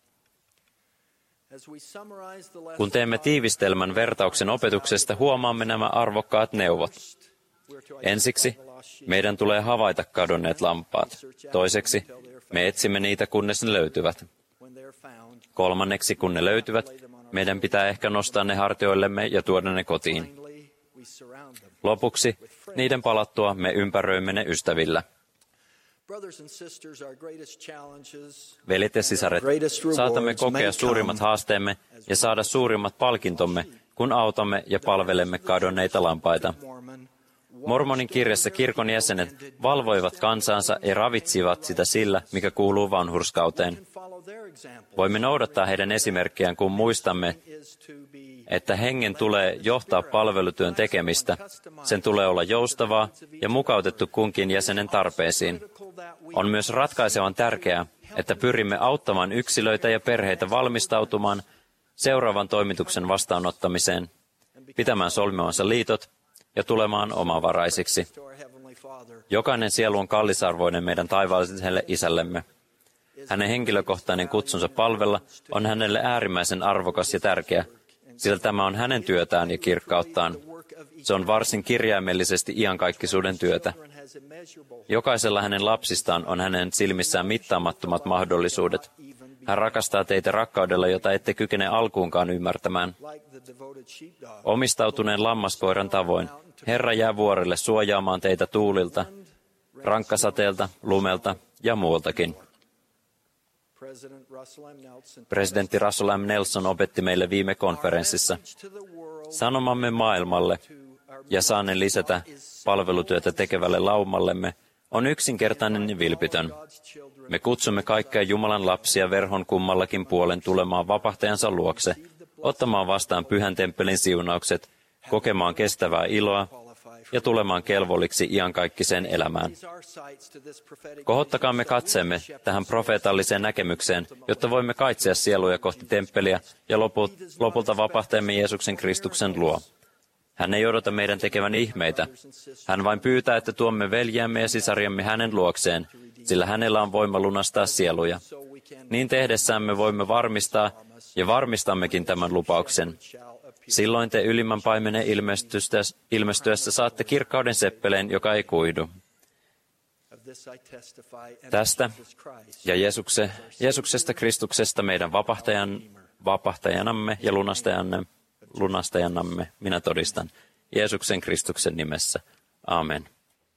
Kun teemme tiivistelmän vertauksen opetuksesta, huomaamme nämä arvokkaat neuvot. Ensiksi, meidän tulee havaita kadonneet lampaat. Toiseksi, me etsimme niitä, kunnes ne löytyvät. Kolmanneksi, kun ne löytyvät, meidän pitää ehkä nostaa ne hartioillemme ja tuoda ne kotiin. Lopuksi, niiden palattua me ympäröimme ne ystävillä. Veljet ja sisaret, saatamme kokea suurimmat haasteemme ja saada suurimmat palkintomme, kun autamme ja palvelemme kadonneita lampaita. Mormonin kirjassa kirkon jäsenet valvoivat kansansa ja ravitsivat sitä sillä, mikä kuuluu vanhurskauteen. Voimme noudattaa heidän esimerkkiään, kun muistamme, että hengen tulee johtaa palvelutyön tekemistä. Sen tulee olla joustavaa ja mukautettu kunkin jäsenen tarpeisiin. On myös ratkaisevan tärkeää, että pyrimme auttamaan yksilöitä ja perheitä valmistautumaan seuraavan toimituksen vastaanottamiseen, pitämään solmimansa liitot ja tulemaan omavaraisiksi. Jokainen sielu on kallisarvoinen meidän taivaalliselle isällemme. Hänen henkilökohtainen kutsunsa palvella on hänelle äärimmäisen arvokas ja tärkeä, sillä tämä on hänen työtään ja kirkkauttaan. Se on varsin kirjaimellisesti iankaikkisuuden työtä. Jokaisella hänen lapsistaan on hänen silmissään mittaamattomat mahdollisuudet. Hän rakastaa teitä rakkaudella, jota ette kykene alkuunkaan ymmärtämään. Omistautuneen lammaskoiran tavoin Herra jää vuorelle suojaamaan teitä tuulilta, rankkasateelta, lumelta ja muultakin. Presidentti Russell M. Nelson opetti meille viime konferenssissa. Sanomamme maailmalle ja saanen lisätä palvelutyötä tekevälle laumallemme on yksinkertainen ja vilpitön. Me kutsumme kaikkia Jumalan lapsia verhon kummallakin puolen tulemaan vapahtajansa luokse, ottamaan vastaan pyhän temppelin siunaukset, kokemaan kestävää iloa ja tulemaan kelvolliksi iankaikkiseen elämään. Kohottakaamme katseemme tähän profeetalliseen näkemykseen, jotta voimme kaitsea sieluja kohti temppeliä ja lopulta vapahtajamme Jeesuksen Kristuksen luo. Hän ei odota meidän tekevän ihmeitä. Hän vain pyytää, että tuomme veljiämme ja sisariamme hänen luokseen, sillä hänellä on voima lunastaa sieluja. Niin tehdessämme voimme varmistaa ja varmistammekin tämän lupauksen. Silloin te ylimmän paimenen ilmestyessä saatte kirkkauden seppeleen, joka ei kuihdu. Tästä ja Jeesuksesta Kristuksesta meidän vapahtajanamme ja lunastajannamme, minä todistan, Jeesuksen Kristuksen nimessä. Amen.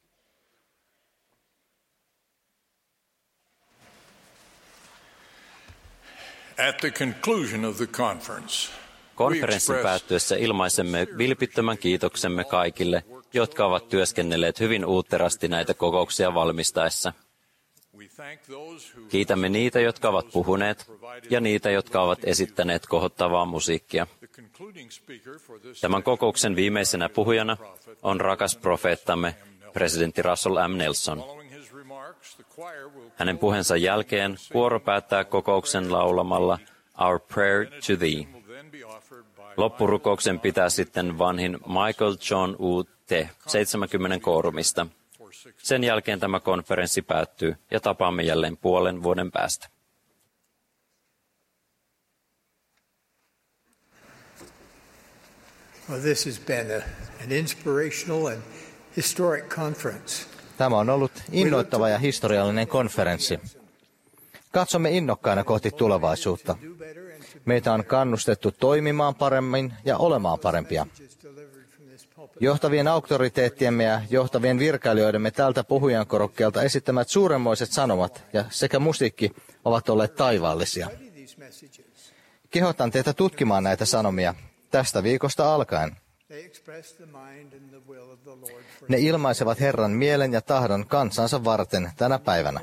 At the conclusion of the conference, konferenssin päättyessä ilmaisemme vilpittömän kiitoksemme kaikille, jotka ovat työskennelleet hyvin uutterasti näitä kokouksia valmistaessa. Kiitämme niitä, jotka ovat puhuneet, ja niitä, jotka ovat esittäneet kohottavaa musiikkia. Tämän kokouksen viimeisenä puhujana on rakas profeettamme, presidentti Russell M. Nelson. Hänen puheensa jälkeen kuoro päättää kokouksen laulamalla Our Prayer to Thee. Loppurukouksen pitää sitten vanhin Michael John U.T. 70 koorumista. Sen jälkeen tämä konferenssi päättyy ja tapaamme jälleen puolen vuoden päästä. Well, this has been an inspirational and historic conference. Tämä on ollut innoittava ja historiallinen konferenssi. Katsomme innokkaana kohti tulevaisuutta. Meitä on kannustettu toimimaan paremmin ja olemaan parempia. Johtavien auktoriteettiemme ja johtavien virkailijoidemme tältä puhujan korokkeelta esittämät suuremmoiset sanomat ja sekä musiikki ovat olleet taivaallisia. Kehotan teitä tutkimaan näitä sanomia tästä viikosta alkaen. Ne ilmaisevat Herran mielen ja tahdon kansansa varten tänä päivänä.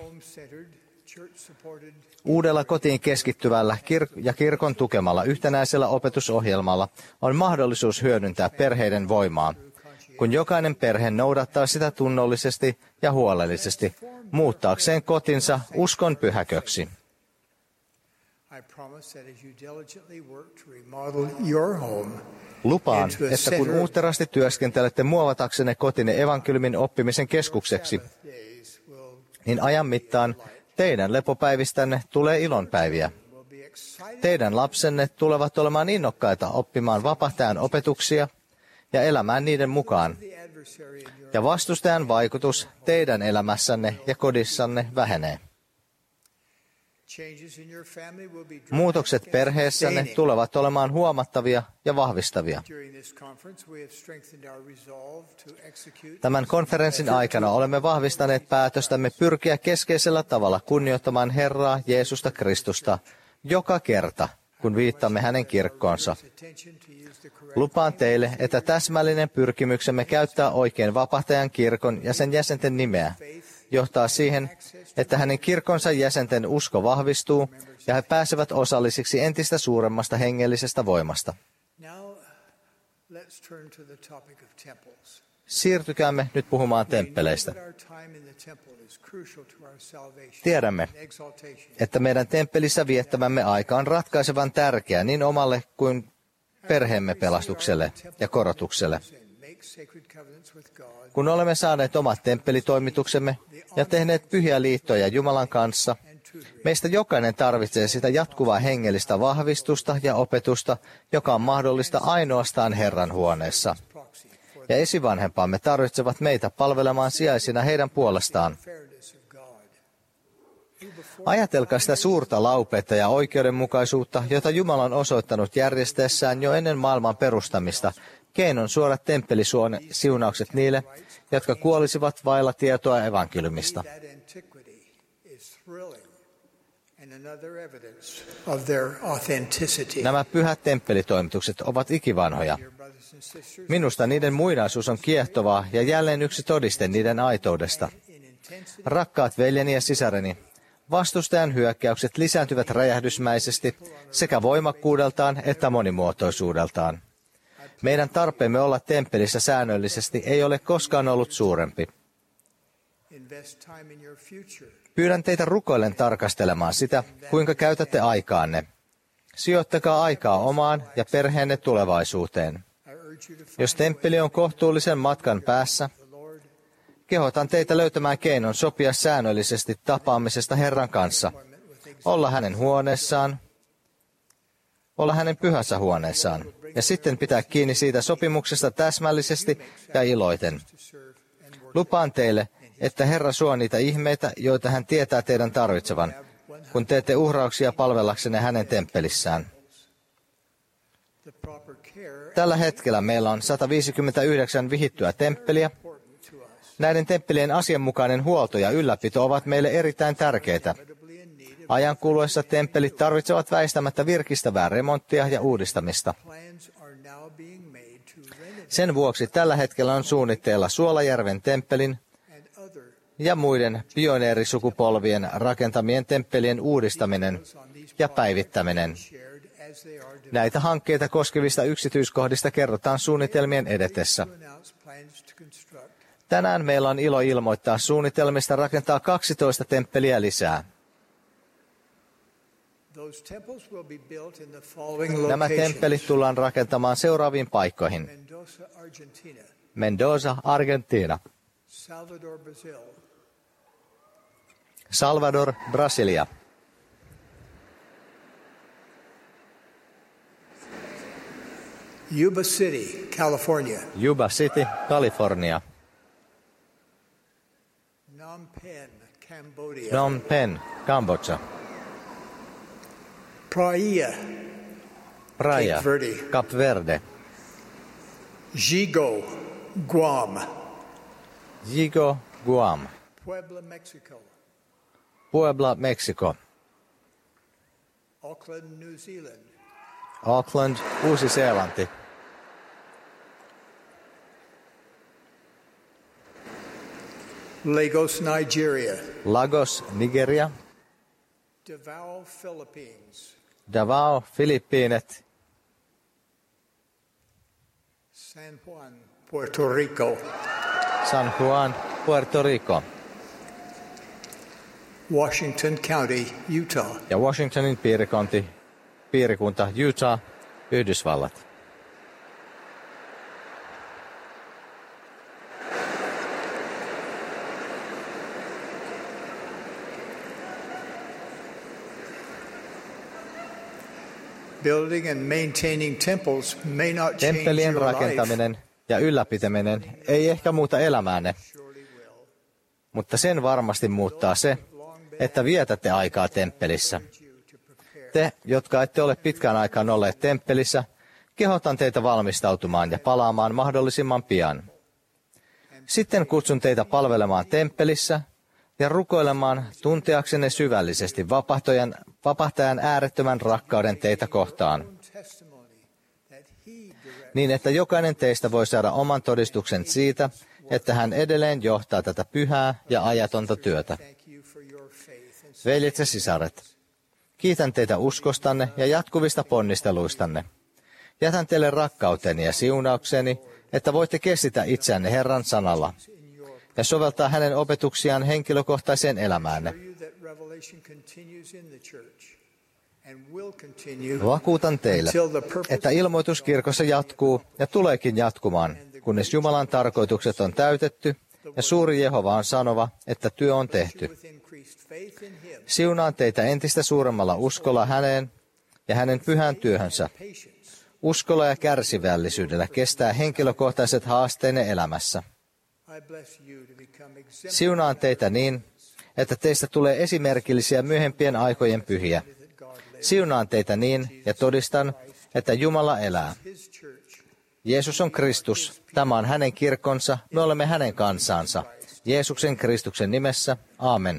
Uudella kotiin keskittyvällä ja kirkon tukemalla yhtenäisellä opetusohjelmalla on mahdollisuus hyödyntää perheiden voimaa, kun jokainen perhe noudattaa sitä tunnollisesti ja huolellisesti, muuttaakseen kotinsa uskon pyhäköksi. Lupaan, että kun uutterasti työskentelette muovataksenne kotinne evankeliumin oppimisen keskukseksi, niin ajan mittaan teidän lepopäivistänne tulee ilonpäiviä. Teidän lapsenne tulevat olemaan innokkaita oppimaan vapahtajan opetuksia ja elämään niiden mukaan. Ja vastustajan vaikutus teidän elämässänne ja kodissanne vähenee. Muutokset perheessänne tulevat olemaan huomattavia ja vahvistavia. Tämän konferenssin aikana olemme vahvistaneet päätöstämme pyrkiä keskeisellä tavalla kunnioittamaan Herraa Jeesusta Kristusta joka kerta, kun viittamme hänen kirkkoonsa. Lupaan teille, että täsmällinen pyrkimyksemme käyttää oikein vapahtajan kirkon ja sen jäsenten nimeä johtaa siihen, että hänen kirkonsa jäsenten usko vahvistuu ja he pääsevät osallisiksi entistä suuremmasta hengellisestä voimasta. Siirtykäämme nyt puhumaan temppeleistä. Tiedämme, että meidän temppelissä viettämämme aika on ratkaisevan tärkeä niin omalle kuin perheemme pelastukselle ja korotukselle. Kun olemme saaneet omat temppelitoimituksemme ja tehneet pyhiä liittoja Jumalan kanssa, meistä jokainen tarvitsee sitä jatkuvaa hengellistä vahvistusta ja opetusta, joka on mahdollista ainoastaan Herran huoneessa. Ja esivanhempamme tarvitsevat meitä palvelemaan sijaisina heidän puolestaan. Ajatelkaa sitä suurta laupeutta ja oikeudenmukaisuutta, jota Jumala on osoittanut järjestäessään jo ennen maailman perustamista, keinon suoda temppelisuunaukset niille, jotka kuolisivat vailla tietoa evankeliumista. Nämä pyhät temppelitoimitukset ovat ikivanhoja. Minusta niiden muinaisuus on kiehtovaa ja jälleen yksi todiste niiden aitoudesta. Rakkaat veljeni ja sisareni, vastustajan hyökkäykset lisääntyvät räjähdysmäisesti sekä voimakkuudeltaan että monimuotoisuudeltaan. Meidän tarpeemme olla temppelissä säännöllisesti ei ole koskaan ollut suurempi. Pyydän teitä rukoillen tarkastelemaan sitä, kuinka käytätte aikaanne. Sijoittakaa aikaa omaan ja perheenne tulevaisuuteen. Jos temppeli on kohtuullisen matkan päässä, kehotan teitä löytämään keinon sopia säännöllisesti tapaamisesta Herran kanssa, olla hänen huoneessaan, olla hänen pyhässä huoneessaan, ja sitten pitää kiinni siitä sopimuksesta täsmällisesti ja iloiten. Lupaan teille, että Herra suo niitä ihmeitä, joita hän tietää teidän tarvitsevan, kun teette uhrauksia palvellaksenne hänen temppelissään. Tällä hetkellä meillä on 159 vihittyä temppeliä. Näiden temppelien asianmukainen huolto ja ylläpito ovat meille erittäin tärkeitä. Ajan kuluessa temppelit tarvitsevat väistämättä virkistävää remonttia ja uudistamista. Sen vuoksi tällä hetkellä on suunnitteilla Suolajärven temppelin ja muiden pioneerisukupolvien rakentamien temppelien uudistaminen ja päivittäminen. Näitä hankkeita koskevista yksityiskohdista kerrotaan suunnitelmien edetessä. Tänään meillä on ilo ilmoittaa suunnitelmista rakentaa 12 temppeliä lisää. Nämä temppelit tullaan rakentamaan seuraaviin paikkoihin. Mendoza, Argentiina. Salvador, Brasilia. Yuba City, California. Yuba City, California. Phnom Penh, Cambodia. Phnom Penh, Kambodža. Praia, Cap Verde. Yigo, Guam. Yigo, Guam. Puebla, Mexico. Puebla, Meksiko. Auckland, New Zealand. Auckland, Uusi-Seelanti. Lagos, Nigeria. Lagos, Nigeria. Davao, Philippines. Davao, Filippiinet. San Juan, Puerto Rico. San Juan, Puerto Rico. Washington County, Utah. Ja Washingtonin piirikunta Utah, Yhdysvallat. Building and maintaining temples may not change Temppelien your life. rakentaminen ja ylläpitäminen ei ehkä muuta elämäänne, mutta sen varmasti muuttaa se, että vietätte aikaa temppelissä. Te, jotka ette ole pitkään aikaan olleet temppelissä, kehotan teitä valmistautumaan ja palaamaan mahdollisimman pian. Sitten kutsun teitä palvelemaan temppelissä ja rukoilemaan tunteaksenne syvällisesti vapahtajan äärettömän rakkauden teitä kohtaan, niin että jokainen teistä voi saada oman todistuksen siitä, että hän edelleen johtaa tätä pyhää ja ajatonta työtä. Veljet ja sisaret, kiitän teitä uskostanne ja jatkuvista ponnisteluistanne. Jätän teille rakkauteni ja siunaukseni, että voitte kestitä itseänne Herran sanalla ja soveltaa hänen opetuksiaan henkilökohtaiseen elämäänne. Vakuutan teille, että ilmoitus kirkossa jatkuu ja tuleekin jatkumaan, kunnes Jumalan tarkoitukset on täytetty ja suuri Jehova on sanova, että työ on tehty. Siunaan teitä entistä suuremmalla uskolla häneen ja hänen pyhään työhönsä. Uskolla ja kärsivällisyydellä kestää henkilökohtaiset haasteenne elämässä. Siunaan teitä niin, että teistä tulee esimerkillisiä myöhempien aikojen pyhiä. Siunaan teitä niin ja todistan, että Jumala elää. Jeesus on Kristus, tämä on hänen kirkkonsa, me olemme hänen kansansa. Jeesuksen Kristuksen nimessä, aamen.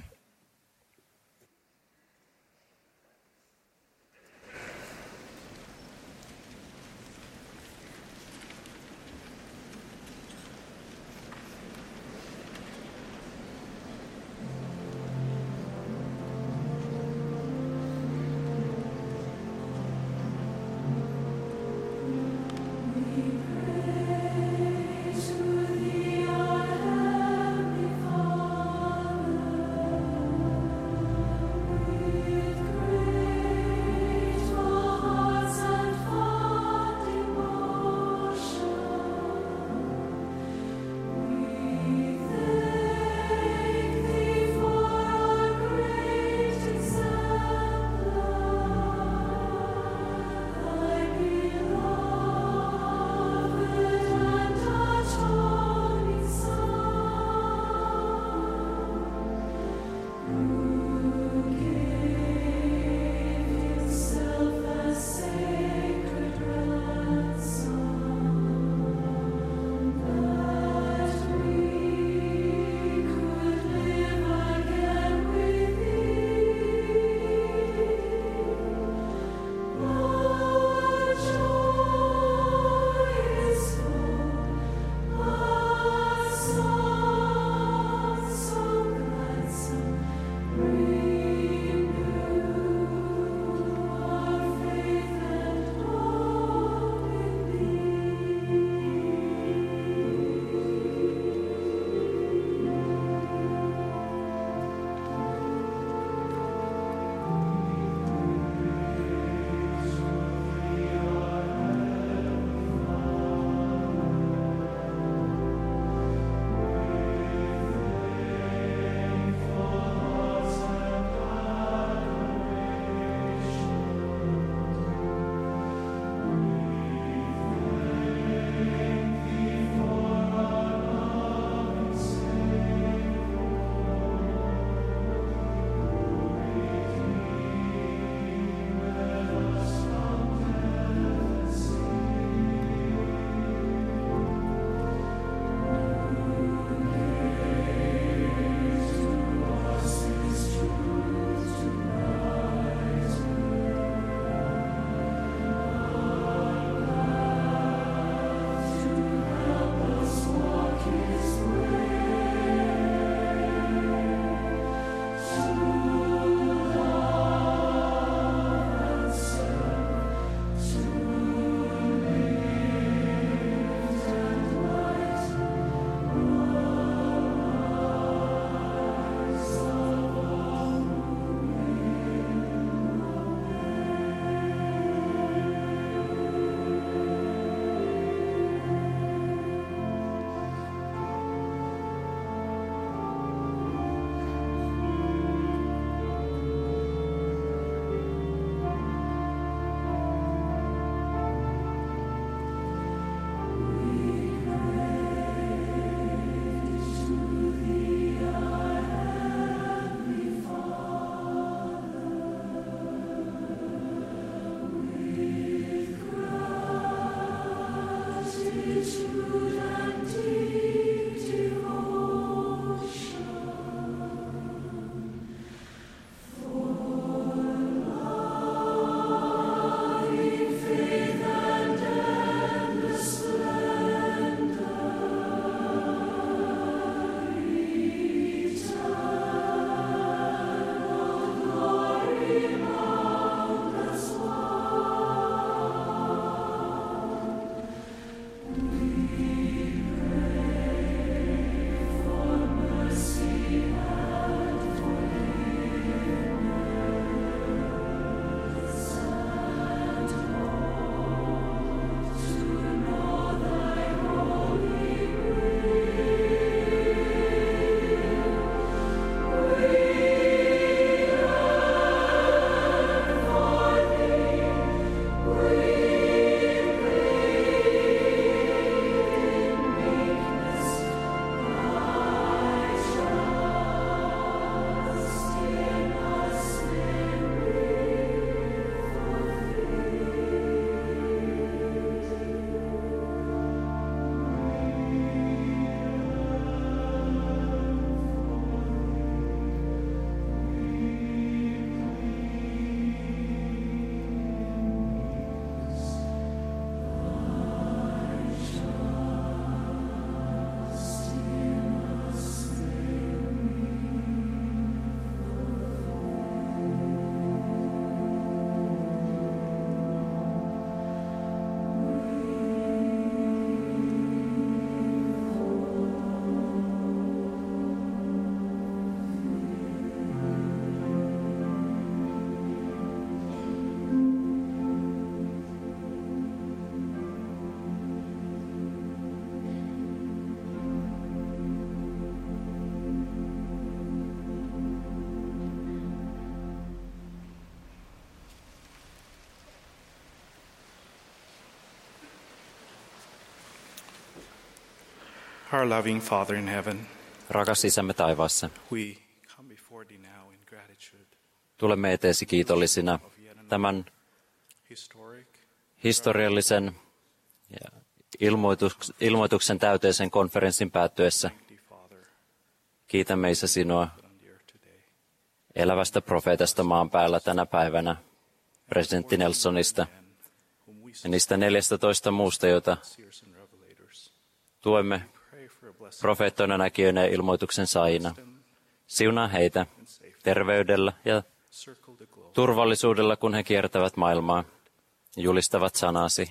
Our loving Father in heaven, Rakas Isämme taivaassa, we come before thee now in gratitude tulemme eteesi kiitollisina tämän historiallisen ja ilmoituksen täyteisen konferenssin päättyessä. Kiitämme, Isä, sinua elävästä profeetasta maan päällä tänä päivänä, presidentti Nelsonista ja niistä 14 muusta, joita tuemme profeettoina, näkijöinä ja ilmoituksen saajina. Siunaa heitä terveydellä ja turvallisuudella, kun he kiertävät maailmaa ja julistavat sanasi.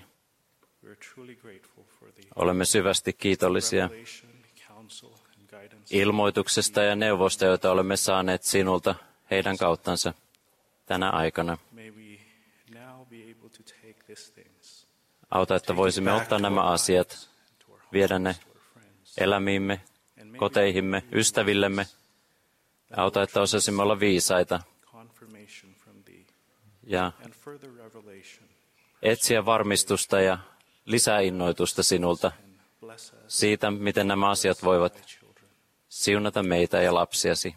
Olemme syvästi kiitollisia ilmoituksesta ja neuvosta, joita olemme saaneet sinulta heidän kauttansa tänä aikana. Auta, että voisimme ottaa nämä asiat, viedä ne elämiimme, koteihimme, ystävillemme. Auta, että osaisimme olla viisaita ja etsiä varmistusta ja lisäinnoitusta sinulta siitä, miten nämä asiat voivat siunata meitä ja lapsiasi.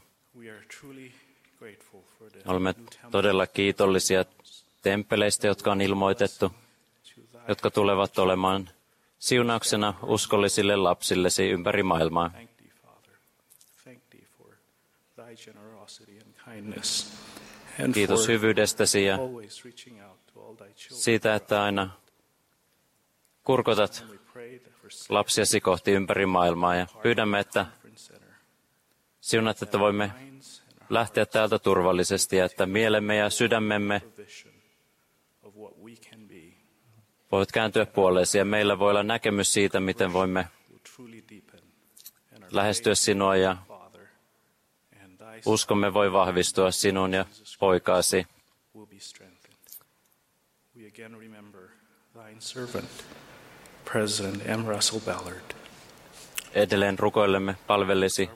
Olemme todella kiitollisia temppeleistä, jotka on ilmoitettu, jotka tulevat olemaan siunauksena uskollisille lapsillesi ympäri maailmaa. Kiitos hyvyydestäsi ja siitä, että aina kurkotat lapsiasi kohti ympäri maailmaa ja pyydämme, että siunat, että voimme lähteä täältä turvallisesti ja että mielemme ja sydämemme voit kääntyä puoleesi ja meillä voi olla näkemys siitä, miten voimme lähestyä sinua ja uskomme voi vahvistua sinun ja poikaasi. Edelleen rukoilemme palvellesi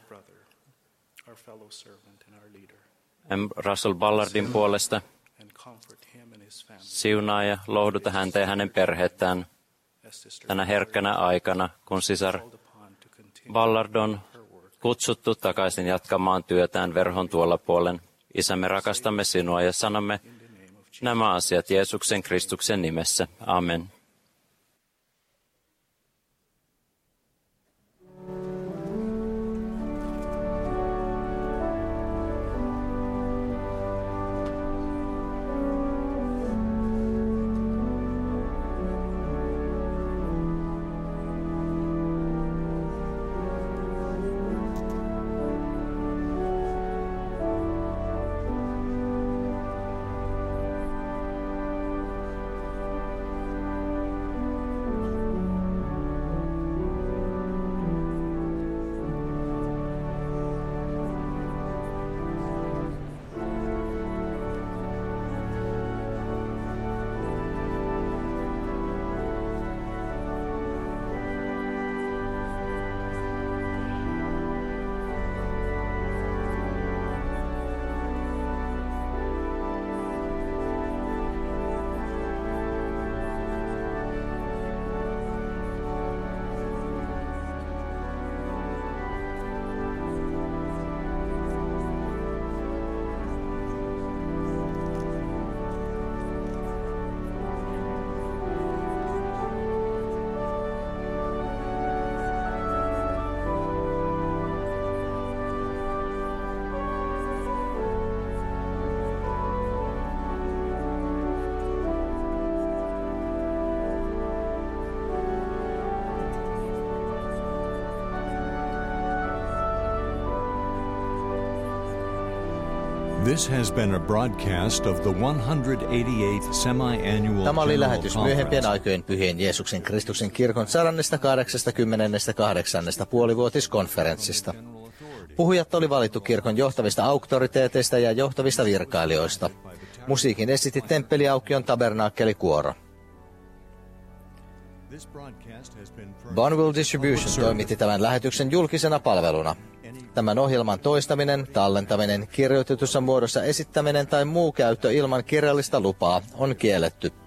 M. Russell Ballardin puolesta. Siunaa ja lohduta häntä ja hänen perhettään tänä herkkänä aikana, kun sisar Ballard on kutsuttu takaisin jatkamaan työtään verhon tuolla puolen. Isä, me rakastamme sinua ja sanomme nämä asiat Jeesuksen Kristuksen nimessä. Amen. This has been a broadcast of the 188th semi-annual Tämä oli General lähetys Conference. myöhempien aikojen pyhien Jeesuksen Kristuksen kirkon 188. puolivuotiskonferenssista. Puhujat oli valittu kirkon johtavista auktoriteeteista ja johtavista virkailijoista. Musiikin esitti Temppeliaukion tabernaakelikuoro. Bonneville Distribution toimitti tämän lähetyksen julkisena palveluna. Tämän ohjelman toistaminen, tallentaminen, kirjoitetussa muodossa esittäminen tai muu käyttö ilman kirjallista lupaa on kielletty.